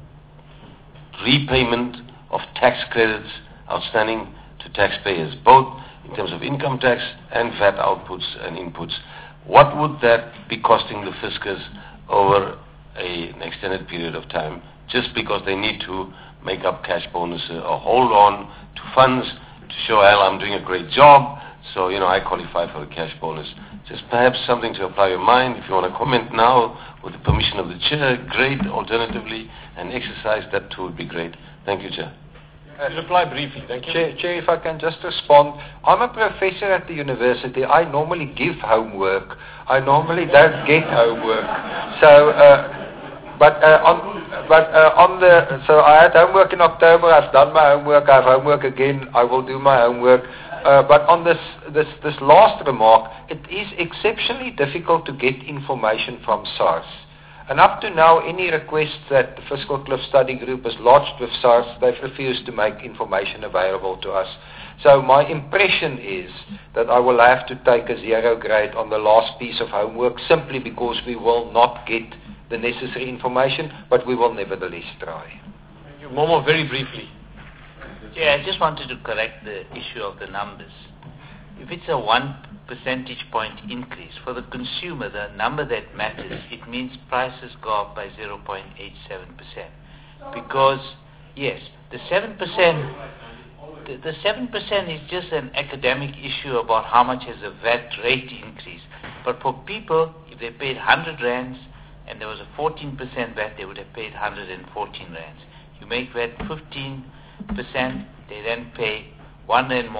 repayment of tax credits outstanding to taxpayers, both in terms of income tax and V A T outputs and inputs? What would that be costing the fiscus over a, an extended period of time, just because they need to make up cash bonuses or hold on to funds to show, well, I'm doing a great job, so, you know, I qualify for a cash bonus? Just perhaps something to apply your mind. If you want to comment now with the permission of the Chair, great. Alternatively, an exercise, that too would be great. Thank you, Chair. Uh, reply briefly, thank you. Chair, Chair, if I can just respond. I'm a professor at the university. I normally give homework. I normally don't get homework. So, uh, but uh, on, but uh, on the, so I had homework in October. I've done my homework. I have homework again. I will do my homework. Uh, but on this, this, this last remark, it is exceptionally difficult to get information from SARS. And up to now, any requests that the Fiscal Cliff Study Group has lodged with SARS, they've refused to make information available to us. So my impression is that I will have to take a zero grade on the last piece of homework, simply because we will not get the necessary information, but we will nevertheless try. Thank you. Momo, very briefly. Yeah, I just wanted to correct the issue of the numbers. If it's a one percentage point increase, for the consumer, the number that matters, it means prices go up by zero point eight seven percent. Because, yes, the seven percent, the, the seven percent is just an academic issue about how much has the V A T rate increase. But for people, if they paid one hundred rands and there was a fourteen percent V A T, they would have paid one hundred fourteen rands. You make V A T fifteen percent, they then pay one rand more,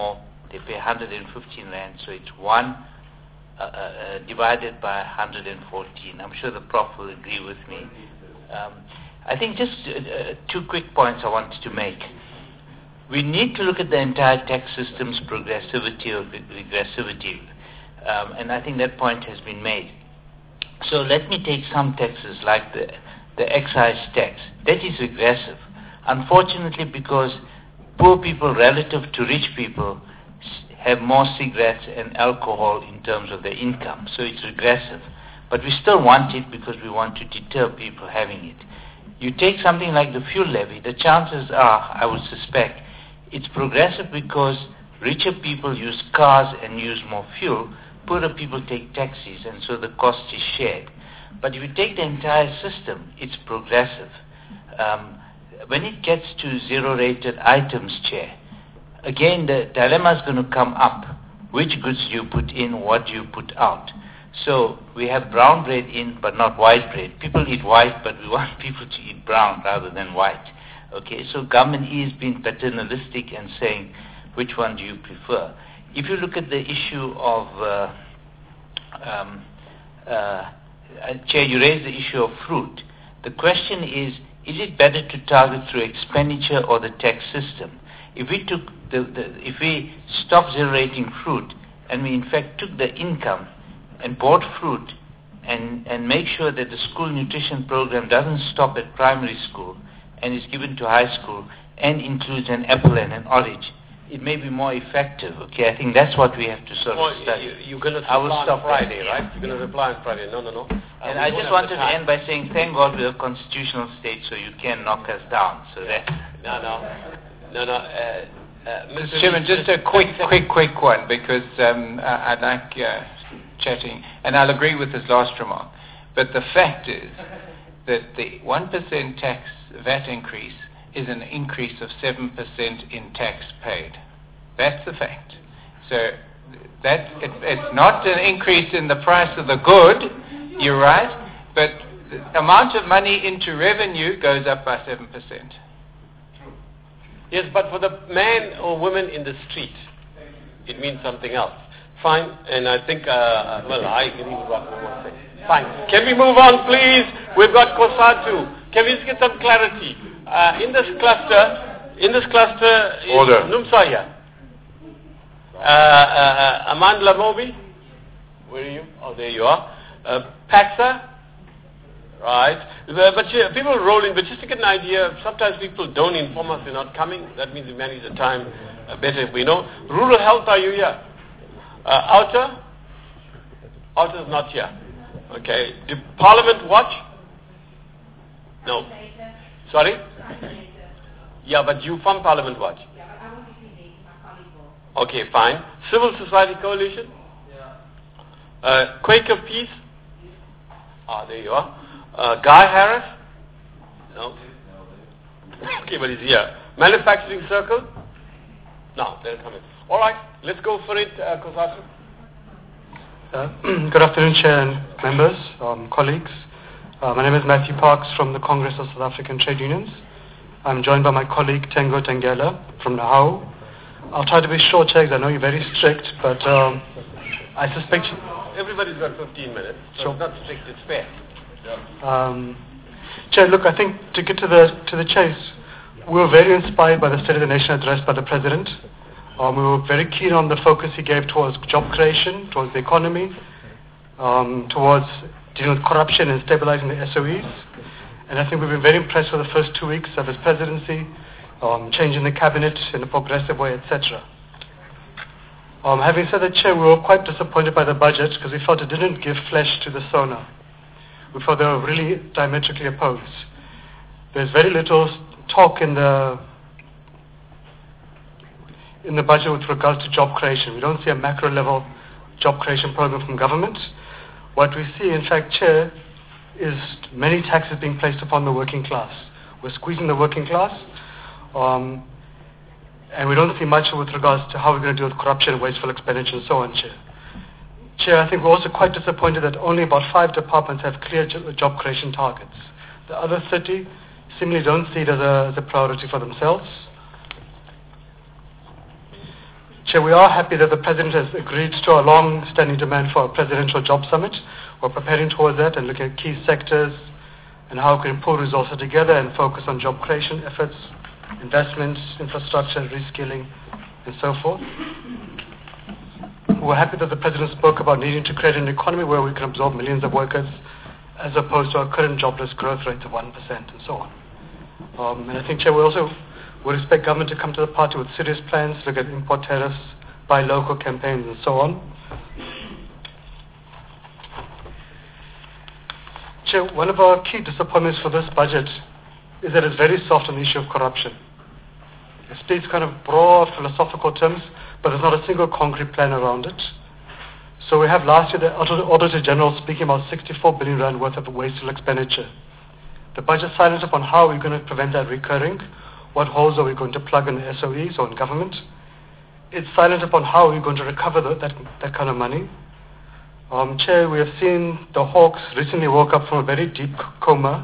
They pay one hundred fifteen rand, so it's one uh, uh, divided by one hundred fourteen. I'm sure the Prof will agree with me. Um, I think just uh, uh, two quick points I wanted to make. We need to look at the entire tax system's progressivity or regressivity, um, and I think that point has been made. So let me take some taxes like the, the excise tax. That is regressive. Unfortunately, because poor people relative to rich people have more cigarettes and alcohol in terms of their income, so it's regressive. But we still want it because we want to deter people having it. You take something like the fuel levy, the chances are, I would suspect, it's progressive because richer people use cars and use more fuel, poorer people take taxis, and so the cost is shared. But if you take the entire system, it's progressive. Um, when it gets to zero-rated items, Chair, again, the dilemma is going to come up. Which goods do you put in, what do you put out? So we have brown bread in, but not white bread. People eat white, but we want people to eat brown rather than white. Okay, so government is being paternalistic and saying, which one do you prefer? If you look at the issue of, uh, um, uh, Chair, you raised the issue of fruit. The question is, is it better to target through expenditure or the tax system? If we took the, the if we stopped zero-rating fruit and we in fact took the income and bought fruit and, and make sure that the school nutrition program doesn't stop at primary school and is given to high school and includes an apple and an orange, it may be more effective. Okay, I think that's what we have to sort well, of study. You, you're going to I will reply stop on Friday, there. right? You're going to reply on Friday. No, no, no. Uh, and I just wanted to end by saying, thank God we're a constitutional state, so you can knock us down. So that. No, no, no, no. Uh, uh, Mister Chairman, just a quick, quick, quick one, because um, I, I'd like uh, chatting, and I'll agree with his last remark. But the fact is that the one percent tax V A T increase is an increase of seven percent in tax paid. That's the fact. So that it, it's not an increase in the price of the good, you're right, but the amount of money into revenue goes up by seven percent. Yes, but for the man or woman in the street, it means something else. Fine, and I think, uh, well, I agree with what we want to say. Fine. Can we move on, please? We've got COSATU. Can we just get some clarity? Uh, in this cluster, in this cluster is Order. NUMSA here. Uh, uh, Amandla Mobi? Where are you? Oh, there you are. Uh, Paxa? Right. Uh, but uh, people roll in, but just to get an idea, sometimes people don't inform us they're not coming. That means we manage the time uh, better if we know. Rural Health, are you here? Uh, Outer? Outer is not here. Okay. Did Parliament watch? No. Sorry? Yeah, but you from Parliament Watch? Okay, fine. Civil Society Coalition? Uh, Quaker Peace? Ah, there you are. Uh, Guy Harris? No. Okay, but he's here. Manufacturing Circle? No, they're coming. All right, let's go for it, uh, COSATU. Uh, good afternoon, Chair and members, um, colleagues. Uh, my name is Matthew Parks from the Congress of South African Trade Unions. I'm joined by my colleague Tengo Tengela from Nahau. I'll try to be short, Chair, because I know you're very strict, but um, I suspect... You... Everybody's got fifteen minutes, so sure. It's not strict, it's fair. Um, Chair, look, I think to get to the to the chase, we were very inspired by the State of the Nation address by the President. Um, we were very keen on the focus he gave towards job creation, towards the economy, um, towards dealing with corruption and stabilizing the S O Es. And I think we've been very impressed with the first two weeks of his presidency, um, changing the cabinet in a progressive way, et cetera. Um, having said that, Chair, we were quite disappointed by the budget because we felt it didn't give flesh to the SONA. We felt they were really diametrically opposed. There's very little talk in the in the budget with regards to job creation. We don't see a macro level job creation program from government. What we see, in fact, Chair, is many taxes being placed upon the working class. We're squeezing the working class, um, and we don't see much with regards to how we're going to deal with corruption, wasteful expenditure, and so on, Chair. Chair, I think we're also quite disappointed that only about five departments have clear jo- job creation targets. The other thirty seemingly don't see it as a, as a priority for themselves. Chair, we are happy that the President has agreed to our long-standing demand for a presidential job summit. We're preparing towards that and looking at key sectors and how we can pull resources together and focus on job creation efforts, investments, infrastructure, reskilling, and so forth. We're happy that the President spoke about needing to create an economy where we can absorb millions of workers as opposed to our current jobless growth rate of one percent and so on. Um, and I think, Chair, we also would expect government to come to the party with serious plans, look at import tariffs, buy local campaigns and so on. Chair, one of our key disappointments for this budget is that it's very soft on the issue of corruption. It speaks kind of broad philosophical terms, but there's not a single concrete plan around it. So we have last year the Auditor General speaking about sixty-four billion rand worth of wasteful expenditure. The budget silent upon how we're going to prevent that recurring, what holes are we going to plug in the S O Es or in government. It's silent upon how we're going to recover the, that, that kind of money. Um, Chair, we have seen the Hawks recently woke up from a very deep coma.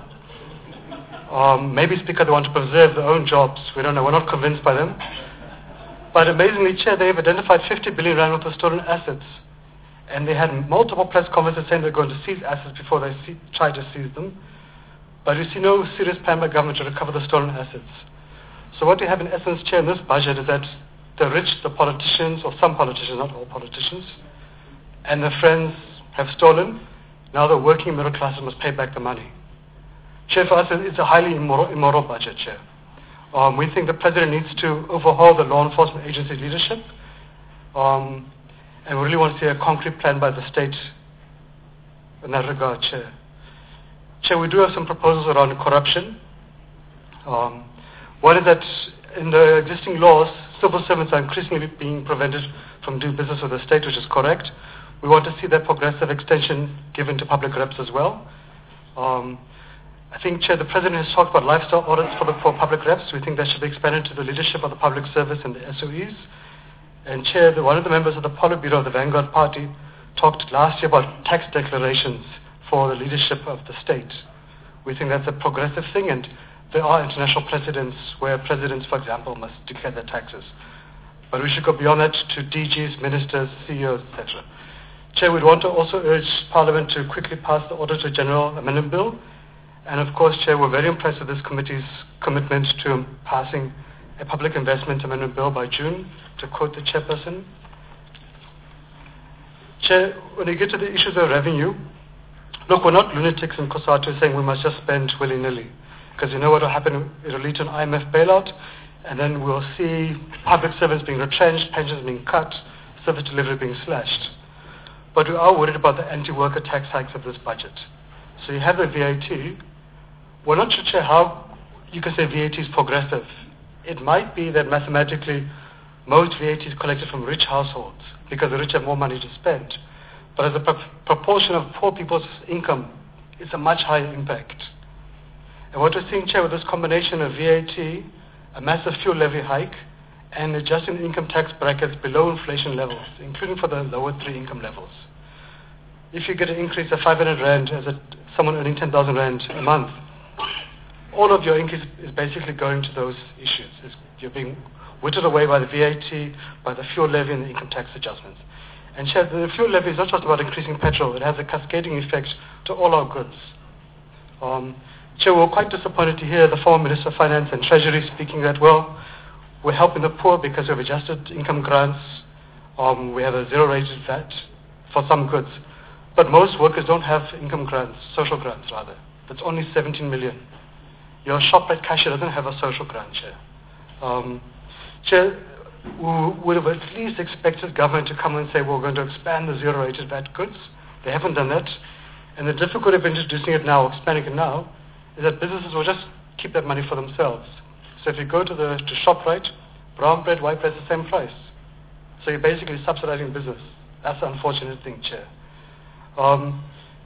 Um, maybe, Speaker, they want to preserve their own jobs. We don't know. We're not convinced by them. But amazingly, Chair, they've identified fifty billion rand worth of stolen assets. And they had multiple press conferences saying they're going to seize assets before they see, try to seize them. But we see no serious plan by government to recover the stolen assets. So what we have in essence, Chair, in this budget is that the rich, the politicians, or some politicians, not all politicians, and their friends have stolen. Now the working middle classes must pay back the money. Chair, for us, it's a highly immoral, immoral budget, Chair. Um, we think the President needs to overhaul the law enforcement agency leadership. Um, and we really want to see a concrete plan by the state in that regard, Chair. Chair, we do have some proposals around corruption. Um, one is that in the existing laws, civil servants are increasingly being prevented from doing business with the state, which is correct. We want to see that progressive extension given to public reps as well. Um, I think, Chair, the President has talked about lifestyle audits for, the, for public reps. We think that should be expanded to the leadership of the public service and the S O Es. And, Chair, the, one of the members of the Politburo of the Vanguard Party talked last year about tax declarations for the leadership of the state. We think that's a progressive thing, and there are international precedents where presidents, for example, must declare their taxes. But we should go beyond that to D Gs, ministers, C E Os, et cetera. Chair, we'd want to also urge Parliament to quickly pass the Auditor General Amendment Bill. And of course, Chair, we're very impressed with this committee's commitment to passing a public investment amendment bill by June, to quote the chairperson. Chair, when you get to the issues of revenue, look, we're not lunatics in COSATU saying we must just spend willy-nilly, because you know what will happen? It will lead to an I M F bailout, and then we'll see public servants being retrenched, pensions being cut, service delivery being slashed. But we are worried about the anti-worker tax hikes of this budget. So you have the V A T. We're not sure how you can say V A T is progressive. It might be that mathematically most V A T is collected from rich households because the rich have more money to spend. But as a pro- proportion of poor people's income, it's a much higher impact. And what we're seeing, Chair, with this combination of V A T, a massive fuel levy hike, and adjusting the income tax brackets below inflation levels, including for the lower three income levels. If you get an increase of five hundred rand as a, someone earning ten thousand rand a month, all of your increase is basically going to those issues. It's, you're being whittled away by the V A T, by the fuel levy and the income tax adjustments. And Chair, the fuel levy is not just about increasing petrol, it has a cascading effect to all our goods. Um, Chair, we were quite disappointed to hear the former Minister of Finance and Treasury speaking that, well, we're helping the poor because we've adjusted income grants, um, we have a zero-rated V A T for some goods. But most workers don't have income grants, social grants rather. That's only seventeen million. Your ShopRite cashier doesn't have a social grant, Chair. Um, Chair, we would have at least expected government to come and say, well, we're going to expand the zero-rated V A T goods. They haven't done that. And the difficulty of introducing it now, expanding it now, is that businesses will just keep that money for themselves. So if you go to the to ShopRite, brown bread, white bread is the same price. So you're basically subsidizing business. That's the unfortunate thing, Chair. Um,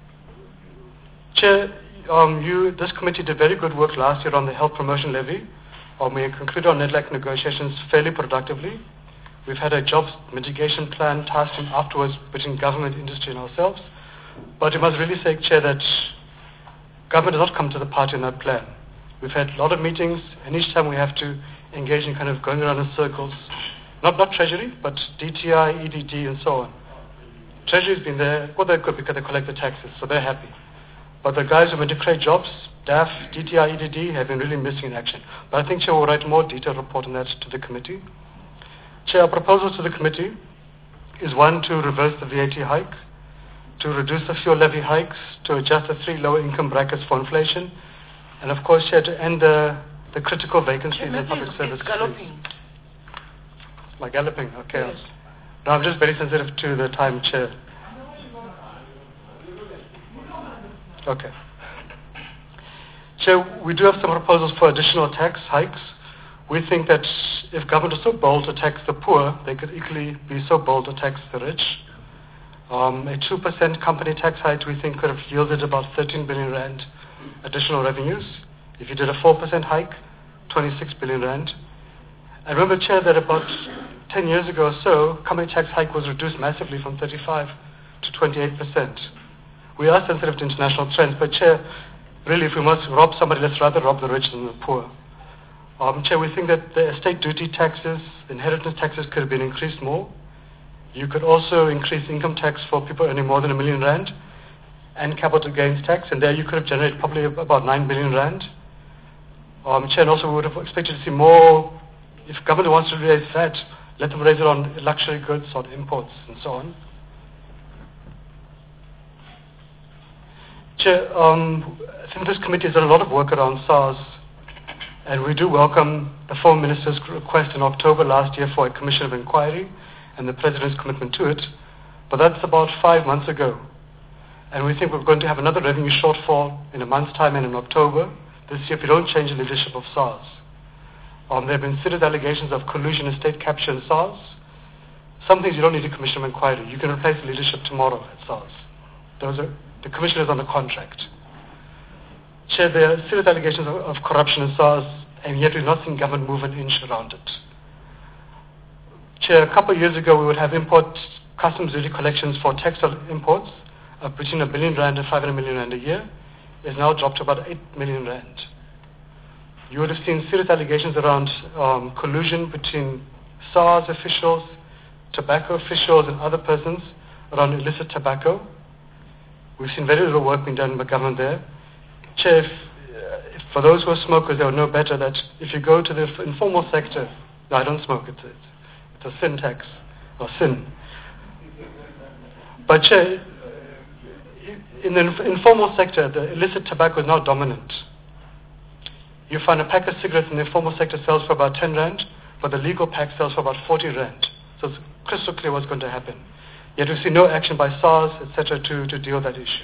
Chair, um, you, this committee did very good work last year on the health promotion levy. Um, we concluded our NEDLAC negotiations fairly productively. We've had a jobs mitigation plan tasked in afterwards between government, industry and ourselves. But we must really say, Chair, that government has not come to the party in that plan. We've had a lot of meetings, and each time we have to engage in kind of going around in circles not, not Treasury, but D T I, E D D, and so on. Treasury's been there, well, they're good because they collect the taxes, so they're happy. But the guys who want to create jobs, D A F, D T I, E D D, have been really missing in action. But I think Chair will write a more detailed report on that to the committee. Chair, our proposals to the committee is one, to reverse the V A T hike, to reduce the fuel levy hikes, to adjust the three lower income brackets for inflation, and of course, Chair, to end the, the critical vacancies in the public service. It's galloping. My galloping, okay. Yes. No, I'm just very sensitive to the time, Chair. Okay. Chair, we do have some proposals for additional tax hikes. We think that if government is so bold to tax the poor, they could equally be so bold to tax the rich. Um, a two percent company tax hike, we think, could have yielded about thirteen billion rand additional revenues. If you did a four percent hike, twenty-six billion rand. I remember, Chair, that about ten years ago or so, company tax hike was reduced massively from thirty-five to twenty-eight percent. We are sensitive to international trends, but Chair, really, if we must rob somebody, let's rather rob the rich than the poor. Um, Chair, we think that the estate duty taxes, inheritance taxes could have been increased more. You could also increase income tax for people earning more than a million rand and capital gains tax, and there you could have generated probably about nine billion rand. Um, Chair, and also we would have expected to see more, if government wants to raise V A T, let them raise it on luxury goods, on imports, and so on. Chair, um, I think this committee has done a lot of work around SARS, and we do welcome the Foreign Minister's request in October last year for a commission of inquiry and the President's commitment to it, but that's about five months ago. And we think we're going to have another revenue shortfall in a month's time and in October this year if we don't change the leadership of SARS. Um, there have been serious allegations of collusion and state capture in SARS. Some things you don't need a commission of inquiry. You can replace the leadership tomorrow at SARS. Those are, the commission is on the contract. Chair, there are serious allegations of, of corruption in SARS, and yet we've not seen government move an inch around it. Chair, a couple of years ago we would have import customs duty collections for textile imports of between a billion rand and five hundred million rand a year. Is now dropped to about eight million rand. You would have seen serious allegations around um, collusion between SARS officials, tobacco officials, and other persons around illicit tobacco. We've seen very little work being done by government there. Chair, if, uh, if for those who are smokers, they will know better that if you go to the f- informal sector, no, I don't smoke, it's, it's, it's a sin tax, or sin. But Chair, in the inf- informal sector, the illicit tobacco is now dominant. You find a pack of cigarettes in the informal sector sells for about ten rand, but the legal pack sells for about forty rand. So it's crystal clear what's going to happen. Yet we see no action by SARS, et cetera, to, to deal with that issue.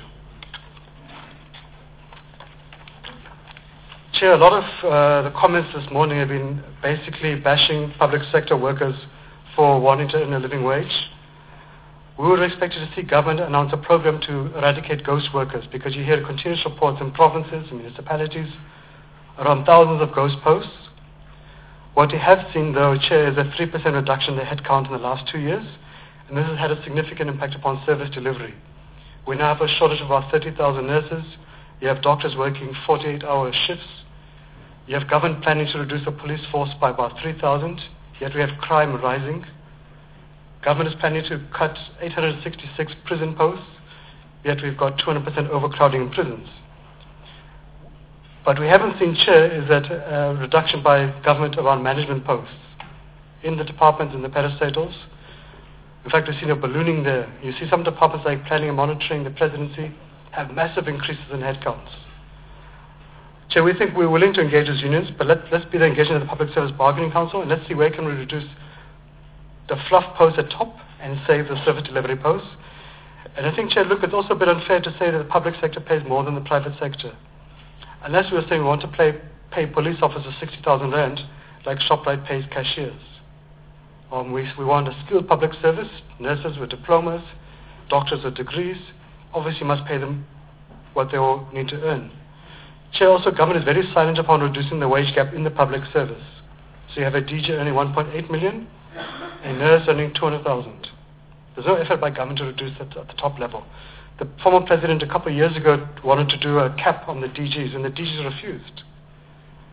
Chair, a lot of uh, the comments this morning have been basically bashing public sector workers for wanting to earn a living wage. We would have expected to see government announce a program to eradicate ghost workers, because you hear continuous reports in provinces and municipalities around thousands of ghost posts. What we have seen, though, Chair, is a three percent reduction in the headcount in the last two years, and this has had a significant impact upon service delivery. We now have a shortage of about thirty thousand nurses. You have doctors working forty-eight hour shifts. You have government planning to reduce the police force by about three thousand, yet we have crime rising. Government is planning to cut eight hundred sixty-six prison posts, yet we've got two hundred percent overcrowding in prisons. What we haven't seen, Chair, is that uh, reduction by government around management posts in the departments and the parastatals. In fact, we've seen a ballooning there. You see some departments like planning and monitoring, the presidency, have massive increases in headcounts. Chair, we think we're willing to engage as unions, but let, let's be the engagement of the Public Service Bargaining Council, and let's see where can we reduce the fluff posts at top and save the service delivery posts. And I think, Chair, look, it's also a bit unfair to say that the public sector pays more than the private sector. Unless we are saying we want to pay, pay police officers sixty thousand rand, like ShopRite pays cashiers. Um, we, we want a skilled public service, nurses with diplomas, doctors with degrees. Obviously must pay them what they all need to earn. Chair, also government is very silent upon reducing the wage gap in the public service. So you have a D J earning one point eight million, a nurse earning two hundred thousand. There's no effort by government to reduce that at the top level. The former president a couple of years ago wanted to do a cap on the D Gs, and the D Gs refused.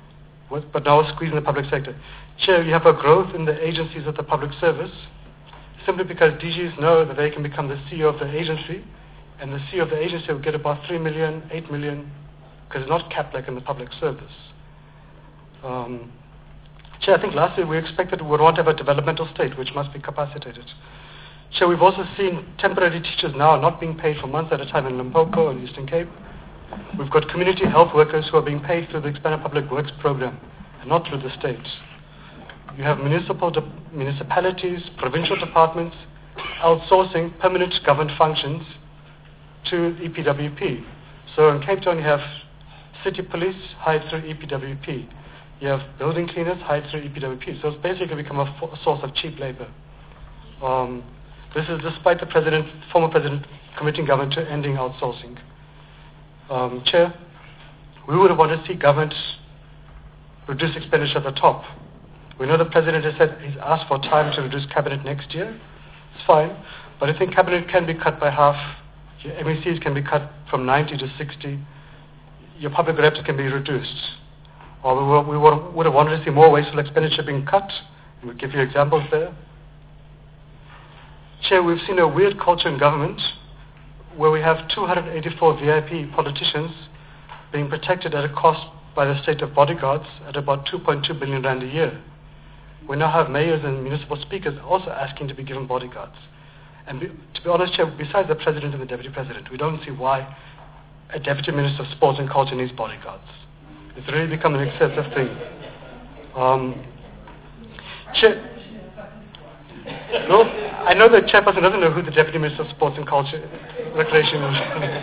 but now squeezing the public sector. Chair, you have a growth in the agencies of the public service, simply because D Gs know that they can become the C E O of the agency, and the C E O of the agency will get about three million, eight million, because it's not capped like in the public service. Um, Chair, I think lastly we expected we would want to have a developmental state which must be capacitated. Chair, we've also seen temporary teachers now not being paid for months at a time in Limpopo and Eastern Cape. We've got community health workers who are being paid through the Expanded Public Works program and not through the state. You have municipal de- municipalities, provincial departments outsourcing permanent government functions to E P W P. So in Cape Town you have city police hired through E P W P. You have building cleaners hired through E P W P. So it's basically become a, f- a source of cheap labor. Um, this is despite the president, former president committing government to ending outsourcing. Um, Chair, we would want to see government reduce expenditure at the top. We know the president has said he's asked for time to reduce cabinet next year. It's fine, but I think cabinet can be cut by half. Your M E Cs can be cut from ninety to sixty. Your public reps can be reduced. Or we, were, we were, would have wanted to see more wasteful expenditure being cut. We'll give you examples there. Chair, we've seen a weird culture in government where we have two hundred eighty-four V I P politicians being protected at a cost by the state of bodyguards at about two point two billion rand a year. We now have mayors and municipal speakers also asking to be given bodyguards. And be, to be honest, Chair, besides the president and the deputy president, we don't see why a deputy minister of sports and culture needs bodyguards. It's really become an excessive thing. Um, Chair, no, I know the chairperson doesn't know who the deputy minister of sports and culture, recreation is.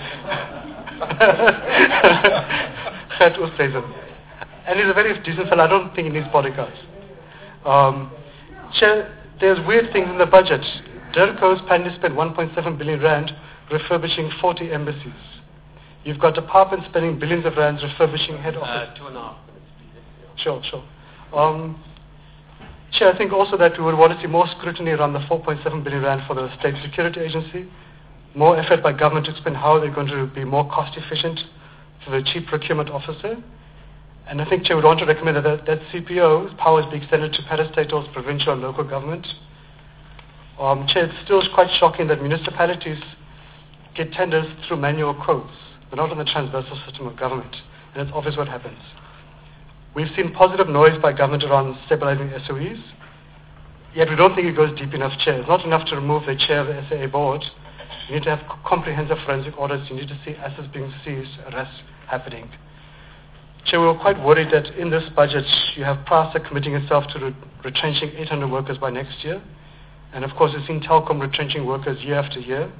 Gert Oosthuizen. And he's a very decent fellow. I don't think he needs bodyguards. Um, Chair, there's weird things in the budget. DIRCO's planning to spend one point seven billion rand refurbishing forty embassies. You've got departments spending billions of rands refurbishing head office. Uh, two and a half minutes, please. Sure, sure. Um, Chair, I think also that we would want to see more scrutiny around the four point seven billion rand for the State Security Agency, more effort by government to explain how they're going to be more cost efficient for the Chief Procurement Officer. And I think, Chair, we would want to recommend that that, that C P O's powers be extended to parastatals, provincial and local government. Um, Chair, it's still quite shocking that municipalities get tenders through manual quotes. They're not in the transversal system of government. And it's obvious what happens. We've seen positive noise by government around stabilizing S O Es, yet we don't think it goes deep enough, Chair. It's not enough to remove the chair of the S A A board. You need to have comprehensive forensic audits. You need to see assets being seized, arrests happening. Chair, we were quite worried that in this budget you have PRASA committing itself to re- retrenching eight hundred workers by next year. And of course we've seen Telkom retrenching workers year after year.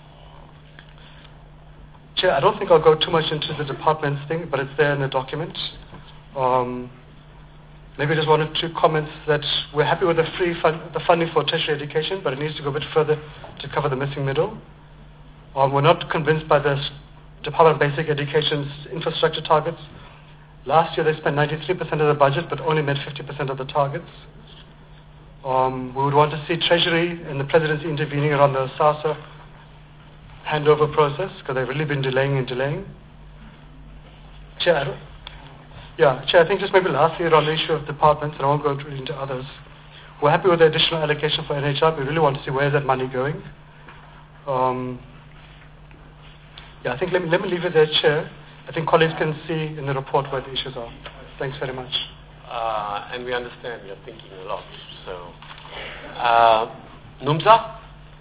Chair, I don't think I'll go too much into the departments thing, but it's there in the document. Um, maybe just one or two comments that we're happy with the free fund, the funding for tertiary education, but it needs to go a bit further to cover the missing middle. Um, we're not convinced by the Department of Basic Education's infrastructure targets. Last year they spent ninety-three percent of the budget, but only met fifty percent of the targets. Um, we would want to see Treasury and the Presidency intervening around the SASSA handover process, because they've really been delaying and delaying. Chair, I don't, Yeah, Chair, I think just maybe lastly on the issue of departments, and I won't go into others. We're happy with the additional allocation for N H R. We really want to see where is that money going. Um, yeah, I think let me, let me leave it there, Chair. I think colleagues can see in the report where the issues are. Thanks very much. Uh, and we understand you're thinking a lot. So, uh, Numza?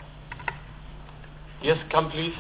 Yes, come please.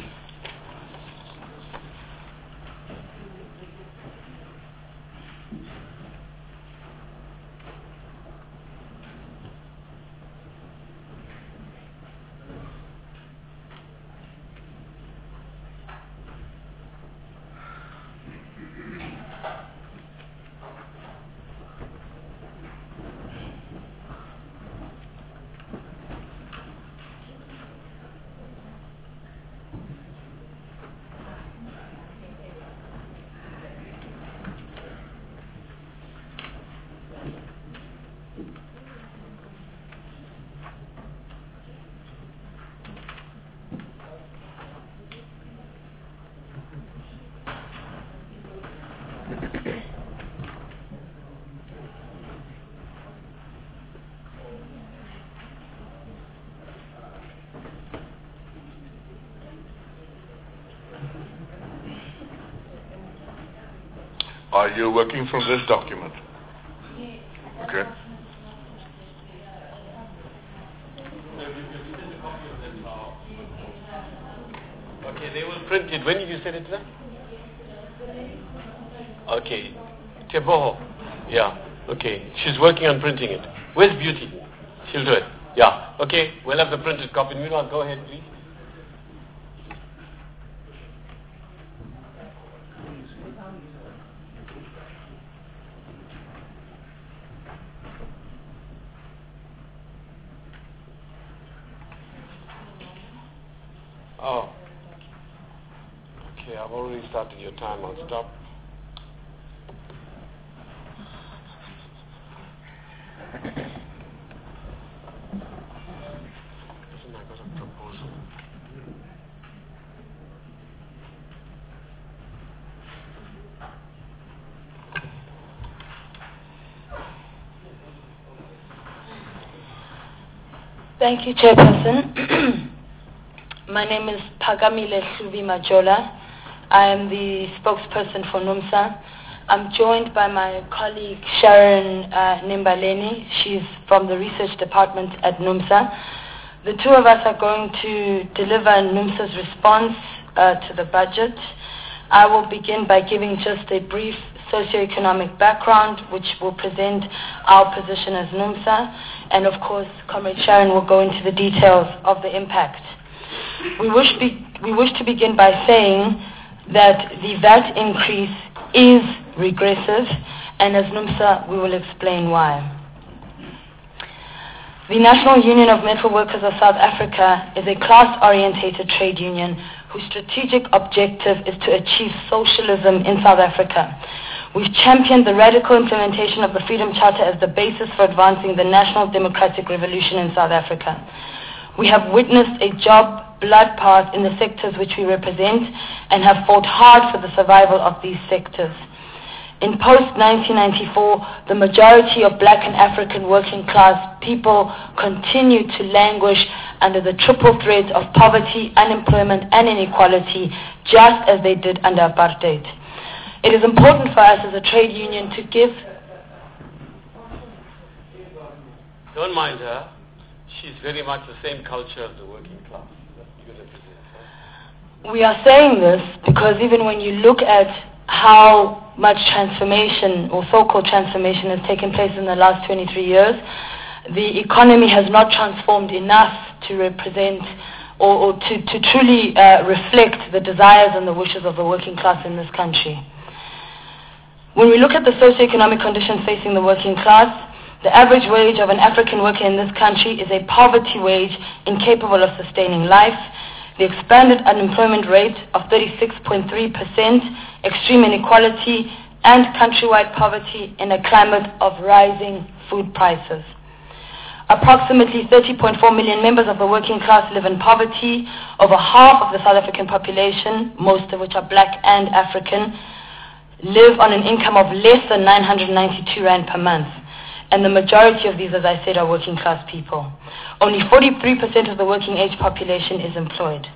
Are you working from this document? Okay. Okay, they will print it. When did you send it to them? Okay. Teboho. Yeah. Okay. She's working on printing it. Where's Beauty? She'll do it. Yeah. Okay. We'll have the printed copy. Meanwhile, go ahead, please. Oh. Okay, I've already started your time. I'll stop. Listen, I got a proposal. Thank you, Chairperson. My name is Pagamile Hlubi Majola. I am the spokesperson for NUMSA. I'm joined by my colleague Sharon uh, Nimbaleni. She's from the research department at NUMSA. The two of us are going to deliver NUMSA's response uh, to the budget. I will begin by giving just a brief socioeconomic background, which will present our position as NUMSA, and of course, Comrade Sharon will go into the details of the impact. We wish, be, we wish to begin by saying that the V A T increase is regressive, and as NUMSA, we will explain why. The National Union of Metal Workers of South Africa is a class-orientated trade union whose strategic objective is to achieve socialism in South Africa. We've championed the radical implementation of the Freedom Charter as the basis for advancing the national democratic revolution in South Africa. We have witnessed a job bloodbath in the sectors which we represent and have fought hard for the survival of these sectors. In post nineteen ninety-four, the majority of black and African working class people continue to languish under the triple threat of poverty, unemployment and inequality, just as they did under apartheid. It is important for us as a trade union to give... Don't mind her. She's very much the same culture as the working class that you represent. Right? We are saying this because even when you look at how much transformation or so-called transformation has taken place in the last twenty-three years, the economy has not transformed enough to represent or, or to, to truly uh, reflect the desires and the wishes of the working class in this country. When we look at the socioeconomic conditions facing the working class, the average wage of an African worker in this country is a poverty wage incapable of sustaining life. The expanded unemployment rate of thirty-six point three percent, extreme inequality, and countrywide poverty in a climate of rising food prices. Approximately thirty point four million members of the working class live in poverty. Over half of the South African population, most of which are black and African, live on an income of less than nine hundred ninety-two rand per month. And the majority of these, as I said, are working class people. Only forty-three percent of the working age population is employed.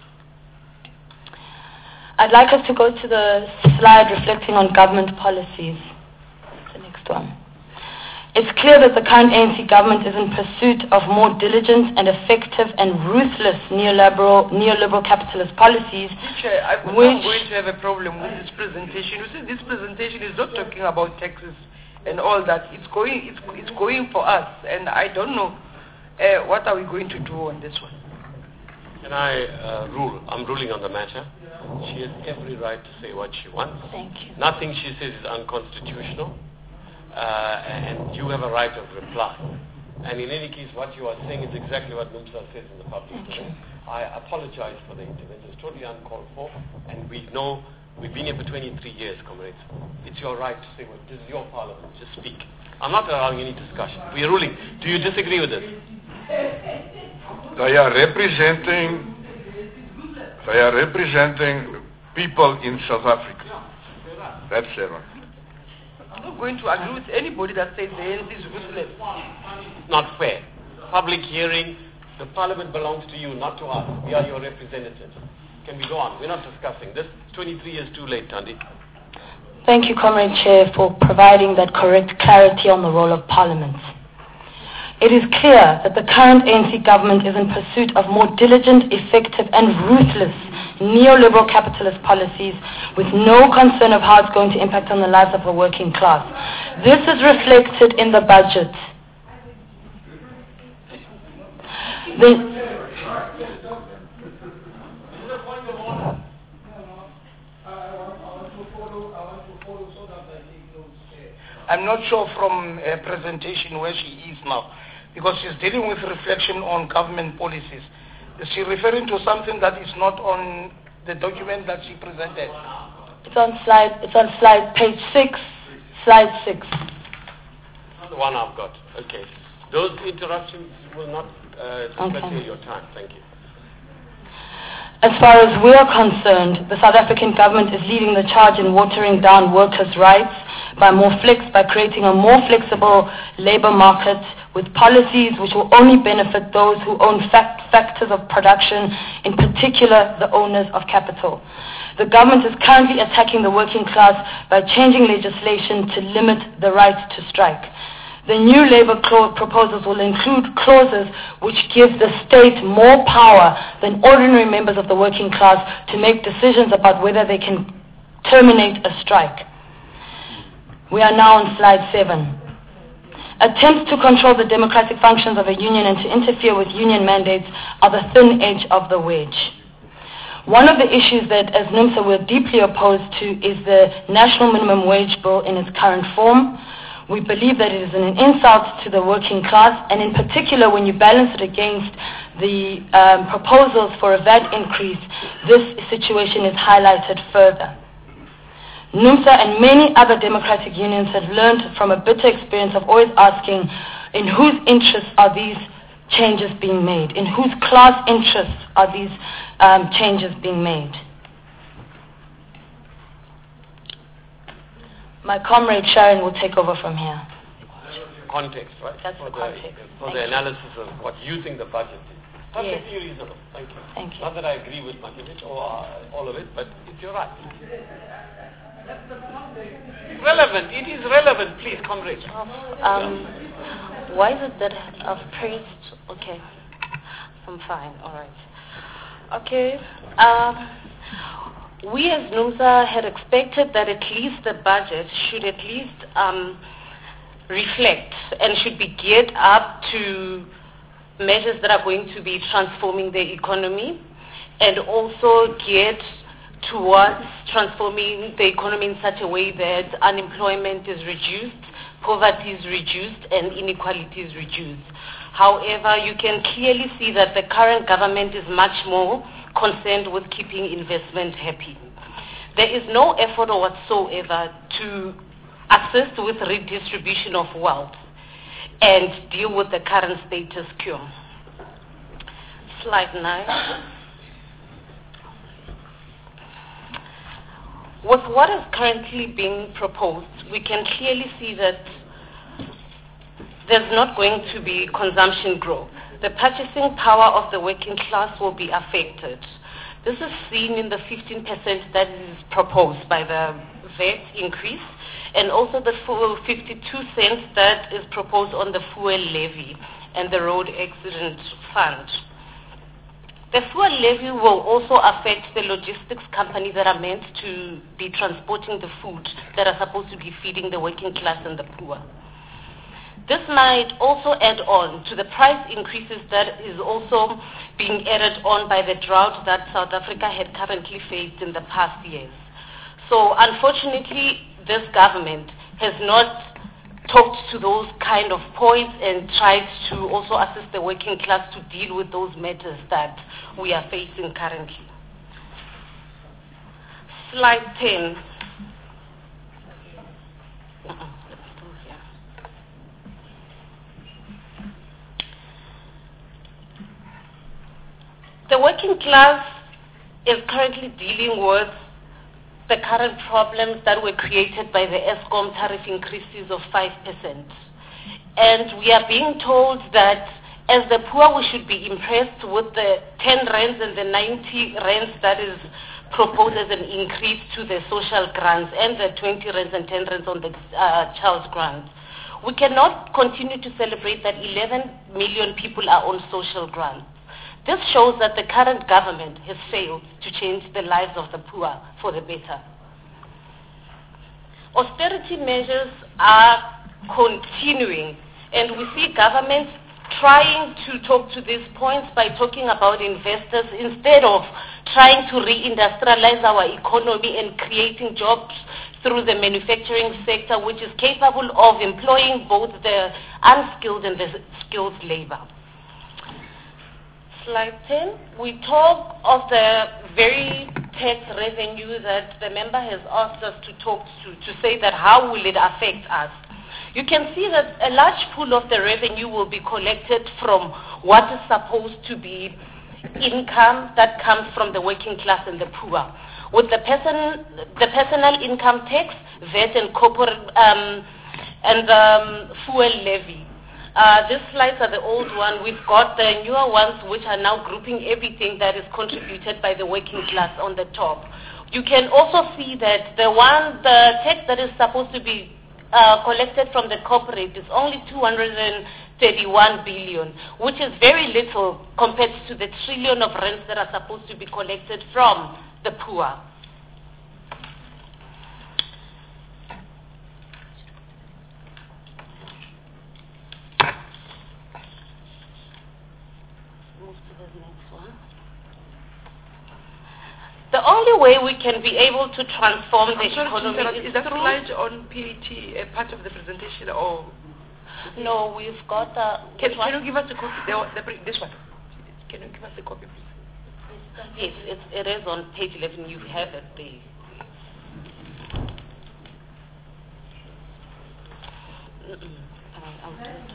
I'd like us to go to the slide reflecting on government policies. The next one. It's clear that the current A N C government is in pursuit of more diligent and effective and ruthless neoliberal, neoliberal capitalist policies. Chair, I'm which going to have a problem with this presentation. You see, this presentation is not talking about taxes and all that. It's going, it's, it's going for us, and I don't know uh, what are we going to do on this one. Can I uh, rule? I'm ruling on the matter. She has every right to say what she wants. Thank you. Nothing she says is unconstitutional. Uh, and you have a right of reply. And in any case, what you are saying is exactly what NUMSA says in the public domain. I apologize for the intervention. It's totally uncalled for, and we know we've been here for twenty-three years, comrades. It's your right to say what this is your parliament. Just speak. I'm not allowing any discussion. We are ruling. Do you disagree with this? They are representing. They are representing people in South Africa. That's their right. I'm not going to agree with anybody that says the A N C is ruthless. Not fair. Public hearing, the parliament belongs to you, not to us. We are your representatives. Can we go on? We're not discussing this. twenty-three years too late, Tandi. Thank you, Comrade Chair, for providing that correct clarity on the role of Parliament. It is clear that the current A N C government is in pursuit of more diligent, effective and ruthless neoliberal capitalist policies with no concern of how it's going to impact on the lives of the working class. This is reflected in the budget. The I'm not sure from her presentation where she is now, because she's dealing with reflection on government policies. Is she referring to something that is not on the document that she presented? It's on slide, it's on slide page six, slide six. Not the one I've got. Okay. Those interruptions will not uh, Okay. your time. Thank you. As far as we are concerned, the South African government is leading the charge in watering down workers' rights by more flex, by creating a more flexible labor market with policies which will only benefit those who own fact, factors of production, in particular the owners of capital. The government is currently attacking the working class by changing legislation to limit the right to strike. The new labor clause proposals will include clauses which give the state more power than ordinary members of the working class to make decisions about whether they can terminate a strike. We are now on slide seven. Attempts to control the democratic functions of a union and to interfere with union mandates are the thin edge of the wedge. One of the issues that as NUMSA we're deeply opposed to is the National Minimum Wage Bill in its current form. We believe that it is an insult to the working class, and in particular when you balance it against the um, proposals for a V A T increase, this situation is highlighted further. NUMSA and many other democratic unions have learned from a bitter experience of always asking in whose interests are these changes being made, in whose class interests are these um, changes being made. My comrade Sharon will take over from here. Context, right? That's for the context. For Thank the you. analysis of what you think the budget is. Perfectly Yes. reasonable. Thank you. Thank you. Not that I agree with much of it or uh, all of it, but if you're right. Relevant. It is relevant. Please, comrade. Um, why is it that I've praised? Okay, I'm fine. All right. Okay. Um, we as NUMSA had expected that at least the budget should at least um, reflect and should be geared up to measures that are going to be transforming the economy and also geared towards transforming the economy in such a way that unemployment is reduced, poverty is reduced, and inequality is reduced. However, you can clearly see that the current government is much more concerned with keeping investment happy. There is no effort whatsoever to assist with redistribution of wealth and deal with the current status quo. Slide nine. With what is currently being proposed, we can clearly see that there's not going to be consumption growth. The purchasing power of the working class will be affected. This is seen in the fifteen percent that is proposed by the V A T increase, and also the full fifty-two cents that is proposed on the fuel levy and the road accident fund. The fuel levy will also affect the logistics companies that are meant to be transporting the food that are supposed to be feeding the working class and the poor. This might also add on to the price increases that is also being added on by the drought that South Africa had currently faced in the past years. So unfortunately, this government has not talked to those kind of points and tried to also assist the working class to deal with those matters that we are facing currently. Slide ten. The working class is currently dealing with the current problems that were created by the Eskom tariff increases of five percent. And we are being told that as the poor we should be impressed with the ten rands and the ninety rands that is propose as an increase to the social grants and the twenty rands and ten rands on the uh, child's grants. We cannot continue to celebrate that eleven million people are on social grants. This shows that the current government has failed to change the lives of the poor for the better. Austerity measures are continuing, and we see governments trying to talk to these points by talking about investors instead of trying to reindustrialize our economy and creating jobs through the manufacturing sector, which is capable of employing both the unskilled and the skilled labor. Slide ten, we talk of the very tax revenue that the member has asked us to talk to, to say that how will it affect us. You can see that a large pool of the revenue will be collected from what is supposed to be income that comes from the working class and the poor. With the, person, the personal income tax, V A T and corporate um, and um, fuel levy. Uh, these slides are the old one. We've got the newer ones which are now grouping everything that is contributed by the working class on the top. You can also see that the one, the tax that is supposed to be uh, collected from the corporate is only two hundred thirty-one billion, which is very little compared to the trillion of rents that are supposed to be collected from the poor. The only way we can be able to transform the I'm sorry to economy interrupt. is, Is that through... slide on P A T a part of the presentation or? No, we've got a... Can, can you give us a copy? The, the, this one. Can you give us a copy, please? Yes, it's, it is on page eleven. You have it there. Mm-mm. I'll, I'll do it.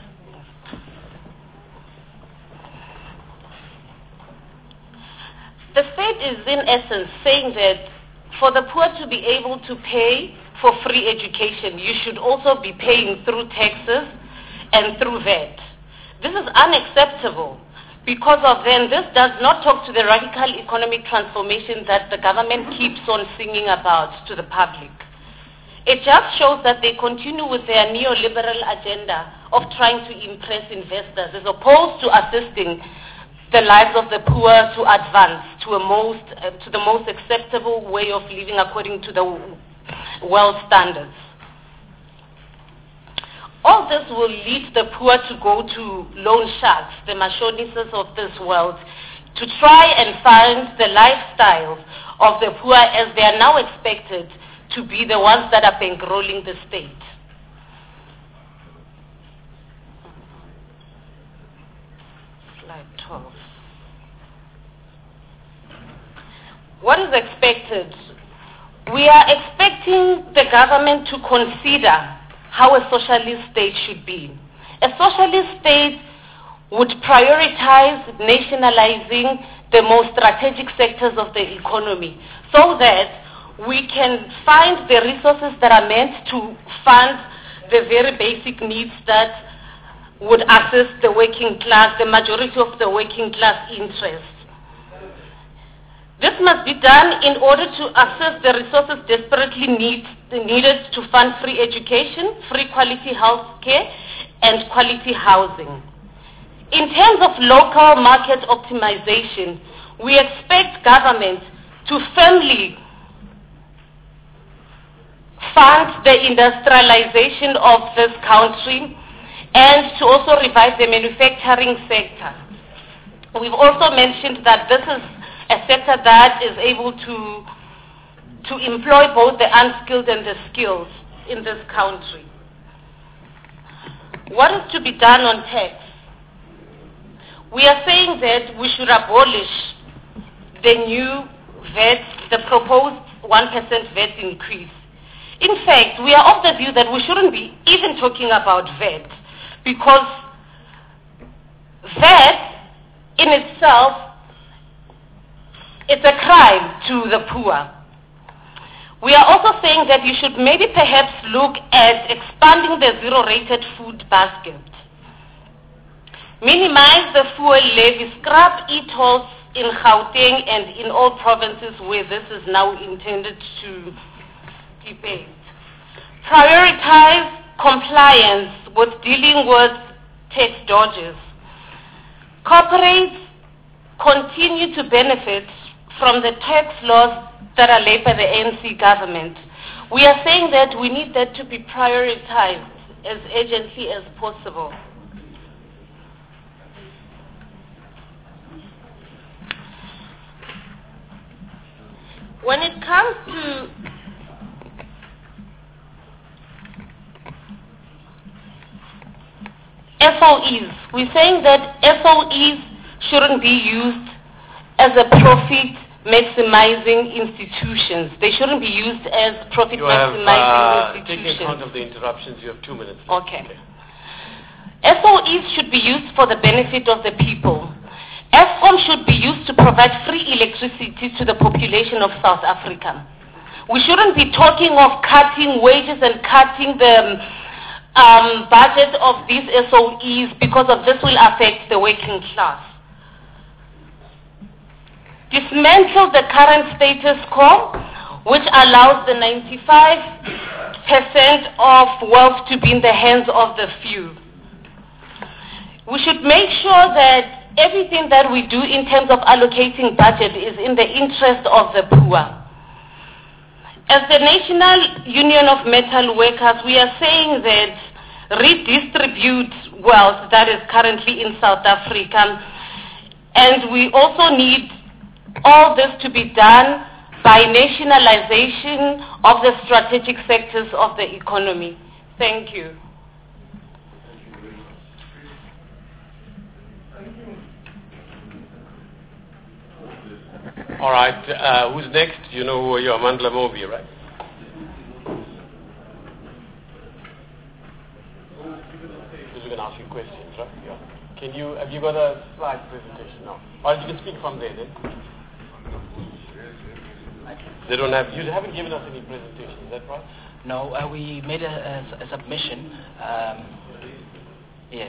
The state is in essence saying that for the poor to be able to pay for free education, you should also be paying through taxes and through V A T. This is unacceptable because of then this does not talk to the radical economic transformation that the government keeps on singing about to the public. It just shows that they continue with their neoliberal agenda of trying to impress investors as opposed to assisting the lives of the poor to advance to a most uh, to the most acceptable way of living according to the world standards. All this will lead the poor to go to loan sharks, the machonists of this world, to try and find the lifestyles of the poor as they are now expected to be the ones that are bankrolling the state. Slide twelve. What is expected? We are expecting the government to consider how a socialist state should be. A socialist state would prioritize nationalizing the most strategic sectors of the economy so that we can find the resources that are meant to fund the very basic needs that would assist the working class, the majority of the working class interests. This must be done in order to access the resources desperately need, needed to fund free education, free quality health care, and quality housing. In terms of local market optimization, we expect government to firmly fund the industrialization of this country and to also revive the manufacturing sector. We've also mentioned that this is a sector that is able to, to employ both the unskilled and the skilled in this country. What is to be done on tax? We are saying that we should abolish the new V A T, the proposed one percent V A T increase. In fact, we are of the view that we shouldn't be even talking about V A T because V A T in itself it's a crime to the poor. We are also saying that you should maybe perhaps look at expanding the zero-rated food basket. Minimize the fuel levy, scrap e-tolls in Gauteng and in all provinces where this is now intended to be based. Prioritize compliance with dealing with tax dodgers. Corporates continue to benefit from the tax laws that are laid by the A N C government. We are saying that we need that to be prioritized as urgently as possible. When it comes to S O Es, we're saying that S O Es shouldn't be used as a profit maximizing institutions. They shouldn't be used as profit You have, maximizing uh, taking institutions. account of the interruptions, you have two minutes. Okay. S O Es should be used for the benefit of the people. Eskom should be used to provide free electricity to the population of South Africa. We shouldn't be talking of cutting wages and cutting the um, budget of these S O Es because of this will affect the working class. Dismantle the current status quo, which allows the ninety-five percent of wealth to be in the hands of the few. We should make sure that everything that we do in terms of allocating budget is in the interest of the poor. As the National Union of Metal Workers, we are saying that redistribute wealth that is currently in South Africa, and we also need all this to be done by nationalization of the strategic sectors of the economy. Thank you. All right, uh, who's next? You know who you are, Amandla Mobi, right? Who's going to ask you questions, right? Yeah. Can you, have you got a slide presentation now? Or you can speak from there then. They don't have, you haven't given us any presentation, is that right? No, uh, we made a, a, a submission. Um, yes.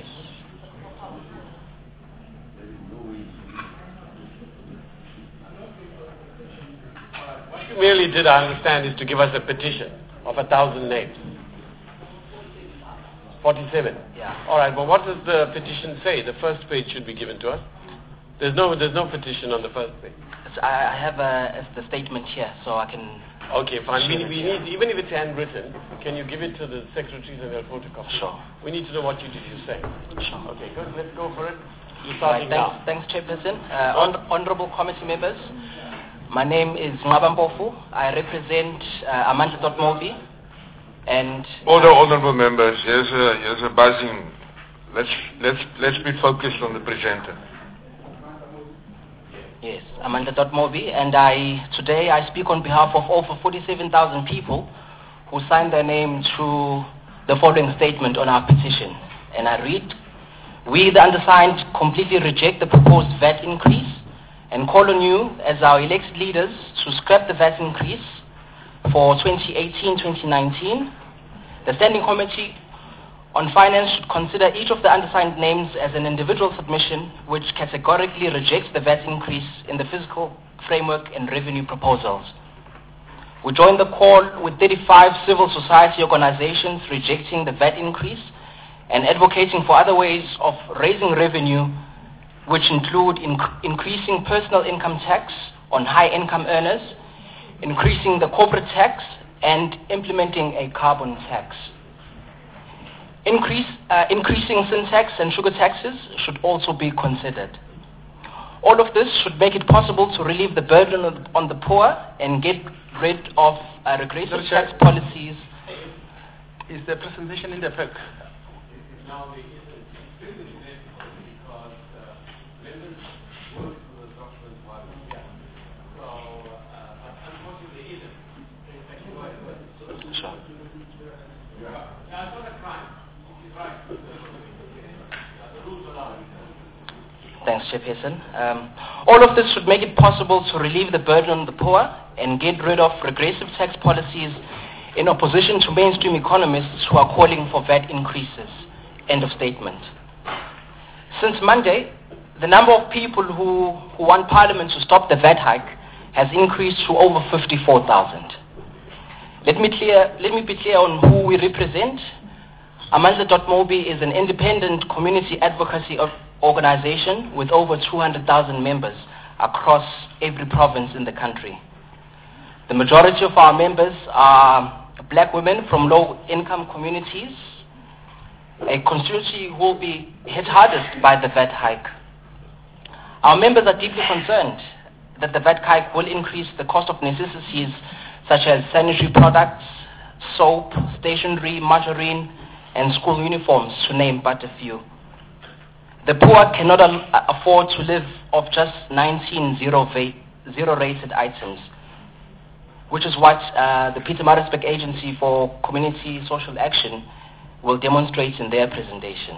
What you merely did, I understand, is to give us a petition of a thousand names. forty-seven. Yeah. All right, but what does the petition say? The first page should be given to us. There's no, there's no petition on the first page. So I, I have a, a, the statement here, so I can... Okay, fine. We, we need, even if it's handwritten, can you give it to the secretaries and they'll photocopy? Sure. We need to know what you did you say. Sure. Okay, good. Let's go for it. You're Right, starting thanks, now. thanks, Chairperson. Uh, hon- honorable committee members, my name is Ngaba Mpofu. I represent uh, Amandla Dotmobi, and... Order, honorable members. Here's a, here's a buzzing. Let's, let's, let's be focused on the presenter. Yes, Amandla Dotmobi, and I today I speak on behalf of over forty-seven thousand people who signed their name to the following statement on our petition. And I read, we the undersigned completely reject the proposed V A T increase and call on you as our elected leaders to scrap the V A T increase for twenty eighteen twenty nineteen. The Standing Committee on Finance should consider each of the undersigned names as an individual submission which categorically rejects the V A T increase in the fiscal framework and revenue proposals. We join the call with thirty-five civil society organizations rejecting the V A T increase and advocating for other ways of raising revenue, which include inc- increasing personal income tax on high income earners, increasing the corporate tax, and implementing a carbon tax. Increase, uh, increasing sin tax and sugar taxes should also be considered. All of this should make it possible to relieve the burden on, on the poor and get rid of uh, regressive tax policies. Is the presentation in the pack? Sure. Thanks, Chairperson. Um, all of this should make it possible to relieve the burden on the poor and get rid of regressive tax policies in opposition to mainstream economists who are calling for V A T increases. End of statement. Since Monday, the number of people who, who want Parliament to stop the V A T hike has increased to over fifty-four thousand. Let me, clear, let me be clear on who we represent. Amandla.Mobi is an independent community advocacy organization with over two hundred thousand members across every province in the country. The majority of our members are black women from low-income communities, a constituency who will be hit hardest by the V A T hike. Our members are deeply concerned that the V A T hike will increase the cost of necessities such as sanitary products, soap, stationery, margarine, and school uniforms, to name but a few. The poor cannot uh, afford to live off just nineteen zero-rated items, which is what uh, the Pietermaritzburg Agency for Community Social Action will demonstrate in their presentation.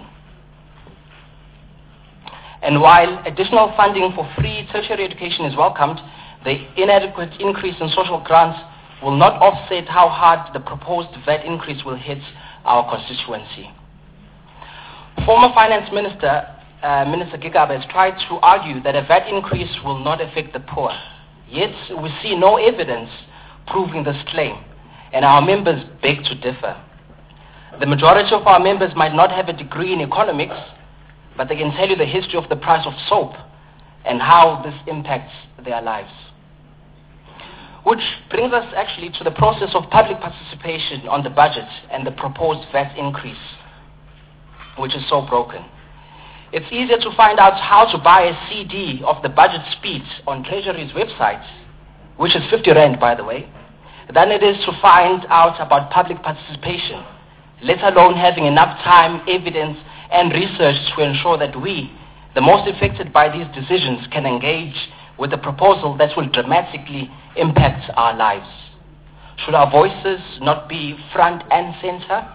And while additional funding for free tertiary education is welcomed, the inadequate increase in social grants will not offset how hard the proposed V A T increase will hit our constituency. Former Finance Minister, uh, Minister Gigaba, has tried to argue that a V A T increase will not affect the poor. Yet we see no evidence proving this claim, and our members beg to differ. The majority of our members might not have a degree in economics, but they can tell you the history of the price of soap and how this impacts their lives. Which brings us actually to the process of public participation on the budget and the proposed V A T increase, which is so broken. It's easier to find out how to buy a C D of the budget speech on Treasury's website, which is fifty rand, by the way, than it is to find out about public participation, let alone having enough time, evidence, and research to ensure that we, the most affected by these decisions, can engage with a proposal that will dramatically impact our lives. Should our voices not be front and center?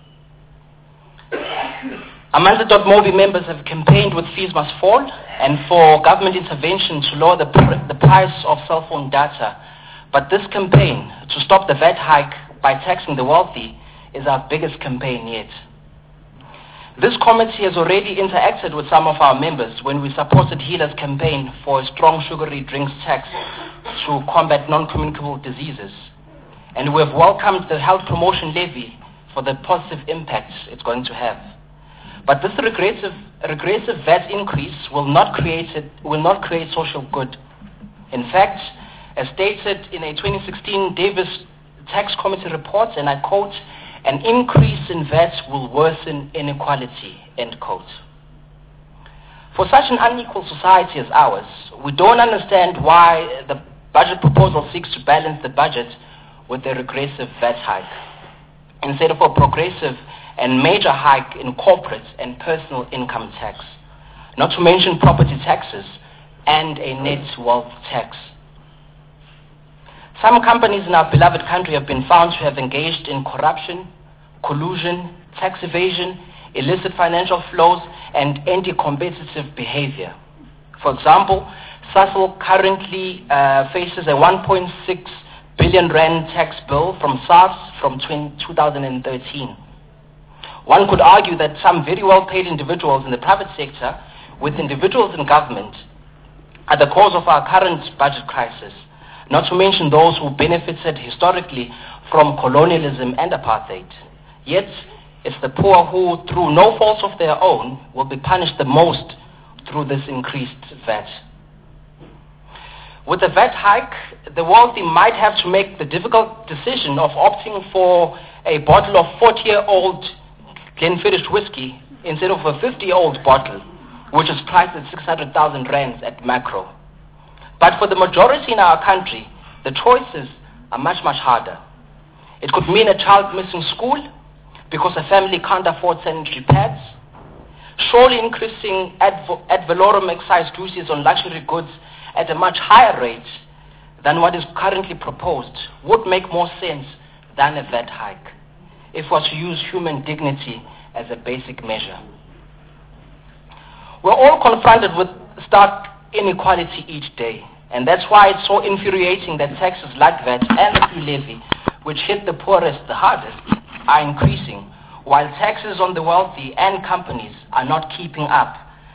Amandla.Mobi members have campaigned with Fees Must Fall and for government intervention to lower the, pr- the price of cell phone data. But this campaign to stop the V A T hike by taxing the wealthy is our biggest campaign yet. This committee has already interacted with some of our members when we supported HEALA's campaign for a strong sugary drinks tax to combat non-communicable diseases. And we have welcomed the health promotion levy for the positive impacts it's going to have. But this regressive, regressive V A T increase will not create it, will not create social good. In fact, as stated in a twenty sixteen Davis Tax Committee report, and I quote, "An increase in V A T will worsen inequality," end quote. For such an unequal society as ours, we don't understand why the budget proposal seeks to balance the budget with a regressive V A T hike, instead of a progressive and major hike in corporate and personal income tax, not to mention property taxes and a net wealth tax. Some companies in our beloved country have been found to have engaged in corruption, collusion, tax evasion, illicit financial flows, and anti-competitive behavior. For example, Sasol currently uh, faces a one point six billion rand tax bill from SARS from two thousand thirteen. One could argue that some very well-paid individuals in the private sector, with individuals in government, are the cause of our current budget crisis, not to mention those who benefited historically from colonialism and apartheid. Yet, it's the poor who, through no fault of their own, will be punished the most through this increased V A T. With the V A T hike, the wealthy might have to make the difficult decision of opting for a bottle of forty-year-old Glenfiddich whiskey instead of a fifty-year-old bottle, which is priced at six hundred thousand rands at macro. But for the majority in our country, the choices are much, much harder. It could mean a child missing school because a family can't afford sanitary pads, surely increasing ad, ad valorem excise duties on luxury goods at a much higher rate than what is currently proposed would make more sense than a V A T hike, if we were to use human dignity as a basic measure. We're all confronted with stark inequality each day, and that's why it's so infuriating that taxes like V A T and the fee levy, which hit the poorest the hardest, are increasing, while taxes on the wealthy and companies are not keeping up,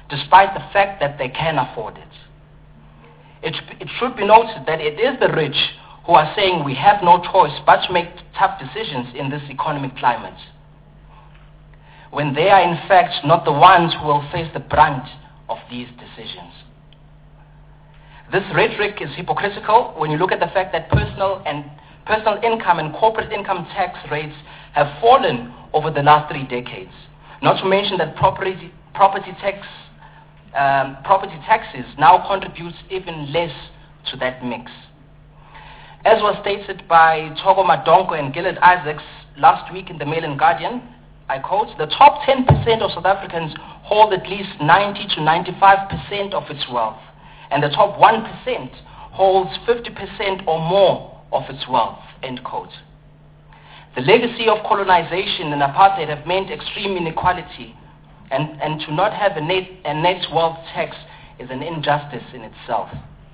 despite the fact that they can afford it. It, it should be noted that it is the rich who are saying we have no choice but to make tough decisions in this economic climate, when they are in fact not the ones who will face the brunt of these decisions. This rhetoric is hypocritical when you look at the fact that personal and personal income and corporate income tax rates have fallen over the last three decades. Not to mention that property property tax um, property taxes now contribute even less to that mix. As was stated by Togo Madonko and Gillard Isaacs last week in the Mail and Guardian, I quote, "The top ten percent of South Africans hold at least ninety to ninety-five percent of its wealth, and the top one percent holds fifty percent or more of its wealth," end quote. The legacy of colonization and apartheid have meant extreme inequality, and, and to not have a net, a net wealth tax is an injustice in itself.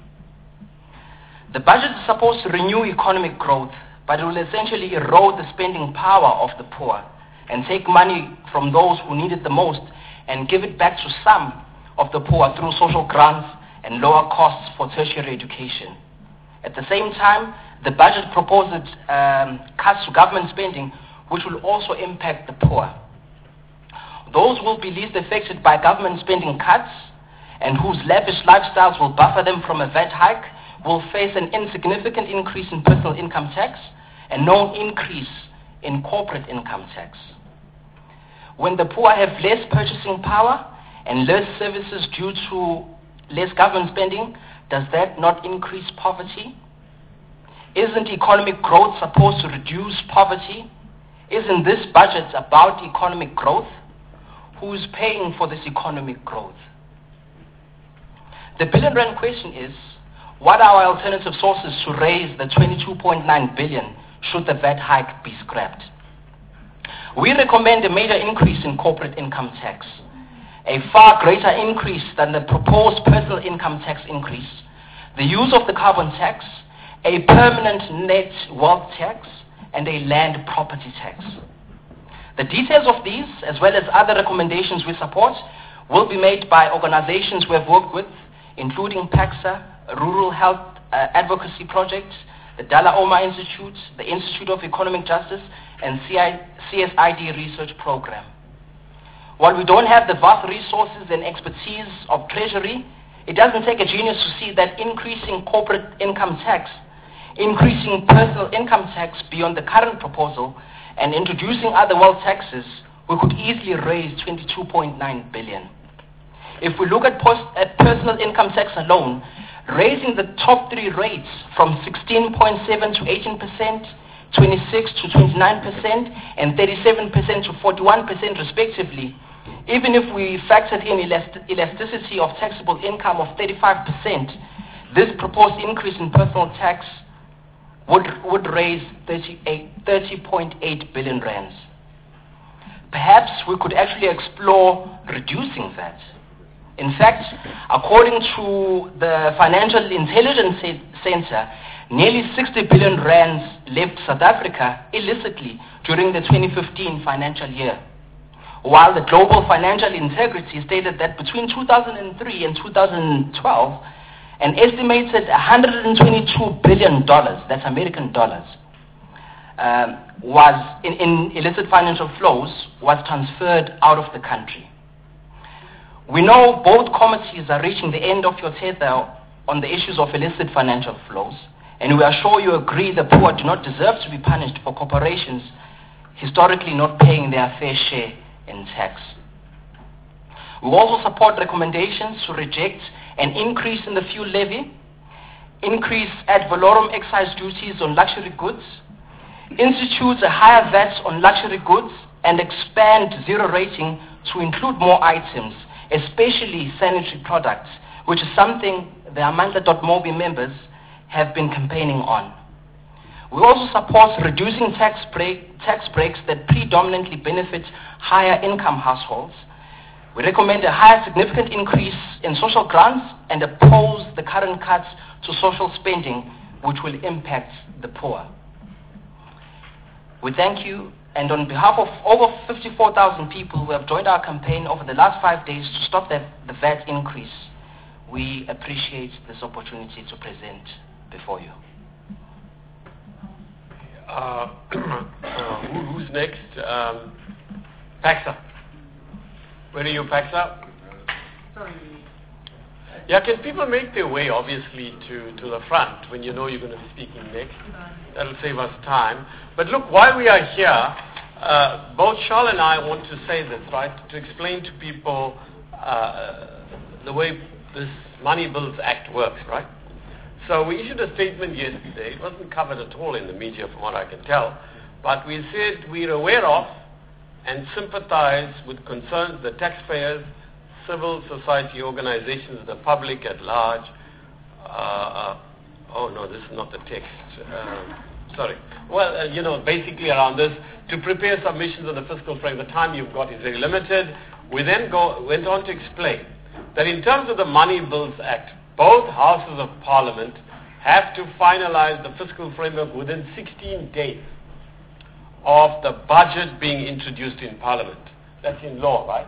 The budget is supposed to renew economic growth, but it will essentially erode the spending power of the poor and take money from those who need it the most and give it back to some of the poor through social grants and lower costs for tertiary education. At the same time, the budget proposes um, cuts to government spending, which will also impact the poor. Those will be least affected by government spending cuts and whose lavish lifestyles will buffer them from a V A T hike will face an insignificant increase in personal income tax and no increase in corporate income tax. When the poor have less purchasing power and less services due to less government spending, does that not increase poverty? Isn't economic growth supposed to reduce poverty? Isn't this budget about economic growth? Who is paying for this economic growth? The billion rand question is, what are our alternative sources to raise the twenty-two point nine billion should the V A T hike be scrapped? We recommend a major increase in corporate income tax, a far greater increase than the proposed personal income tax increase, the use of the carbon tax, a permanent net wealth tax, and a land property tax. The details of these, as well as other recommendations we support, will be made by organizations we have worked with, including PACSA, Rural Health uh, Advocacy Project, the Dalla Oma Institute, the Institute of Economic Justice, and C S I D Research Program. While we don't have the vast resources and expertise of Treasury, it doesn't take a genius to see that increasing corporate income tax, increasing personal income tax beyond the current proposal, and introducing other wealth taxes, we could easily raise twenty-two point nine billion. If we look at, post, at personal income tax alone, raising the top three rates from sixteen point seven to eighteen percent, twenty-six to twenty-nine percent, and thirty-seven percent to forty-one percent respectively, even if we factored in elast elasticity of taxable income of thirty-five percent, this proposed increase in personal tax would, would raise thirty point eight billion rands. Perhaps we could actually explore reducing that. In fact, according to the Financial Intelligence Center, nearly sixty billion rands left South Africa illicitly during the twenty fifteen financial year, while the Global Financial Integrity stated that between two thousand three and two thousand twelve, an estimated one hundred twenty-two billion dollars, that's American dollars, um, was in, in illicit financial flows was transferred out of the country. We know both committees are reaching the end of your tether on the issues of illicit financial flows, and we are sure you agree the poor do not deserve to be punished for corporations historically not paying their fair share in tax. We also support recommendations to reject an increase in the fuel levy, increase ad valorem excise duties on luxury goods, institute a higher V A T on luxury goods, and expand zero rating to include more items, especially sanitary products, which is something the Amandla dot mobi members have been campaigning on. We also support reducing tax, break, tax breaks that predominantly benefit higher income households. We recommend a higher significant increase in social grants and oppose the current cuts to social spending, which will impact the poor. We thank you, and on behalf of over fifty-four thousand people who have joined our campaign over the last five days to stop the, the V A T increase, we appreciate this opportunity to present before you. Uh, uh, who, who's next? Um, Paxa. Where are you, Paxa? Sorry. Yeah, can people make their way, obviously, to, to the front when you know you're going to be speaking next? That'll save us time. But look, while we are here, uh, both Charles and I want to say this, right, to explain to people uh, the way this Money Bills Act works, right? So we issued a statement yesterday. It wasn't covered at all in the media from what I can tell. But we said we're aware of and sympathize with concerns of the taxpayers, civil society organizations, the public at large. Uh, uh, oh no, this is not the text. Uh, sorry. Well, uh, you know, basically around this, to prepare submissions on the fiscal frame, the time you've got is very limited. We then go, went on to explain that in terms of the Money Bills Act, both houses of parliament have to finalize the fiscal framework within sixteen days of the budget being introduced in parliament. That's in law, right?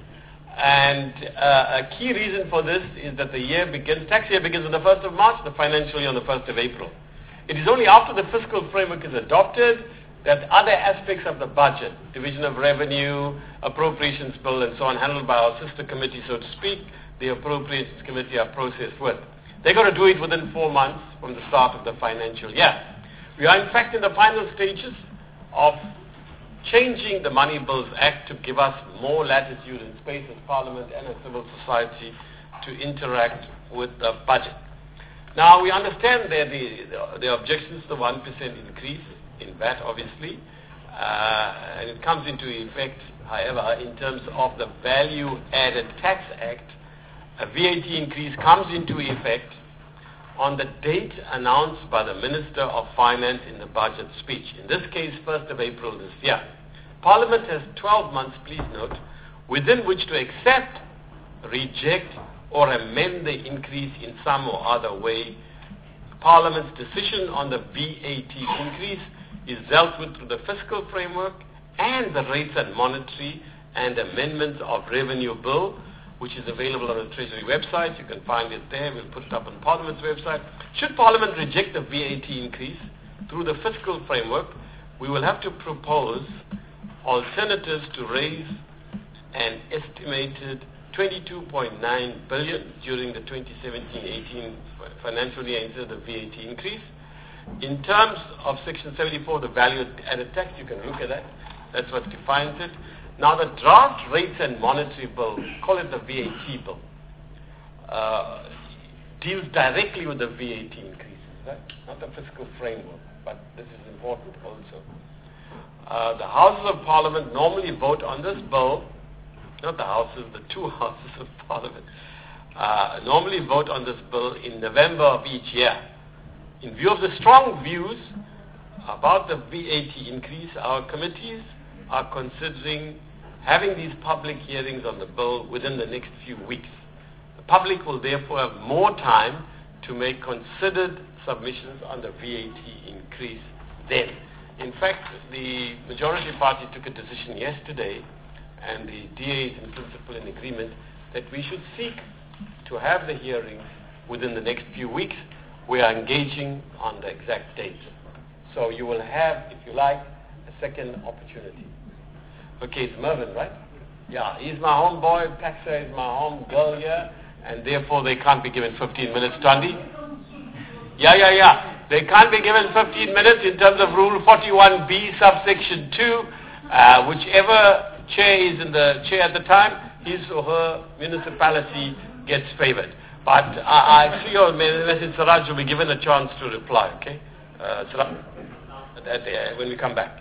And uh, a key reason for this is that the year begins, tax year begins on the first of March, the financial year on the first of April. It is only after the fiscal framework is adopted that other aspects of the budget, division of revenue, appropriations bill, and so on, handled by our sister committee, so to speak, the appropriations committee, are processed with. They're going to do it within four months from the start of the financial year. We are in fact in the final stages of changing the Money Bills Act to give us more latitude and space as Parliament and as civil society to interact with the budget. Now, we understand there the, the, the objections to the one percent increase in V A T, obviously, uh, and it comes into effect, however, in terms of the Value Added Tax Act. A V A T increase comes into effect on the date announced by the Minister of Finance in the budget speech. In this case, first of April this year. Parliament has twelve months, please note, within which to accept, reject, or amend the increase in some or other way. Parliament's decision on the V A T increase is dealt with through the fiscal framework and the Rates and Monetary and Amendments of Revenue Bill, which is available on the Treasury website. You can find it there. We'll put it up on Parliament's website. Should Parliament reject the V A T increase through the fiscal framework, we will have to propose alternatives to raise an estimated twenty-two point nine billion dollars during the twenty seventeen eighteen financial year instead of the V A T increase. In terms of Section seventy-four, the value added tax, you can look at that. That's what defines it. Now, the draft Rates and Monetary Bill, call it the V A T bill, uh, deals directly with the V A T increases, right? Not the fiscal framework, but this is important also. Uh, the Houses of Parliament normally vote on this bill, not the Houses, the two Houses of Parliament, uh, normally vote on this bill in November of each year. In view of the strong views about the V A T increase, our committees are considering having these public hearings on the bill within the next few weeks. The public will therefore have more time to make considered submissions on the V A T increase then. In fact, the majority party took a decision yesterday, and the D A is in principle in agreement, that we should seek to have the hearings within the next few weeks. We are engaging on the exact date. So you will have, if you like, a second opportunity. Okay, it's Mervyn, right? Yeah, he's my homeboy, Paxa is my home girl here, and therefore they can't be given fifteen minutes, Tandi. Yeah, yeah, yeah. They can't be given fifteen minutes in terms of Rule forty-one B, subsection two. Uh, whichever chair is in the chair at the time, his or her municipality gets favored. But I, I feel Mister Siraj will be given a chance to reply, okay? Uh, Siraj, at, uh, when we come back.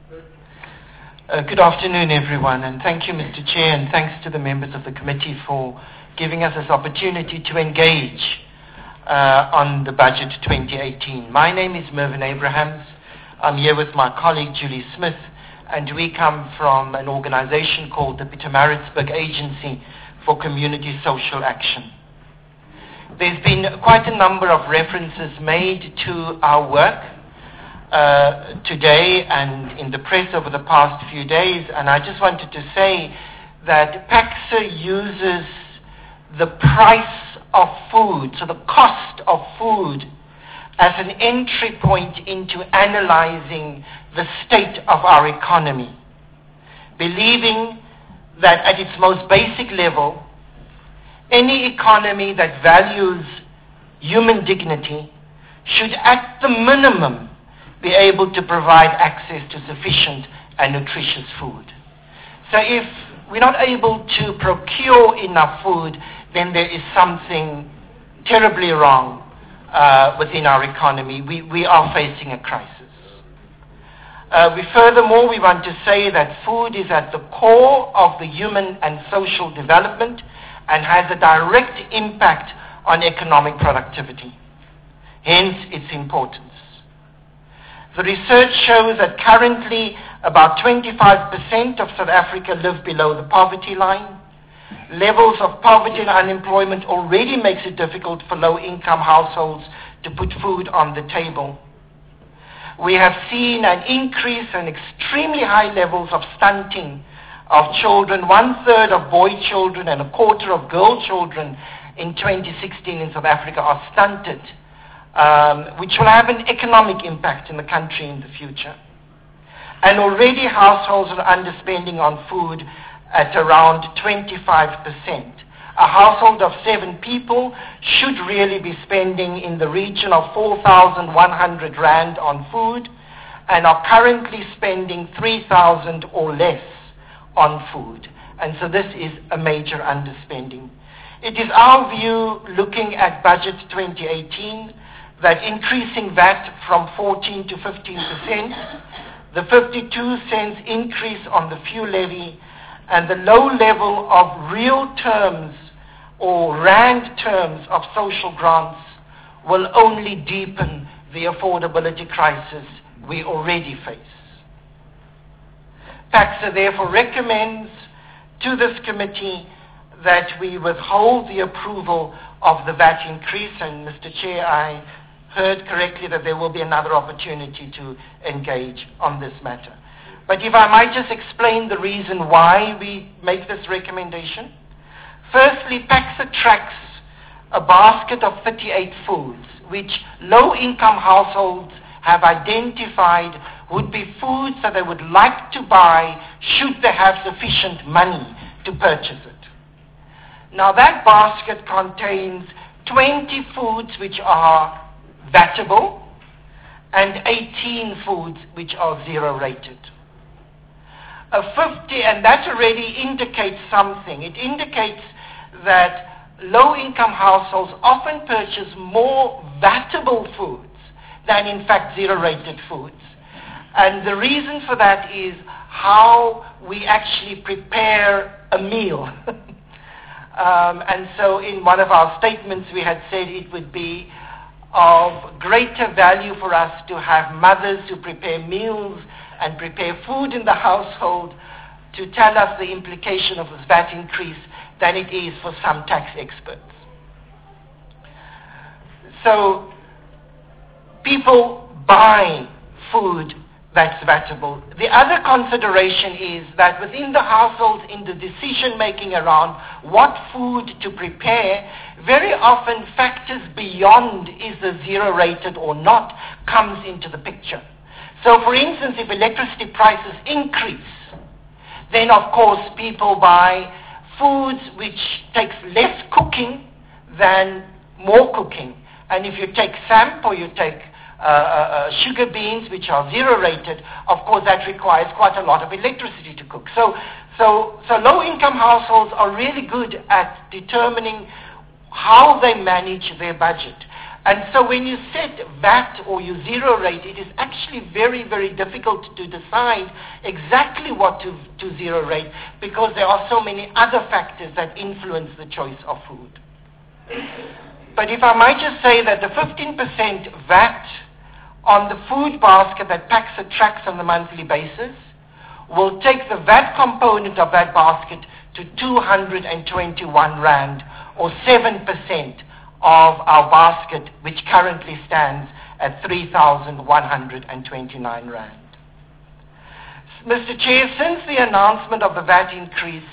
Uh, good afternoon, everyone, and thank you, Mister Chair, and thanks to the members of the committee for giving us this opportunity to engage uh, on the budget twenty eighteen. My name is Mervyn Abrahams. I'm here with my colleague, Julie Smith, and we come from an organization called the Pietermaritzburg Agency for Community Social Action. There's been quite a number of references made to our work Uh, today and in the press over the past few days, and I just wanted to say that PAXA uses the price of food, so the cost of food, as an entry point into analyzing the state of our economy, believing that at its most basic level, any economy that values human dignity should at the minimum be able to provide access to sufficient and nutritious food. So if we're not able to procure enough food, then there is something terribly wrong uh, within our economy. We, we are facing a crisis. Uh, we furthermore, we want to say that food is at the core of the human and social development and has a direct impact on economic productivity, hence its importance. The research shows that currently about twenty-five percent of South Africa live below the poverty line. Levels of poverty and unemployment already makes it difficult for low-income households to put food on the table. We have seen an increase in extremely high levels of stunting of children. One-third of boy children and a quarter of girl children in twenty sixteen in South Africa are stunted, um, which will have an economic impact in the country in the future. And already households are underspending on food at around twenty-five percent. A household of seven people should really be spending in the region of four thousand one hundred rand on food and are currently spending three thousand or less on food. And so this is a major underspending. It is our view, looking at budget twenty eighteen, that increasing V A T from fourteen to fifteen percent, the fifty-two cents increase on the fuel levy, and the low level of real terms or rand terms of social grants will only deepen the affordability crisis we already face. PACSA therefore recommends to this committee that we withhold the approval of the V A T increase, and Mister Chair, I heard correctly that there will be another opportunity to engage on this matter. But if I might just explain the reason why we make this recommendation. Firstly, PACSA tracks a basket of thirty-eight foods, which low-income households have identified would be foods that they would like to buy should they have sufficient money to purchase it. Now that basket contains twenty foods which are vatable and eighteen foods which are zero rated. A fifty, and that already indicates something. It indicates that low-income households often purchase more vatable foods than in fact zero-rated foods. And the reason for that is how we actually prepare a meal. um, and so in one of our statements we had said it would be of greater value for us to have mothers who prepare meals and prepare food in the household to tell us the implication of this V A T increase than it is for some tax experts. So people buy food that's vatable. The other consideration is that within the households, in the decision making around what food to prepare, very often factors beyond is the zero rated or not comes into the picture. So for instance, if electricity prices increase, then of course people buy foods which takes less cooking than more cooking. And if you take samp or you take uh, uh, sugar beans which are zero rated, of course that requires quite a lot of electricity to cook. So, so, so low income households are really good at determining how they manage their budget. And so when you set V A T or you zero rate, it is actually very, very difficult to decide exactly what to, to zero rate because there are so many other factors that influence the choice of food. But if I might just say that the fifteen percent V A T on the food basket that PACSA tracks on a monthly basis will take the V A T component of that basket to two hundred twenty-one rand or seven percent of our basket, which currently stands at three thousand one hundred twenty-nine rand. Mister Chair, since the announcement of the V A T increase,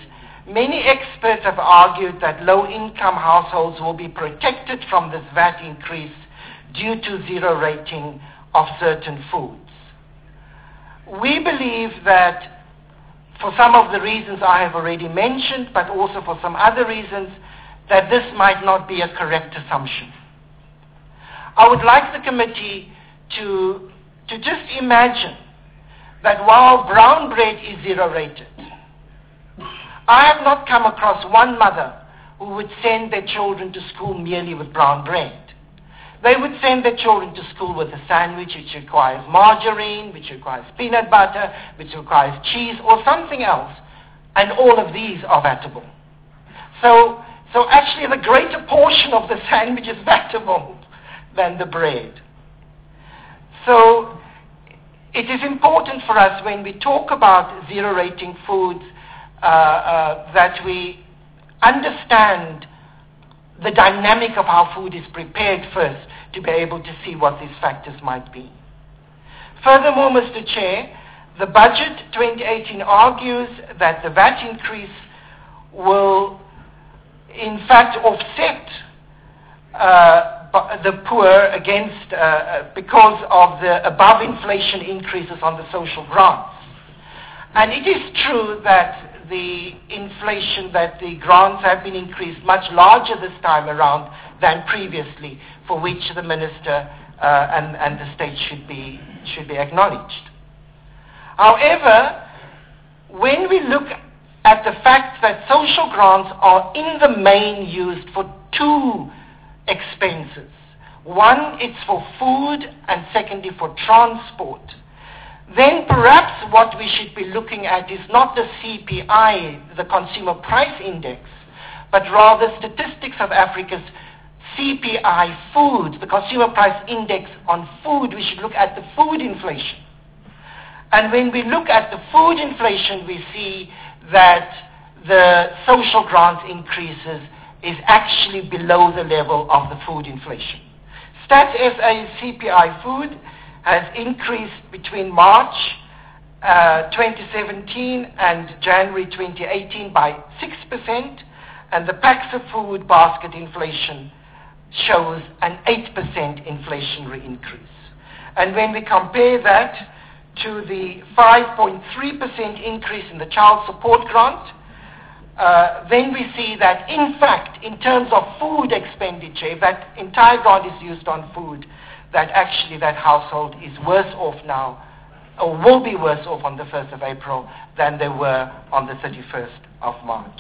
Many experts have argued that low-income households will be protected from this V A T increase due to zero rating of certain foods. We believe that for some of the reasons I have already mentioned, but also for some other reasons, that this might not be a correct assumption. I would like the committee to, to just imagine that while brown bread is zero rated, I have not come across one mother who would send their children to school merely with brown bread. They would send their children to school with a sandwich which requires margarine, which requires peanut butter, which requires cheese, or something else, and all of these are vatable. So, so actually the greater portion of the sandwich is vatable than the bread. So it is important for us when we talk about zero rating foods uh, uh, that we understand the dynamic of how food is prepared first to be able to see what these factors might be. Furthermore, Mister Chair, the budget twenty eighteen argues that the V A T increase will in fact offset uh, the poor against uh, because of the above inflation increases on the social grants. And it is true that the inflation, that the grants have been increased much larger this time around than previously, for which the minister uh, and, and the state should be, should be acknowledged. However, when we look at the fact that social grants are in the main used for two expenses, one it's for food and secondly for transport, then perhaps what we should be looking at is not the C P I, the Consumer Price Index, but rather Statistics of Africa's C P I food, the Consumer Price Index on food. We should look at the food inflation. And when we look at the food inflation, we see that the social grants increases is actually below the level of the food inflation. Stats S A's C P I food has increased between March uh, twenty seventeen and January twenty eighteen by six percent, and the Paxa food basket inflation shows an eight percent inflationary increase. And when we compare that to the five point three percent increase in the child support grant, uh, then we see that in fact, in terms of food expenditure, if that entire grant is used on food, that actually that household is worse off now, or will be worse off on the first of April than they were on the thirty-first of March.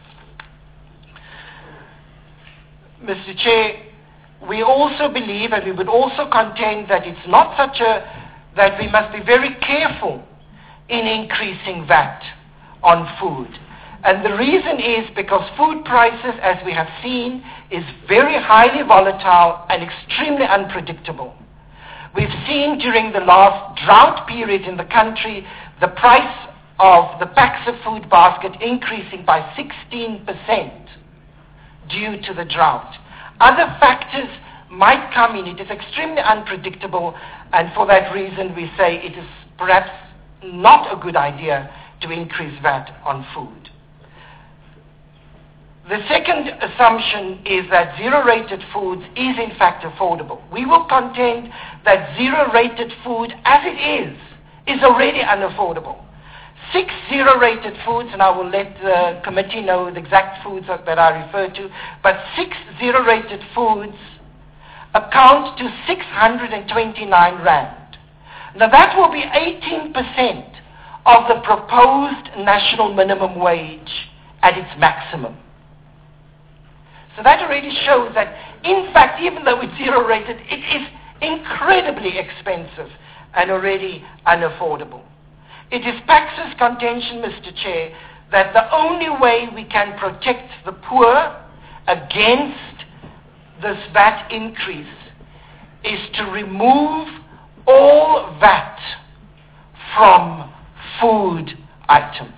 Mister Chair, we also believe, and we would also contend, that it's not such a, that we must be very careful in increasing V A T on food. And the reason is because food prices, as we have seen, is very highly volatile and extremely unpredictable. We've seen during the last drought period in the country the price of the Paxa food basket increasing by sixteen percent due to the drought. Other factors might come in. It is extremely unpredictable, and for that reason we say it is perhaps not a good idea to increase V A T on food. The second assumption is that zero-rated foods is in fact affordable. We will contend that zero-rated food, as it is, is already unaffordable. Six zero-rated foods, and I will let the committee know the exact foods that I refer to, but six zero-rated foods account to six hundred twenty-nine rand. Now that will be eighteen percent of the proposed national minimum wage at its maximum. So that already shows that, in fact, even though it's zero-rated, it is incredibly expensive and already unaffordable. It is Paxa's contention, Mister Chair, that the only way we can protect the poor against this V A T increase is to remove all V A T from food items.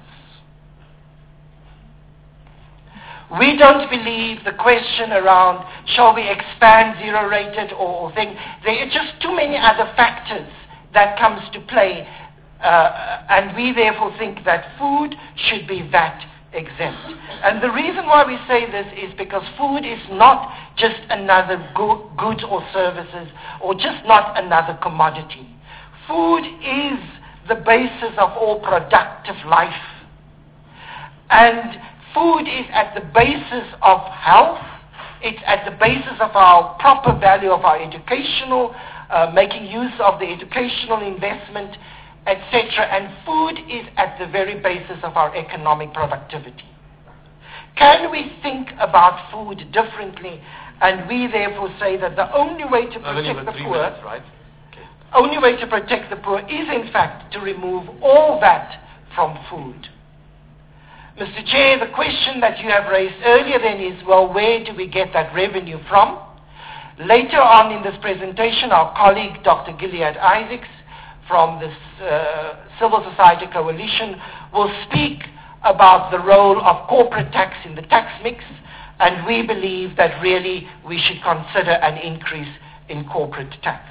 We don't believe the question around shall we expand zero-rated or, or thing. There are just too many other factors that comes to play, uh, and we therefore think that food should be V A T exempt. And the reason why we say this is because food is not just another go- goods or services or just not another commodity. Food is the basis of all productive life. And food is at the basis of health. It's at the basis of our proper value of our educational, uh, making use of the educational investment, et cetera. And food is at the very basis of our economic productivity. Can we think about food differently? And we therefore say that the only way to protect the poor, minutes, right? Okay. only way to protect the poor is in fact to remove all that from food. Mister Chair, the question that you have raised earlier then is, well, where do we get that revenue from? Later on in this presentation, our colleague Doctor Gilead Isaacs from the uh, Civil Society Coalition will speak about the role of corporate tax in the tax mix, and we believe that really we should consider an increase in corporate tax.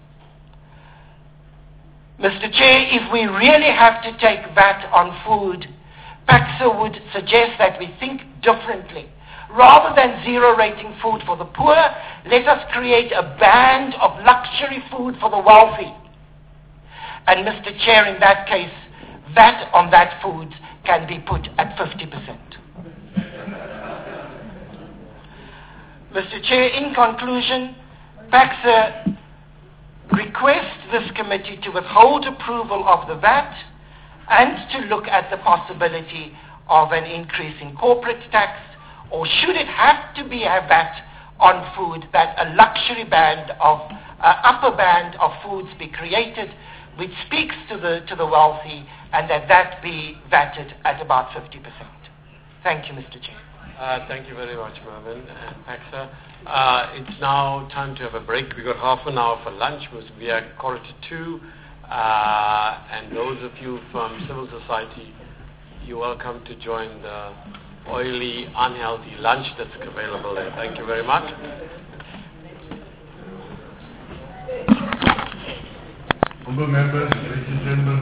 Mister Chair, if we really have to take V A T on food, PACSA would suggest that we think differently. Rather than zero rating food for the poor, let us create a band of luxury food for the wealthy. And Mister Chair, in that case, V A T on that food can be put at fifty percent. Mister Chair, in conclusion, PACSA requests this committee to withhold approval of the V A T and to look at the possibility of an increase in corporate tax, or should it have to be a V A T on food, that a luxury band of, uh, upper band of foods be created which speaks to the, to the wealthy, and that that be V A T'd at about fifty percent. Thank you, Mister Chair. Uh, thank you very much, Mervyn and PACSA. Uh, it's now time to have a break. We've got half an hour for lunch. We are quarter to two. Uh, and those of you from civil society, you're welcome to join the oily, unhealthy lunch that's available there. Thank you very much. Honourable members, ladies and gentlemen.